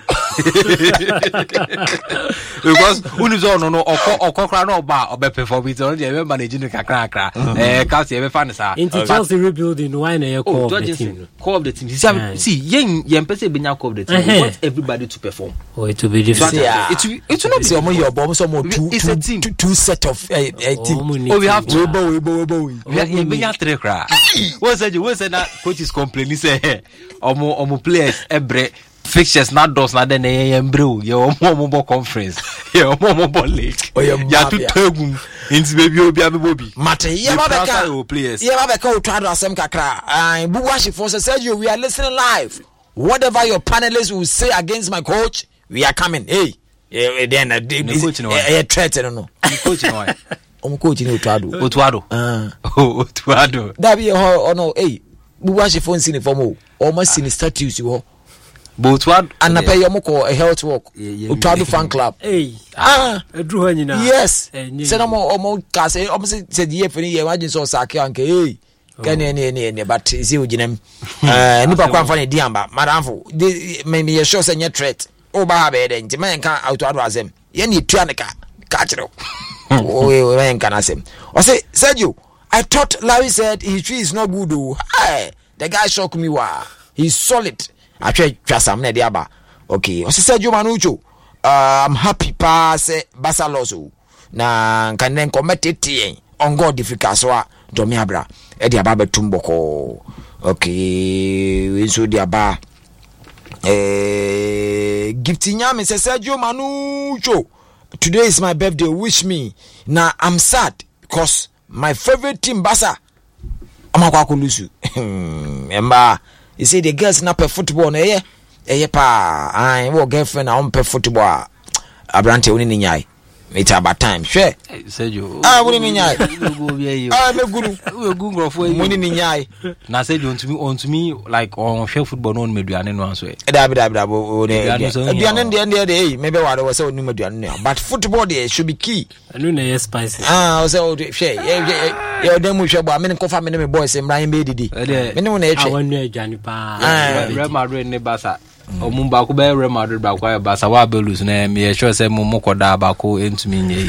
Because when you don't know, or or or no bar or be perform it on the managing the kakra kakra. Eh, captain, every fan is. Into Chelsea rebuilding, why na you call the team? Call the team. See, yen yen person be now call the team. We want everybody to perform. Oh, it will be different. It will it will not be some your bomb some more two two two set of team. Oh, we have to. Webo webo webo. You be your three cry. What said you? What said that coach is complaining? Say, omo omo players every fixtures not does not then embryo. Your omo conference. Your omo league. Ya to tegum. Into baby obi abi bobi. Mate, ye ba beka players. Ye ba beka o try to asem kakra. Ah, Buwashi for said you we are listening live. Whatever your panelists will say against my coach, we are coming. Hey, then uh, coach no. Eh, threat no. Coach no. omo coach ni Otuado Otuado ah Otuado da bi ho ono eh bu wa she phone sin for mo o ma sin status ho but what anapa ye mo ko a health work Otuado fan club eh ah edru ha nyina yes se na mo omo ka se omo se se die fani ye imagine so sake anke eh kan ene ene ene but isi ojinam eh nipa kwa fa ne diamba madamfo me me ye sure say nye threat o ba ha be de nti men kan Otuado azem ye ni tua ne ka ka kire o we men kan asem o say Sergio, I thought Larry said his tree is not good though. Hey, the guy shocked me wa he's solid. Actually twa sam na de aba okay o say Sergio Manucho uh, I'm happy pa say Basaloso na kan nen committed on God difficult so do me abra e de aba betumboko okay we so de aba eh giftinya me say Sergio Manucho, today is my birthday, wish me. Now I'm sad because my favorite team Basa amakwa lose. Remember you see the girls na play football na eh eh pa ai wo girlfriend na on play football abrante woni ni nyai it's about time sure Sergio ah woni ni nyai ah me guru we gu ngofo e woni ni nyai na Sergio on to me on to me like on share football no meduane no anso e da bi da bi da bo ne aduane de de de eh maybe wa do say oni meduane no but football there should be key anu na yes spicy ah o say o share ye dem mu hwe bo me ko fa me me boys mran be didi me ne mo na e hwe awanu aduane pa Real Madrid ne Barca omumba ko be Real Madrid ba kwa Barca wa belus na me sure say mo mokoda ba ko entumi nye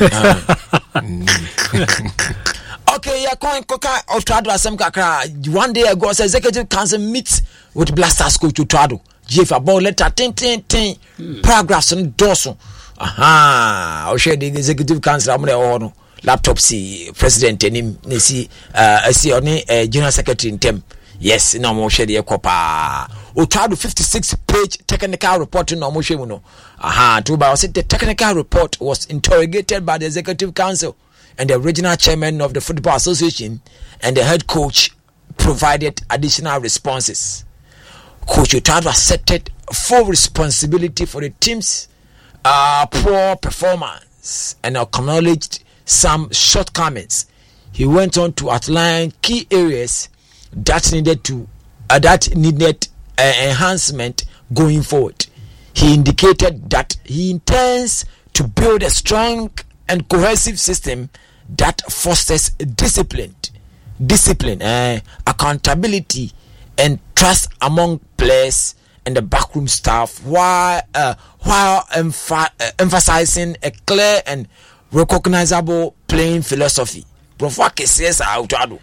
okay ya coin koka Otuado asem kakra one day ago say executive council meets with Blasters coach Otuado G F about letter ten ten ten paragraphs on doso aha o share the executive council am there no laptop si president enim ne si uh si oni general secretary intem yes no mo share the kopa Otuado fifty-six page technical report no mo share mu no aha to ba the technical report was interrogated by the executive council and the regional chairman of the Football Association and the head coach provided additional responses. Coach Otuado accepted full responsibility for the team's uh, poor performance and acknowledged some shortcomings. He went on to outline key areas that needed to uh, that needed uh, enhancement going forward. He indicated that he intends to build a strong and cohesive system that fosters discipline, discipline, uh, accountability, and trust among players and the backroom staff, while uh, while emph- uh, emphasizing a clear and recognizable playing philosophy. Profake says Otuado.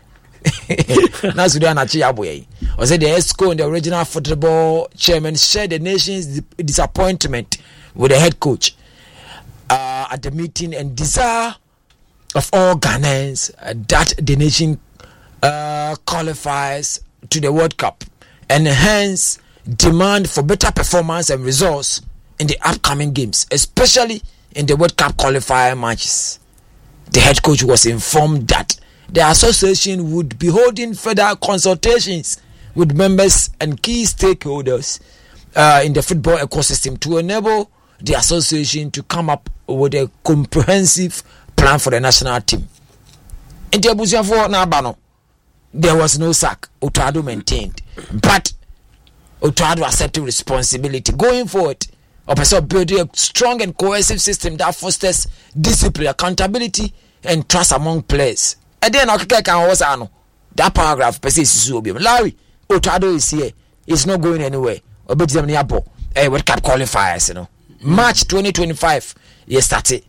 Now Sudan achi aboye. I said the ESCO and the original football chairman shared the nation's disappointment with the head coach Uh, at the meeting and desire of all Ghanaians uh, that the nation uh, qualifies to the World Cup and hence demand for better performance and results in the upcoming games, especially in the World Cup qualifier matches. The head coach was informed that the association would be holding further consultations with members and key stakeholders uh, in the football ecosystem to enable the association to come up with a comprehensive plan for the national team. In the Abuja for Nabano, there was no sack. Otuado maintained, but Otuado accepted responsibility going forward. Opposite building a strong and cohesive system that fosters discipline, accountability, and trust among players. And then that paragraph persists. Larry, Otuado is here. It's not going anywhere. Hey, World Cup qualifiers, you know. March twenty twenty-five, yes, started.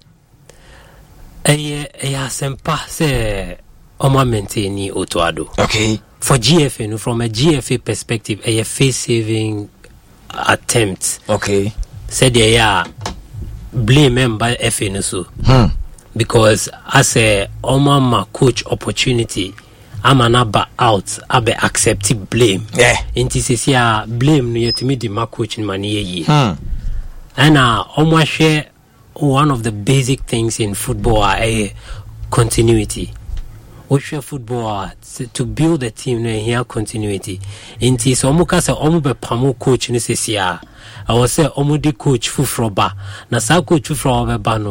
Eh, eh, sempa se oma maintain Otuado. Okay. For G F A, from a G F A perspective, a face saving attempt. Okay. Said they are blame member F A so. Hmm. Because as a oma ma coach opportunity, I'm an abba out, abe accepting blame. Yeah. Inti se ya blame no yet me di ma coach in mani ye. Hmm. And uh, almost share one of the basic things in football are a continuity. We share football to build a team and here continuity. Inti so omuka se omu be pamu coach ni sesi ya. I was say omu di coach fufroba. Na sa coach fufroba be bano.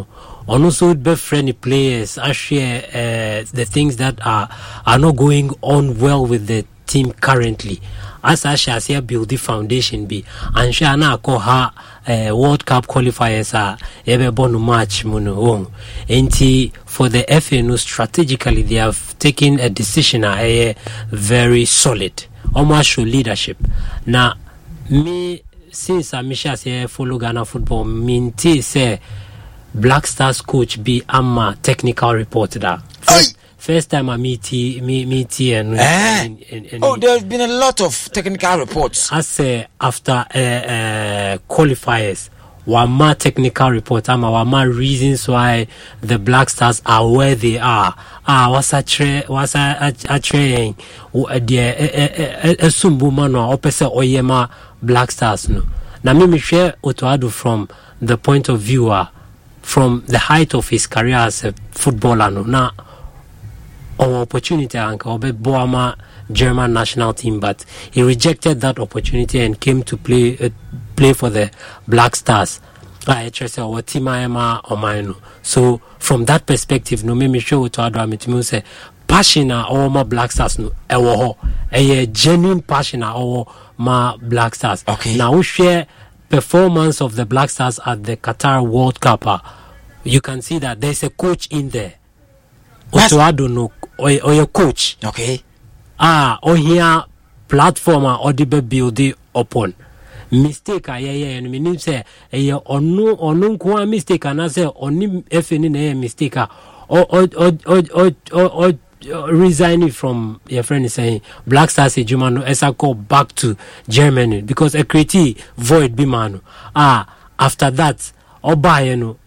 on also be friendly players. I share uh, the things that are are not going on well with the team currently. As I shall say, build the foundation be and shall now call her uh, World Cup qualifiers are ever born match muno. And for the F A, no, strategically they have taken a decision uh, very solid, almost show leadership. Now, me since I Misha say follow Ghana football, mean T say Black Stars coach be ama technical reporter that. First, first time I meet me meet and, eh? and, and, and oh, there's been a lot of technical reports. I say after uh, uh, qualifiers, one more technical report, ama one more reasons why the Black Stars are where they are. Ah, what's a tra- what's a a train? The a sumbu mano opese oyema Black Stars no. Na me share Otoado from the point of view uh, from the height of his career as a footballer no. Na our opportunity anka obe boama German national team, but he rejected that opportunity and came to play uh, play for the Black Stars. I trust our team Emma or mine. So from that perspective, no me show to Adra say passion or my Black Stars no ewo a genuine passion or my Black Stars. Okay. Now we share performance of the Black Stars at the Qatar World Cup. Uh, you can see that there's a coach in there. Otoado no or, or your coach. Okay. Ah, or here platform or the build upon. Mistake I yeah and meaning say a or no or no kwa mistake and I say only if any mistake or or or or or or resigning from your friend is saying Black Stars Jumano as I go back to Germany because a creative void bimano. Ah, after that Oba you know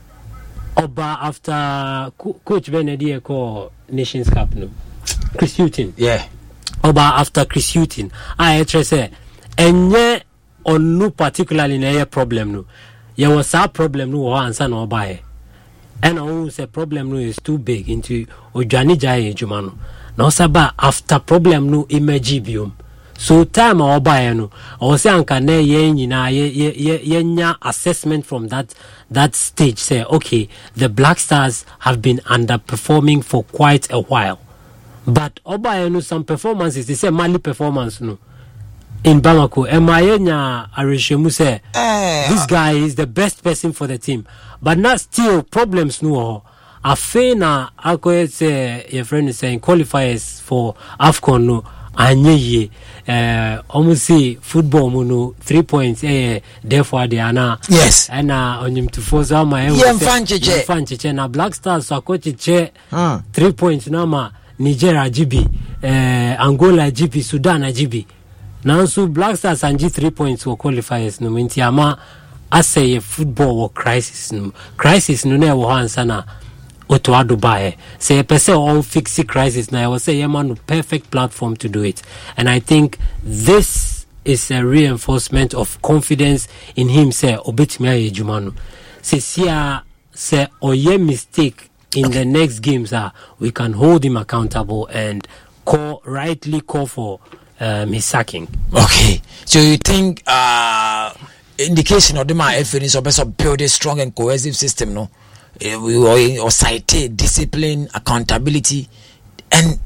Oba after co- Coach Benedia call Nations Cup no Chris Hughton. Yeah. Oba after Chris Hughton. I actually say and yeah on no particularly na problem no. There was a problem no answer no Oba. And I say problem no is too big into Ojani Jai Jumano. Now saba after problem no imagibium. So time or buy no or say anka na ye nyina ye ye ye nya assessment from that that stage say okay the Black Stars have been underperforming for quite a while. But oba no some performances they say Mali performance no in Bamako Emayenya Arishemu say uh, this guy is the best person for the team. But not still problems no afena akoye say your friend is saying qualifiers for AFCON no anye uh almost see football mono three points eh therefore they are now yes and uh on him to force out my fancheche fancheche na Black Stars so che uh. three points na ma Nigeria G B uh, Angola G B Sudan G B now so Black Stars and G three points for qualifiers no minti ama ase a football or crisis no crisis no na wo answer na Otoado Bae. Say a person all fix crisis now. I will say a man perfect platform to do it. And I think this is a reinforcement of confidence in him. Say Obetmia Jumanu. Say Sia say oye mistake in okay. the next games are uh, we can hold him accountable and call rightly call for um, his sacking. Okay. So you think uh indication of the man F N is also build a strong and cohesive system, no? Or, or cite discipline, accountability, and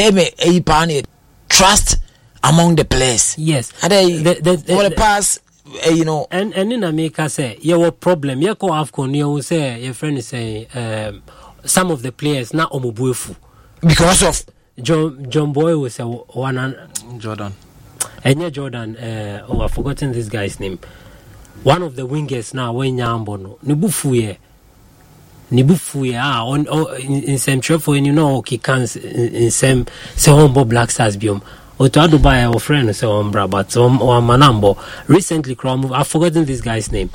the trust among the players. Yes, and they, the, the, the, for the past, uh, you know. And and in America, say you have a problem. You go AFCON, you say your friend is saying um, some of the players not omubuefu because of John John Boy was say one Jordan, and yeah Jordan. Uh, oh, I've forgotten this guy's name. One of the wingers now when Yambono Nibufuye. Nibufu ya on in some trip when you know he can in some say humble Black Stars biom Otoado buy our friend say umbra but um or manambo recently crowd I've forgotten this guy's name.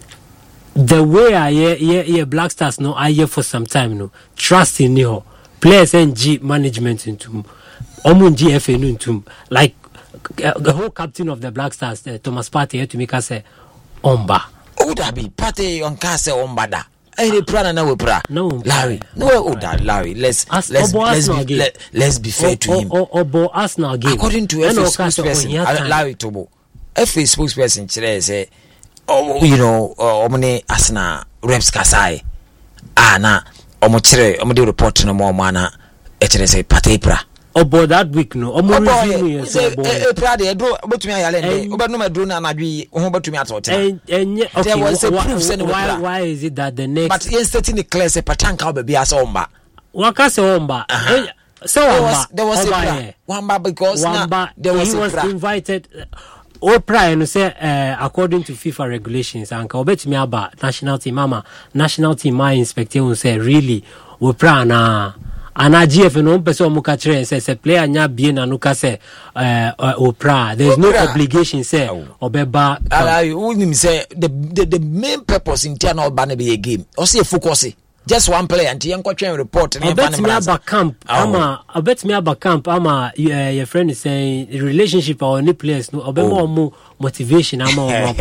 The way I hear hear, hear Black Stars no I hear for some time no trust in you players and G management into omun G F A into like uh, the whole captain of the Black Stars uh, Thomas Partey here to make us say omba oh that be Partey on case ombada. Any plan na we pra no Larry no oh that Larry let's As let's let's be, let, let's be fair o, to him o, o, o, Arsenal game according to F A spokesperson Larry Tobo F A spokesperson say oh you know omne Arsenal reps kasai ah na omo kire omo de report no mo ma na e kire say patepra obo that week no omo review yes obo e pra de do betumi ayale nde obenu madru na anadwi ho betumi atotena enye okay there was a proof say why why is it that the next but yes setting the clear say patanka obabi asa omba waka say omba so omba there was a wamba because now there was he a was invited Oprah and say uh, according to FIFA regulations and obetumi aba national team mama national team my inspector will say really Oprah na ana G F no person mu ka kire say say player nya bie na no ka say uh, uh, Oprah there is no obligation say obeba ala unim say the, the the main purpose in tia na oba na be a game o say focus just one player and yen kwatwen report na ba me aba camp ama obet me aba camp ama uh, your friend is saying relationship or any players no obema mo motivation ama o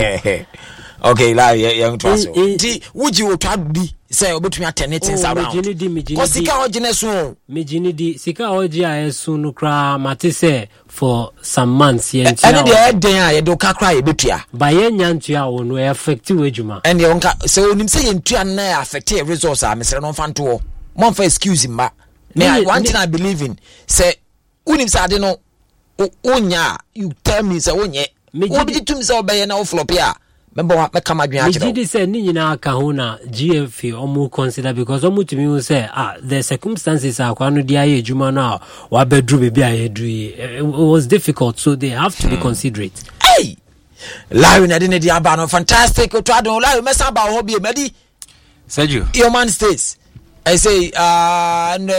okay la ye twaso ti wuji wo twadbi say obetumi atene things around ko sika ogene so mejini di sika ogi ayesu no kra mate say for some months ye ntia and the den a ye do kakra ye betua ba ye nyantua wo no affect we adwuma and ye onka say onim say ye ntua na affect ye resource a mesere no fanto mo fa excuse mba me one thing I believe in say unim say ade no onya you tell me say onye obi tum say obeye na wo flop ya member me come adwen akere me say ni nyina aka ho na G F omu consider because omu to me say ah the circumstances are kwanu dia ye adwuma na wa bedru be bia ye dru it was difficult so they have to hmm. be considerate. Hey Larry na de dia ba no fantastic to adon Larry mesa ba ho bi medi Sergio your man states I say uh and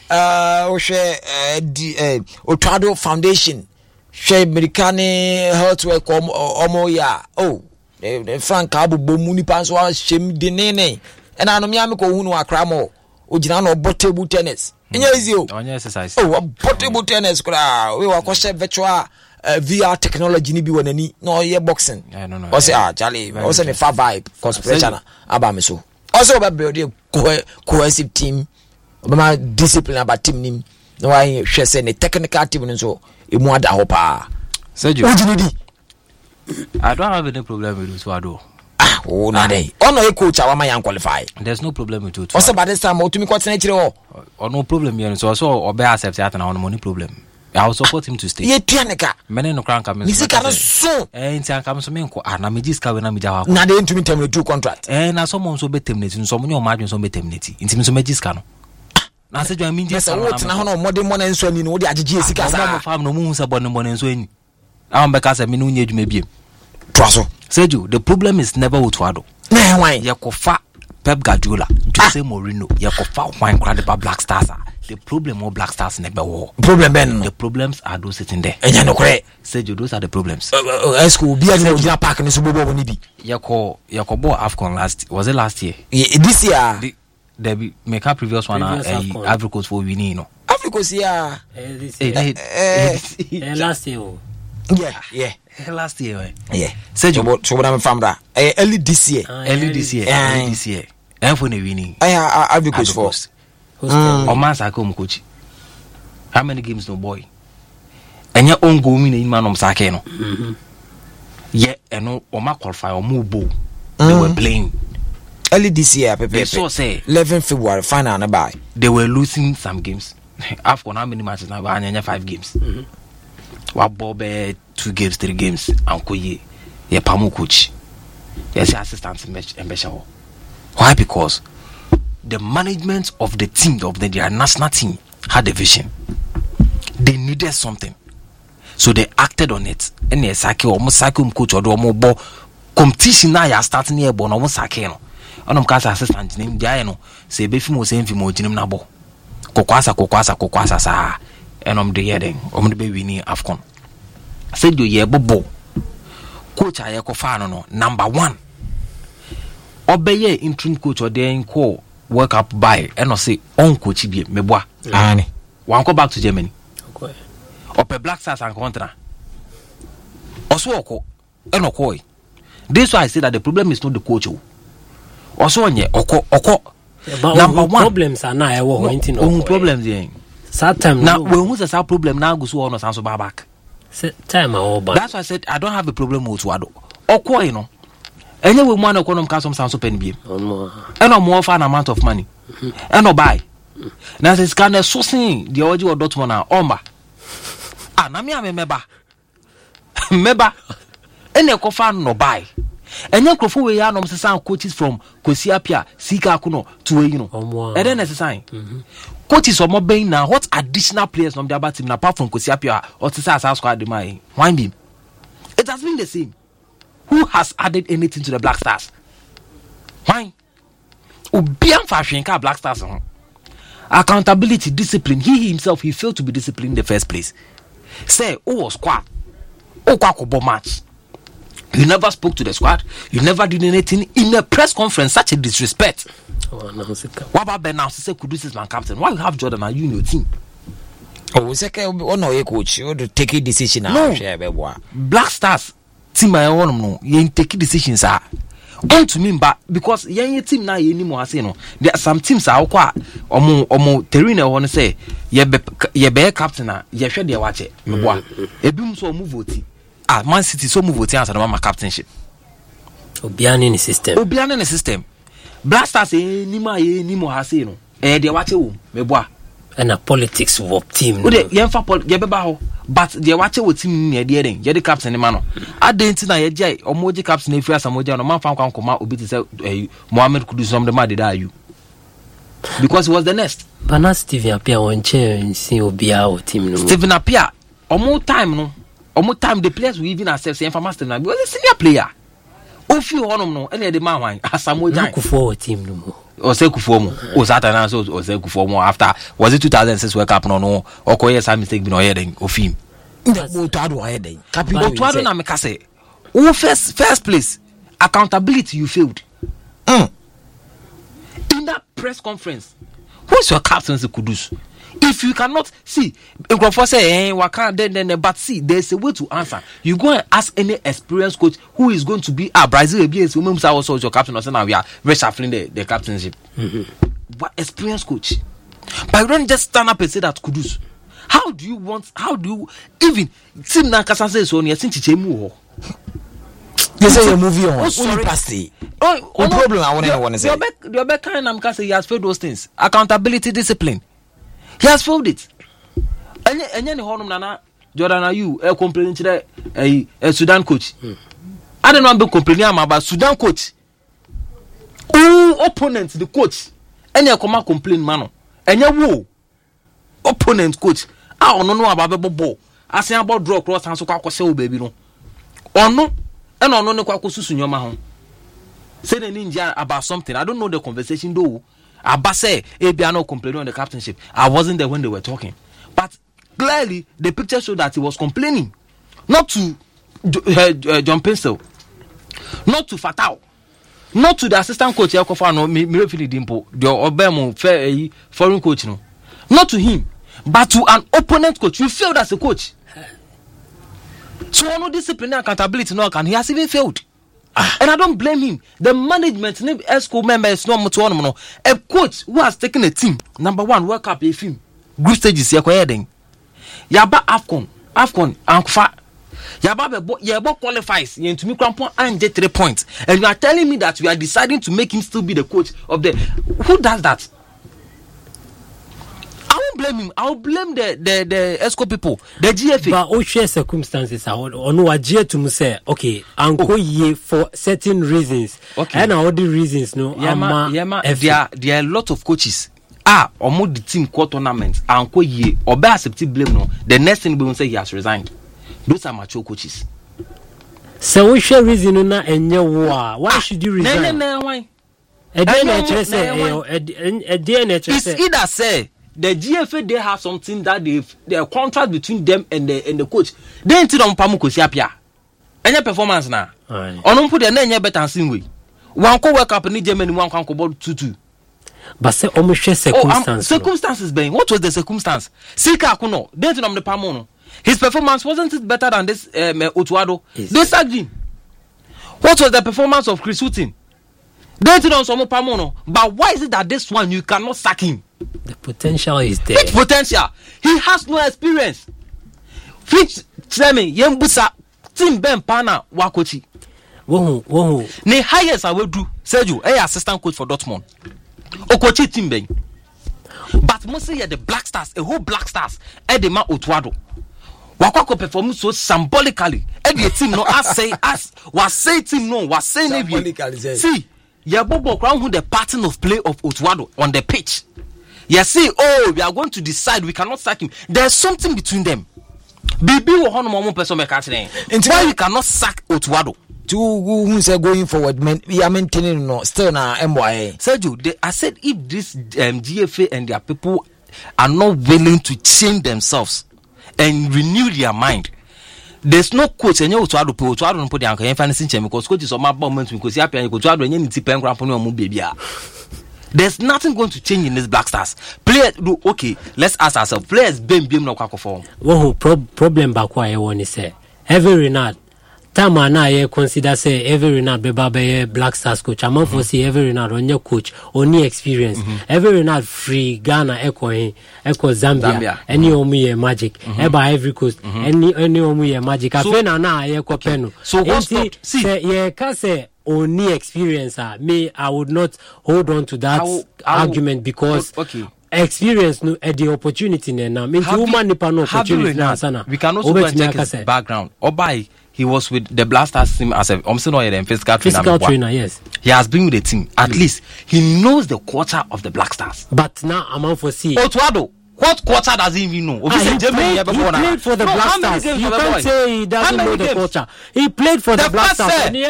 uh o share uh Otado Foundation share Americani health work omo ya oh the frank abubo mu nipa so ahyem de nene and anom ya me ko hunu akra mo ogina no table tennis enya easy o onye exercise oh table tennis kra we wa ko share virtual uh, V R technology ni bi wonani no ye boxing no no o say ah Charlie o say me fa vibe conspiration aba me so also be build a cohesive team obama discipline about team nim no why hwe say ne technical team so e mu ada ho pa Sergio ogini di I don't have any problem with Uswado. Ah, oh, na dey. Ono e coach awama yan qualify. There's no problem with it. Also by this time otumi kwatena chire ho. Or no problem here. So so obe accept that na no money problem. I will support him to stay. Ye tuaneka. Mene no kranka me. Misika no so. Eh nti anka me so me nko ah na me jiska we na me jawa. Na dey ntumi terminate two contract. Eh na so mo so be terminate so mo nyo ma adwen so be terminate. Nti me so me jiska no. Na se dwan me jiska. Na so na ho no modern mo na nso ani no wo dey agege sika sa. Mo fam no mo hu se bon bon nso ani. Am be ka se me no nya adwuma biem. Twaso. Sergio, the problem is never with Wado. Nah, why? Yakofa Pep Guardiola, Jose ah. Mourinho, Yakofa wine crowd about Black Stars. The problem of Black Stars never war. Problem ben. The problems are those sitting there. Enya no correct. Sergio, those are the problems. Uh, uh, school be at the park in Subobo woni bi. Yako Yakobo AFCON last was it last year? Yeah, this year. The, the make up previous one uh, uh, Ivory Coast for winning, no. Ivory Coast yeah. Uh, this year. Uh, uh, uh, last year. Yeah, yeah. Last year, eh? Yeah. Sergio, so so what I'm from that. Eh, early this year. Uh, early this year. Uh, early this year. And for the winning. I I have the coach for. O man saka um coach. How many games no boy? Enya on go win in man om saka no. Mhm. Yeah, and no o ma qualify o mu bo. They were playing early this year, Pepe. So say eleventh February final na buy. They were losing some games. After how many matches now? Anya five games. Mhm. Wa bobe two games, three games, and koye ye pamu coach. Yes, assistant and Beshaw. Why? Because the management of the team of the their national team had a vision. They needed something, so they acted on it. And they sake almost sake um coach or do almost bo competition now. You starting here, but almost sake no. And um kasa assistant name dia no. Say be fi mo say fi mo jinim na bo. Kokwasa kokwasa kokwasa sa. And um the year then um the be winning AFCON. Said you ye bobo coach aye ko fa no no number one obeye interim coach or then call work up by and no say on coach bi meboa ani wan go back to Germany okay ope Black Stars and contra also oko e no koi this why I say that the problem is not the coach also onye oko oko number one problems are now e wo hinting no problems here certain now when who's the problem now go so on so back time all back. That's why I said I don't have a problem with Wado. Okwo you know. Anyway, one of them custom sounds open beam. And no more for an amount of money. And no buy. Now this kind of sourcing the audio dot one omba. Ah, na me a member. Member. And you can no buy. And then Crawford we are no some coaches from Kosiapia, Sika Kuno to you know. And then as a sign. Coaches or more being now what additional players from the other team apart from Kosiapia or Tisa squad my wine beam. It has been the same. Who has added anything to the Black Stars? Why? Obian fashion car Black Stars. Accountability, discipline. He himself, he failed to be disciplined in the first place. Say, oh, squad. Oh, kwako match. You never spoke to the squad. You never did anything in a press conference. Such a disrespect. Oh, no, what about Ben now? Say, Kudus is my captain. Why you have Jordan and you in your team? Oh, second, oh no, a coach. You to take a decision. No, Black Stars team I want no. You take decisions are. On to me, but because your team now you anymore. Say no. There are some teams are quite omo omo terina want to say ye be ye be captain na ye hwe de watch e meboa. Ebim so move vote. Ah, Man City so move vote answer my captainship. Obiane in the system. Obiane in the system. Black Stars eh ni ma ye ni mo ha say no. Eh de watch wo meboa. And a politics of team. Wo de ye fa ye beba ho. But the watch with team near the ending, you're the captain, man. I didn't know your jay or Moji captain if you are some Moja, no man found come out, Obi to say, Mohammed could do some the mad that you because it was the nest. But not Stephen appear on chair and see Obia or team. Stephen appear or more time, no, or more time the players will even accept and for master now because a senior player. Oh, few on no, any of the man wine as some Moja for team no more. Or say Kufomo, or Saturday, or say Kufomo after was it two thousand six World Cup no no or Koya some mistake been heading of him. Otuado heading. Otuado na meka say, oh first first place accountability you failed. Mm. In that press conference, who's your captain Kudus? If you cannot see, if say, eh, what can't then then but see, there's a way to answer. You go and ask any experienced coach who is going to be a Brazil A B S women's also your captain or say now we are reshuffling the, the captainship. Mm-hmm. What experienced coach? But you don't just stand up and say that Kudus. How do you want? How do you even? Team na kasa say so near since chemu. You say you movie on. Oh, sorry, pasty. Oh, oh, problem. I want to want to say. Your back, your back kind of kasa he has failed those things. Accountability, discipline. He has failed it. And and any honum nana Jordan are you a complaining to the a Sudan coach. Hmm. I don't know I'm complaining about Sudan coach. Oh, opponent the coach. Any come complain man. And you woo opponent coach. Ah, no no about ball. I say about draw cross and so kwa say baby no. Or no, and on no kwa susu nyoma ho. Say the ninja about something. I don't know the conversation though. Abba say Abia no complaining on the captainship. I wasn't there when they were talking. But clearly the picture showed that he was complaining. Not to uh, uh, John Pencil. Not to Fatao. Not to the assistant coach Yakofa no Mirefili Dimpo. The Obemo fair foreign coach no. Not to him. But to an opponent coach. You failed as a coach. So no disciplinary accountability no can. He has even failed. And I don't blame him. The management, name ESCO members, no more to no. A coach who has taken a team, number one, World Cup, a film, group stages, you're heading. Yaba Afcon, Afcon, Ankfa. Yaba, Yaba qualifies, you to me, Crampon, and get three points. And you are telling me that we are deciding to make him still be the coach of the. Who does that? I won't blame him. I'll blame the the the ESCO people, the G F A. But all share circumstances are on what G to say. Okay, Uncle ye for certain reasons. Okay, and all the reasons no. Yama, Yama. There are there are a lot of coaches. Ah, almost the team core tournament. Uncle ye or be accepted blame no. The next thing we will say he has resigned. Those are mature coaches. So we share reason na enye wa. Why should you resign? No, no, no, why? A D N H S say. A D N H S say. It's either say. The G F A they have something that they their contract between them and the and the coach. They ain't on pamu kosiapia. Any performance na. Onon put the na better sin way. One ko work up in Germany one kan ko ball two two. But say almost share circumstances. Oh, um, circumstances being. What was the circumstance? Sika kuno. They ain't on the pamu no. His performance wasn't it better than this um, Otuado? They sacked him. What was the performance of Chris Wooten? They ain't on some pamu no. But why is it that this one you cannot sack him? The potential is there. Which potential? He has no experience. Which tell me, Yembusa, Tim Ben Pana Wakochi. Wohu, wohu. Ne highest I will do. Sergio, a assistant coach for Dortmund. Okochi team ben. But mostly the Black Stars, a whole Black Stars, Edema Otuado. Wakwako perform so symbolically. Every team no as say as was say team no was saying symbolically. See, yeah, Bobo Crown who the pattern of play of Otuado on the pitch. You see, oh, we are going to decide we cannot sack him. There's something between them. Bibi will honor one person make why you cannot sack Otuado? To who say going forward, man, we are maintaining no still na M Y A. Sergio, they, I said if this um, G F A and their people are not willing to change themselves and renew their mind, there's no coach and you to add to put to put the anchor and fancy because coach is on my moment because you have to go to add any pen grandpa no baby. There's nothing going to change in this Black Stars. Players do okay. Let's ask ourselves. Players been beam no kwako form. One problem back why I want to say. Every Renard. Tama na ye consider say every Renard beba be Black Stars coach. I'm for see every Renard on your coach only experience. Mm-hmm. Every Renard free Ghana echo echo Zambia. Zambia. Any mm-hmm. omu ye magic. Mm-hmm. Eba every coast. Mm-hmm. Any any omu ye magic. So, Afena na ye ko okay. Peno. So what stop? See, say, ye can say only experience. Uh, me, I would not hold on to that I will, I will, argument because okay. Experience no at the opportunity na. Me too man nipa no opportunity na sana. We can also go and check his background. Obai. He was with the Black Stars team as a I'm saying no physical trainer. Physical trainer, yes. He has been with the team. At mm. least he knows the culture of the Black Stars. But now I'm on for see. Otuado, what quarter does he even know? Ah, he, played, he played for the no, Black Stars. You can't say he doesn't know the culture. He played for the, the Black Stars. And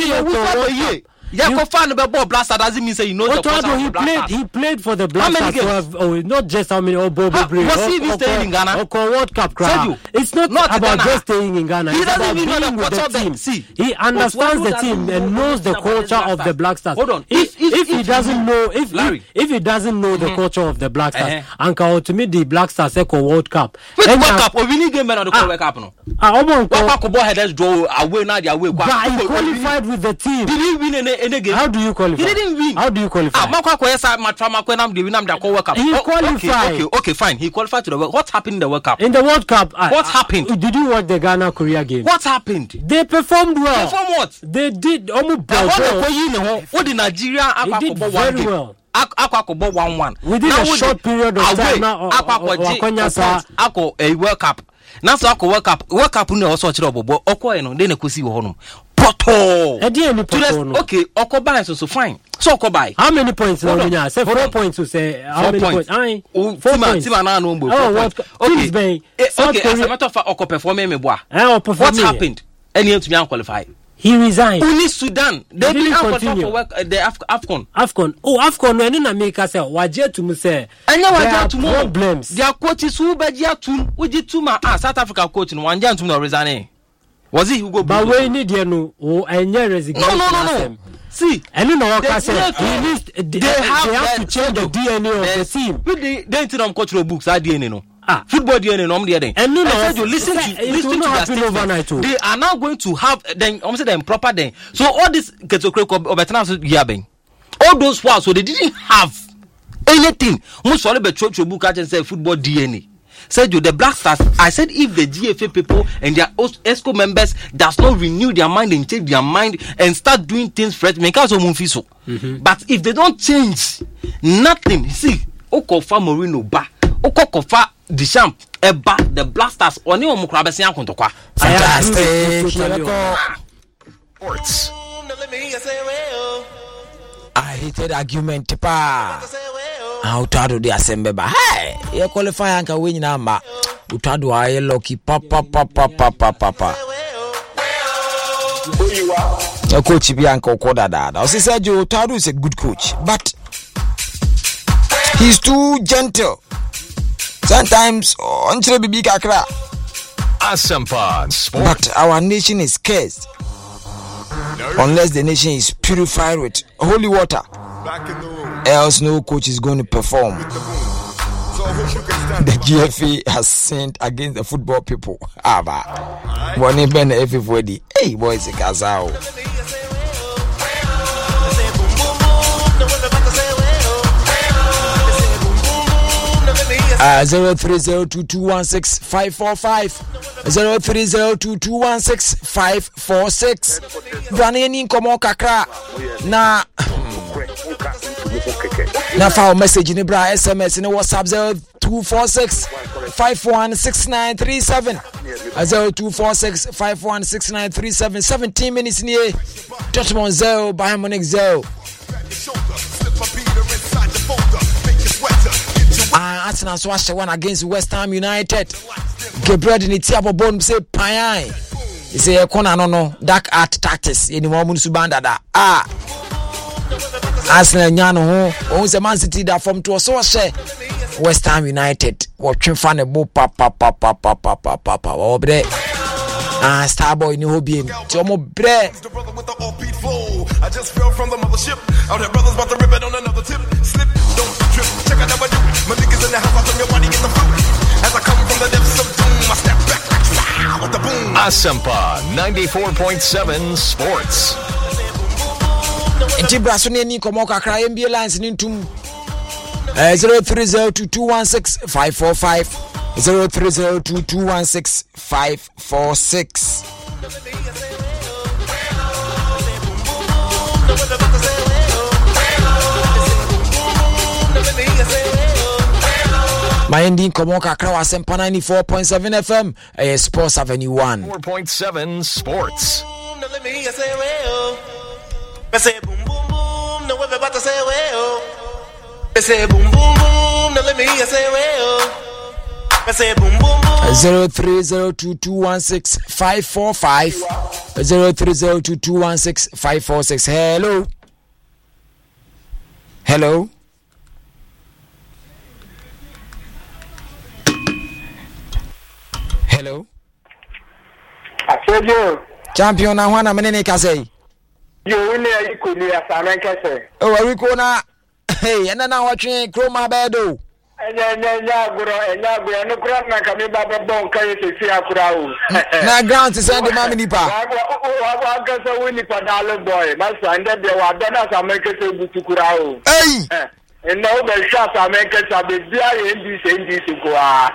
he yeah, you fan the ball Black Stars doesn't mean say you know the culture of he the Black played, Stars. He played for the Black Stars. Have, oh, not just how many oh Bobo Bray. Was he even staying in Ghana? Or World Cup crowd. It's not, not about just staying in Ghana. He it's doesn't about even know the culture the team. See, he understands the team and knows the culture of the Black Stars. Hold on. If if, if he doesn't know if Larry. if he doesn't know the culture of the Black Stars, and can to me the Black Stars echo World Cup. Which World Cup? We winning game on the World Cup no. Ah, Omo World Cup headers draw away now they away. But he qualified with the team. Did he win any game? How do you qualify? He didn't win. How do you qualify? Ah, Makwa Koyesa Matrama Kwenam the winam da World Cup. He qualified. Okay, okay, okay, fine. He qualified to the World. What happened in the World Cup? In the World Cup, what uh, happened? Uh, did you watch the Ghana Korea game? What happened? They performed well. Perform what? They did. Almost what did Nigeria? They did very well. Akwa one one. Within a short period of time, now Akwa Akwa a World Cup. Now so Akwa World Cup. World Cup no also chiro bobo. Okwa no dey na kosi wo hono. Poto. Okay, Okoba is also fine. So Okoba. How many points now we have? Say four on. points to say how four many points? Aye. Four points. Team na no mbo. Oh, what? Okay. Okay, okay. As a matter of fact, Oko perform me boa. What happened? Any to be qualify. He resigned. Only Sudan. They didn't continue for work uh, the Af- Afcon. Afcon. Oh, Afcon. No, no, make us say. Waje to me say. I know waje to problems. Their coaches who be dia to. We did two ma. Ah, South Africa coach no one to no resign. Was he Hugo? But we need you know. Oh, any resignation. No, no, no, no. See, and you know what I said. He needs. They, they, they have, have to change the D N A of the team. But they they into them cultural books. I D N A no. Ah, football D N A no there then. And you know, I said you listen to listen to their statement. They are now going to have then I'm saying them proper then. So all this Ketokre Obetana Yabeng, all those files, so they didn't have anything. Most all be church book and say football D N A. Said you the Black Stars. I said if the G F A people and their ESCO members does not renew their mind and change their mind and start doing things fresh, make us so. But if they don't change nothing, see, Okofa Morino ba, Okofa Deschamps, Eba, the Black Stars, or no more crabs and Kontokwa. Fantastic. Sports. I hated argument, pa. How to the assembly, but hey, you qualify and can win number. Utado I lucky, papa, papa, papa, papa. Your coach Bianco Kodada. I said you Utado is a good coach, but he's too gentle. Sometimes on Trebi Kakra. Asampan Sport. But our nation is cursed unless the nation is purified with holy water. Else no coach is going to perform. The G F A has sinned against the football people. Aba. One even everybody. Hey boys, Kazao. Uh, zero three zero two two one six five four five zero three zero two two one six five four six. Brane ni nkomo kakra na na fa message ni bra S M S ni WhatsApp zero two four six five one six nine three seven zero two four six five one six nine three seven. seventeen minutes ni e Dortmund zero Bayern Munich zero. Uh, Arsenal so watch one against West Ham United. Gabriel Nitiabo Bon say Payai. He say Kona no no dark art tactics. Any more mun subanda da. Ah. Arsenal nyano ho. O say Man City da from to so share West Ham United. Watching fan bo pa pa pa pa pa pa pa pa pa. Obre. Ah, Starboy ni hobby. Ti omo bre. I just fell from the mothership. Out here brothers about to rip it on another tip. Slip, don't trip. Check I never do. My niggas in the house, I turn your body get the fruit. As I come from the depths of doom, I step back like wow with the boom. Asampa ninety-four point seven Sports. Inti braso ni ni komo kakra N B A lines ni ntum. Uh, zero three zero two two one six five four five zero three zero two two one six five four six. My ending komo kakra wa Asempa ninety-four point seven F M, uh, Sports Avenue one. four point seven Sports. Let me hear you say well. I say boom boom boom. No, we're about to say well. I say boom boom boom. Now let me hear you say well. I say boom boom boom. Zero three zero two two one six five four five zero three zero two two one six five four six. Hello. Hello. Hello. Asejo. Champion na hwana menene ka say? Yo wini ya iko ni asamen kese. Oh, we ko na hey, ena na watwe Chroma bedo. Enya enya enya guro enya guro no kura na kami baba bon kai se fi akura o. Na ground se send mama nipa. Wa wa ga so wini pa dalo boy. Ma so ande de wa dona asamen kese butu kura o. Hey. Ena o be sha asamen kese be bia ye ndi se ndi se ko a.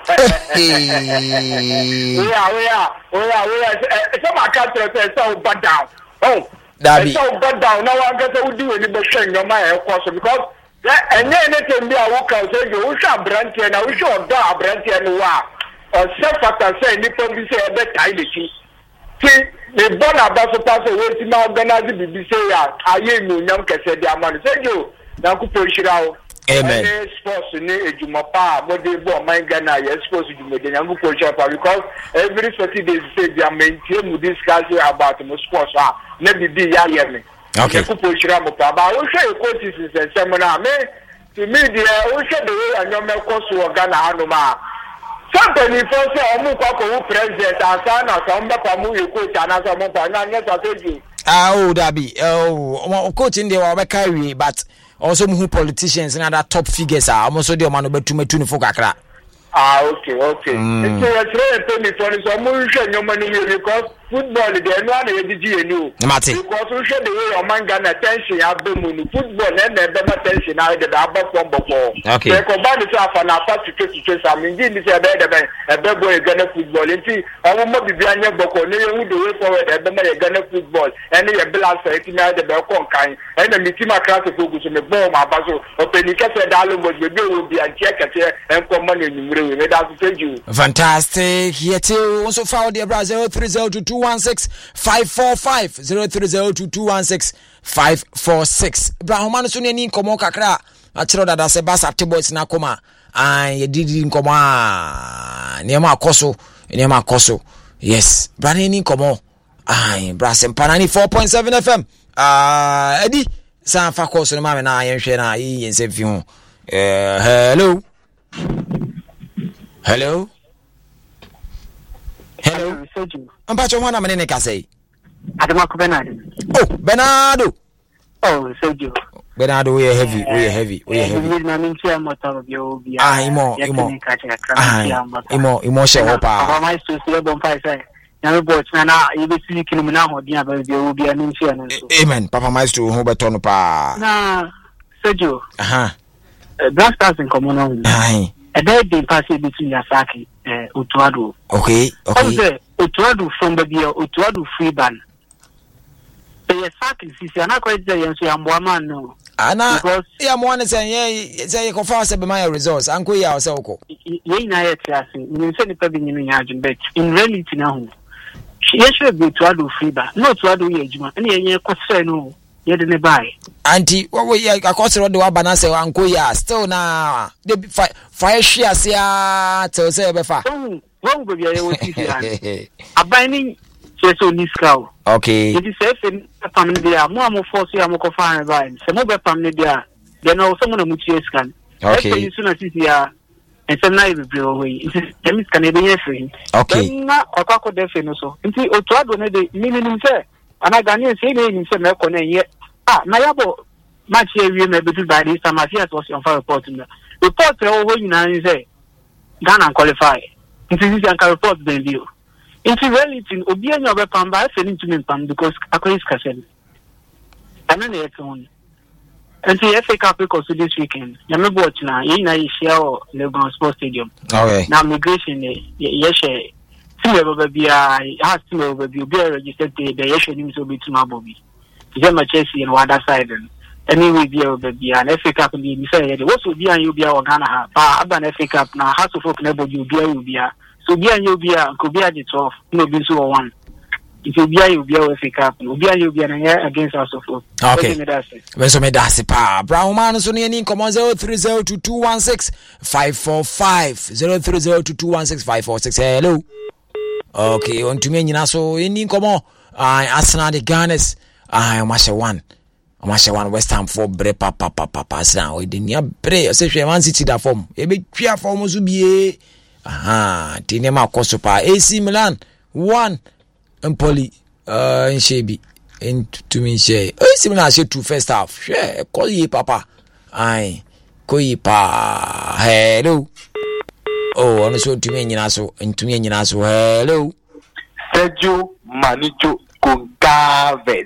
Oya oya oya oya so ma ka tro se so bad down. Oh. Dabi. So bad down na wa ga so udi we ni be shen no ma e ko so because and then it can be a walk out. You shall brand and I wish you a brand and wa. Or self after say, Nippon be say a bit tiny. See, the born about to pass away to now organize the B B C. I am you, young Cassette, money. Say you, now could push it out. Amen. Sports in a Jumapa, what they bought my Ghana, yes, supposed to be the young push up because every Saturday they say they are maintaining with this guy about the sports. Maybe be young. Okay. But we say coaches is seminar. Me to me the we say the way and your course to Ghana Hanuma. Something if you say omu kwa ko president asana so mba kwa mu coach ana so mba na na so you. Ah oh Dabi. Oh coaching dey wa be carry but also mu politicians and other top figures are almost dey man obetumetu ni fo kakra. Ah okay okay. It's a trade to me for so mu hwe nyoma ni because football dey no na ye gi enu. Because we show the way o man Ghana attention abemu ni football na na be attention na dey aba from boko. Okay. They come back to afa na pass to to to am ngi ni say be dey be e be boy Ghana football nti omo mo bibia nya boko na ye hu the way forward e be ma Ghana football and ye blast it na dey be kon kan e na mitima class focus me ball ma ba so openika say dalo mo be be obi anche kete en kom ma na nyumre we that's thank you. Fantastic. Yet also found the Brazil zero three zero two two one six five four five zero three zero two two one six five four six. Brahman Sunni ni komo kakra achiro dada se bas actiboys na koma an ye didi nkoma niema akoso niema akoso. Yes, Brahman ni komo ai Asempa ninety-four point seven F M. Ah uh, Eddie san fa koso no ma me na yenhwe na yi yense fi ho. Eh hello. Hello. Hello. Ampacho mwana manene kasei. Adamako Bernardo. Oh, Bernardo. Oh, Sergio. Bernardo, we are heavy, we are heavy, we are heavy. Ah, imo, imo. Ah, imo, imo she hopa. Aba mai so se bon pai sai. Na report na na e be sili kinu na hodi aba bi obi anu nchi anu so. Amen. Papa Maestro ho beto no pa. Na Sergio. Aha. Black Stars in common. Ai. a bad day passing between Yasaki and Utuado. Okay, okay. Utuado from the beer, Utuado free ban. The Yasaki, see, I'm not quite there, so I'm one man, no. Ana, yeah, I'm one saying, yeah, say, go fast about my results. Uncle, yeah, so. Ye, I class, you send it in your bet. In reality, now, she should be Utuado free ban, not Utuado Yajma, and yeah, question, no. You didn't buy. Auntie, what were you? I cost the Banasa Uncle, yeah, still now. They be fire shares, yeah, to say before. Oh, what would you a binding? So, this cow. Okay. It is safe in a family there. More more force, you are more confined by some other family there. They know someone of which is can. Okay. As soon as it's here, and some night will blow away. It is James Canadian free. Okay. Not a cock of definition. So, until Otuado, the meaning, sir. And I can say, in some Melcone yet. Ah, my abo, much here we may be by this time. I see it was on fire reporting. Report the whole you say, Ghana qualify. It is a report the view. It's relating, Obian of a pamba, selling to me pam because I can castle. And then it's on. And the F A Cup because this weekend, you may watch now, in a share Legon Sports Stadium. Okay. Now, migration, yes, Timber be I asked Timber be registered the yes, news will be to my bobby. Jema Chelsea and Wada side and anyway, be an F A Cup and be fair. What would be an U B A or Ghana? But I've F A Cup now, House of Folk never you be a U B A. So be a U B A, could be a twelve, no be so one. If you be a U B A F A Cup, no be a U B A against House of Folk. Okay. When me that's pa. Brown man so ni come on zero three zero two two one six five four five zero three zero two two one six five four six. Hello. Okay, on to me nyina so ni come on. I Arsenal the Gunners. I must one. I must one West Ham for bre papa papa pass now. We didn't bre. I say she Man City that form. E be twa form so be. Aha, tinema kosopa. A C Milan one. Empoli uh in Shebi. In to me she. A C Milan she two first half. She call ye papa. Aye. Call ye pa. Hello. Oh, I'm so to me nyina so. To me nyina so. Hello. Sergio Manicho Goncalves.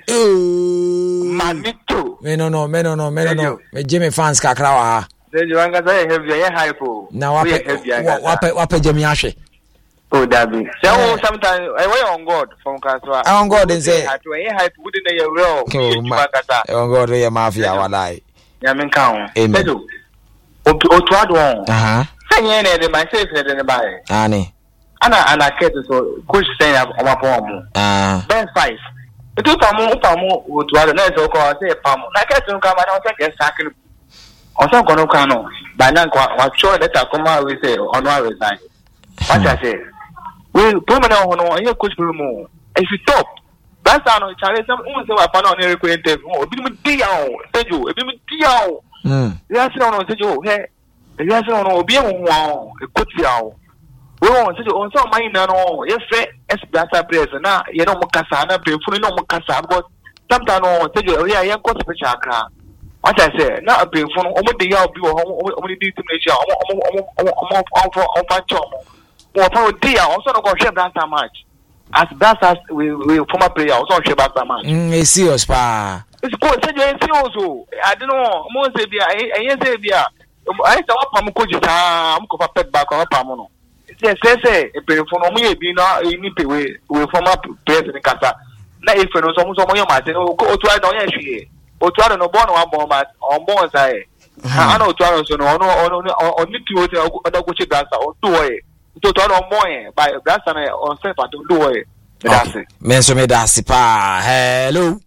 Manito. Me no no, me no no, me no no. Me Jimmy fans kakra wa ha. Sergio anga say heavy ya hype. Na wa wa wa pa Jimmy ahwe. Oh Dabi. So sometimes I way on God from Kaswa. On God and say hype hype wouldn't you real. Oh God we mafia walai. Ya men kan. Sergio. O o twado. Aha. Sanye ne de myself ne de buy. Ani. Ana ana keto so coach say amapon. Ah. Ben five. Itu pamu pamu wotuado na so ko say pamu. Na keto nka ma na say get sakin. Oso kono kano. Ba na kwa wa show that akoma we say ono resign. What I say? We permanent hono on your coach promo. If you top, that's how Charlie some say wa pa na on request interview. Obi mu di yawo. Sejo, obi mu di yawo. Mm. Ya say no sejo he. Ya say no obi mu wa e coach yawo. We want to on some money no if es data press na you know mukasa na pay for no mukasa but sometimes no say you yeah yeah cost special car what I say na pay for no omo dey ya obi o omo dey team nation omo omo omo omo omo omo chom o for dey also no go share that match as that as we we former player also share that match mm e serious pa it's good say you serious o I don't know mo say bia e say bia I say what pam ko jita am ko fa pet back on pam no. Yes, yes, yes. A person from me be na any pay we we former president kasa. Na if no so so mo yo ma say o to I don yan hwe. O to I no born one born but on born say. Ha na o to I so no no no ni ti o te o da go che gasa o to e. To to no mo e by gasa na on say pa to do e. That's it. Men so me that's pa. Hello.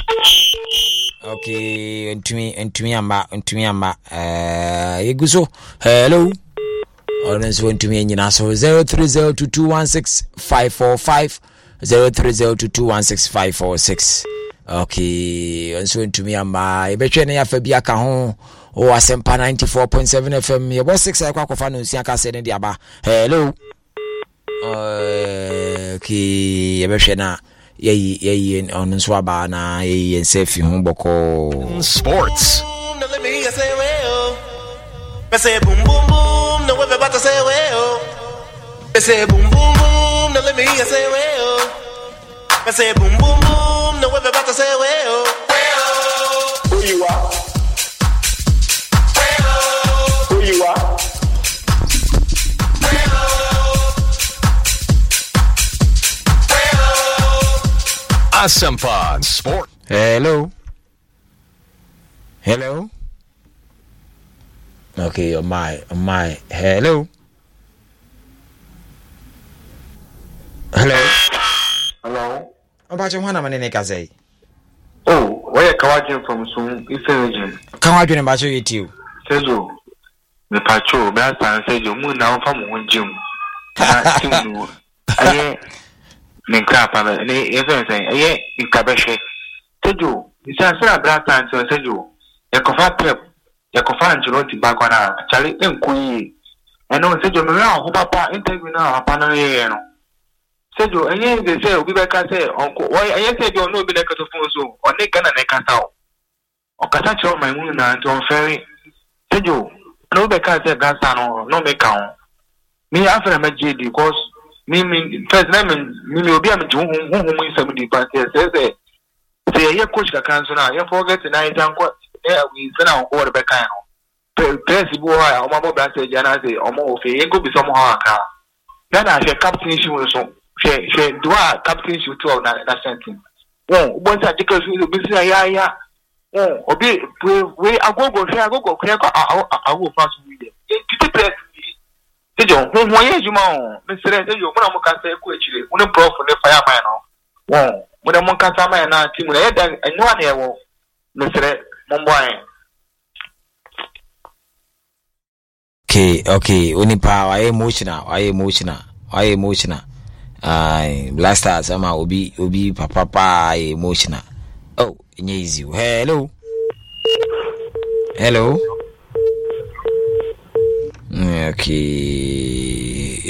Okay, ntumi ntumi amba ntumi amba eh yeguso. Hello. Orange want to me nyina so zero three zero two two one six five four five zero three zero two two one six five four six. Okay, and so to me amba e betwe na ya fa bi aka ho o asempa ninety-four point seven F M ye bo six akwa kofa no nsia ka se ne dia ba. Hello. Okay, e betwe na ye ye on so aba na ye ye sefi ho boko sports. Let me say well. Me say boom boom boom, no we about to say well. Me say boom boom boom, no let me hear say well. Me say boom boom boom, no we about to say well. Well, who you are? Well, who you are? Asampa Sport. Hello. Hello. Okay, oh my, oh my. Hello. Hello. Hello. About your one, I'm an Kaze. Oh, where Kawajin from soon? It's a region. Kawajin about you, too. Says you. The patrol, that's why I said you moon now from one gym. I ain't crap on it. I ain't in Kabashi. Said you. It's a black time, so I said you. Yakofa Pep. Yakofa and Joloti back on our Charlie and Kui. I know, said you, Milan, who papa interview now upon a said you, and yes, they say, we back and say, Uncle, why I said you know be like a phone so, or they can make us out. Or Casacho, my moon, and John Ferry. Said you, no back and say, Gassano, no make count. Me after I'm a J D, because me, first name, me will be a June whom we somebody, but says, say, your coach can now, you forget tonight, and what we send out order back. Press boy, or my mobile say, Janazi, or more of a go be somehow. Then I say, Captain, she was so. She she do a captain shoot to na na sentence. Oh, once I take us to be say ya ya. Oh, obi we we agogo hwe agogo kre ko awo fast we dey. Titi press. Say jo, who won ye juma o. Me say say jo, mo na mo ka say ku echire. Mo ne prof ne fire man no. Oh, mo na mo ka sa man na team na e dan enyo na e wo. Me say mo boy. Okay, okay, Unipa, I emotional, I emotional, I emotional. I last time sama obi obi papa pa emotional. Oh, easy. Hello. Hello. Okay.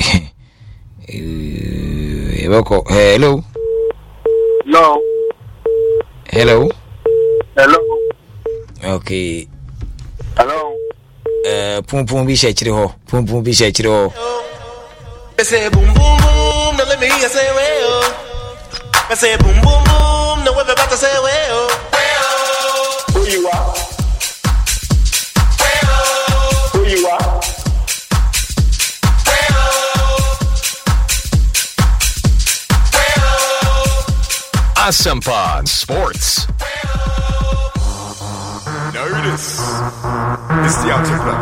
Hello. Hello. Hello. Hello. Okay. Hello. Uh, pum pum bi shechiri ho. Pum pum bi shechiri ho. I say boom boom boom, now let me hear say well. I say boom boom boom, now we're about to say well. Who you are? Who you are? Asampa Sports. Notice. It's the Altiplano.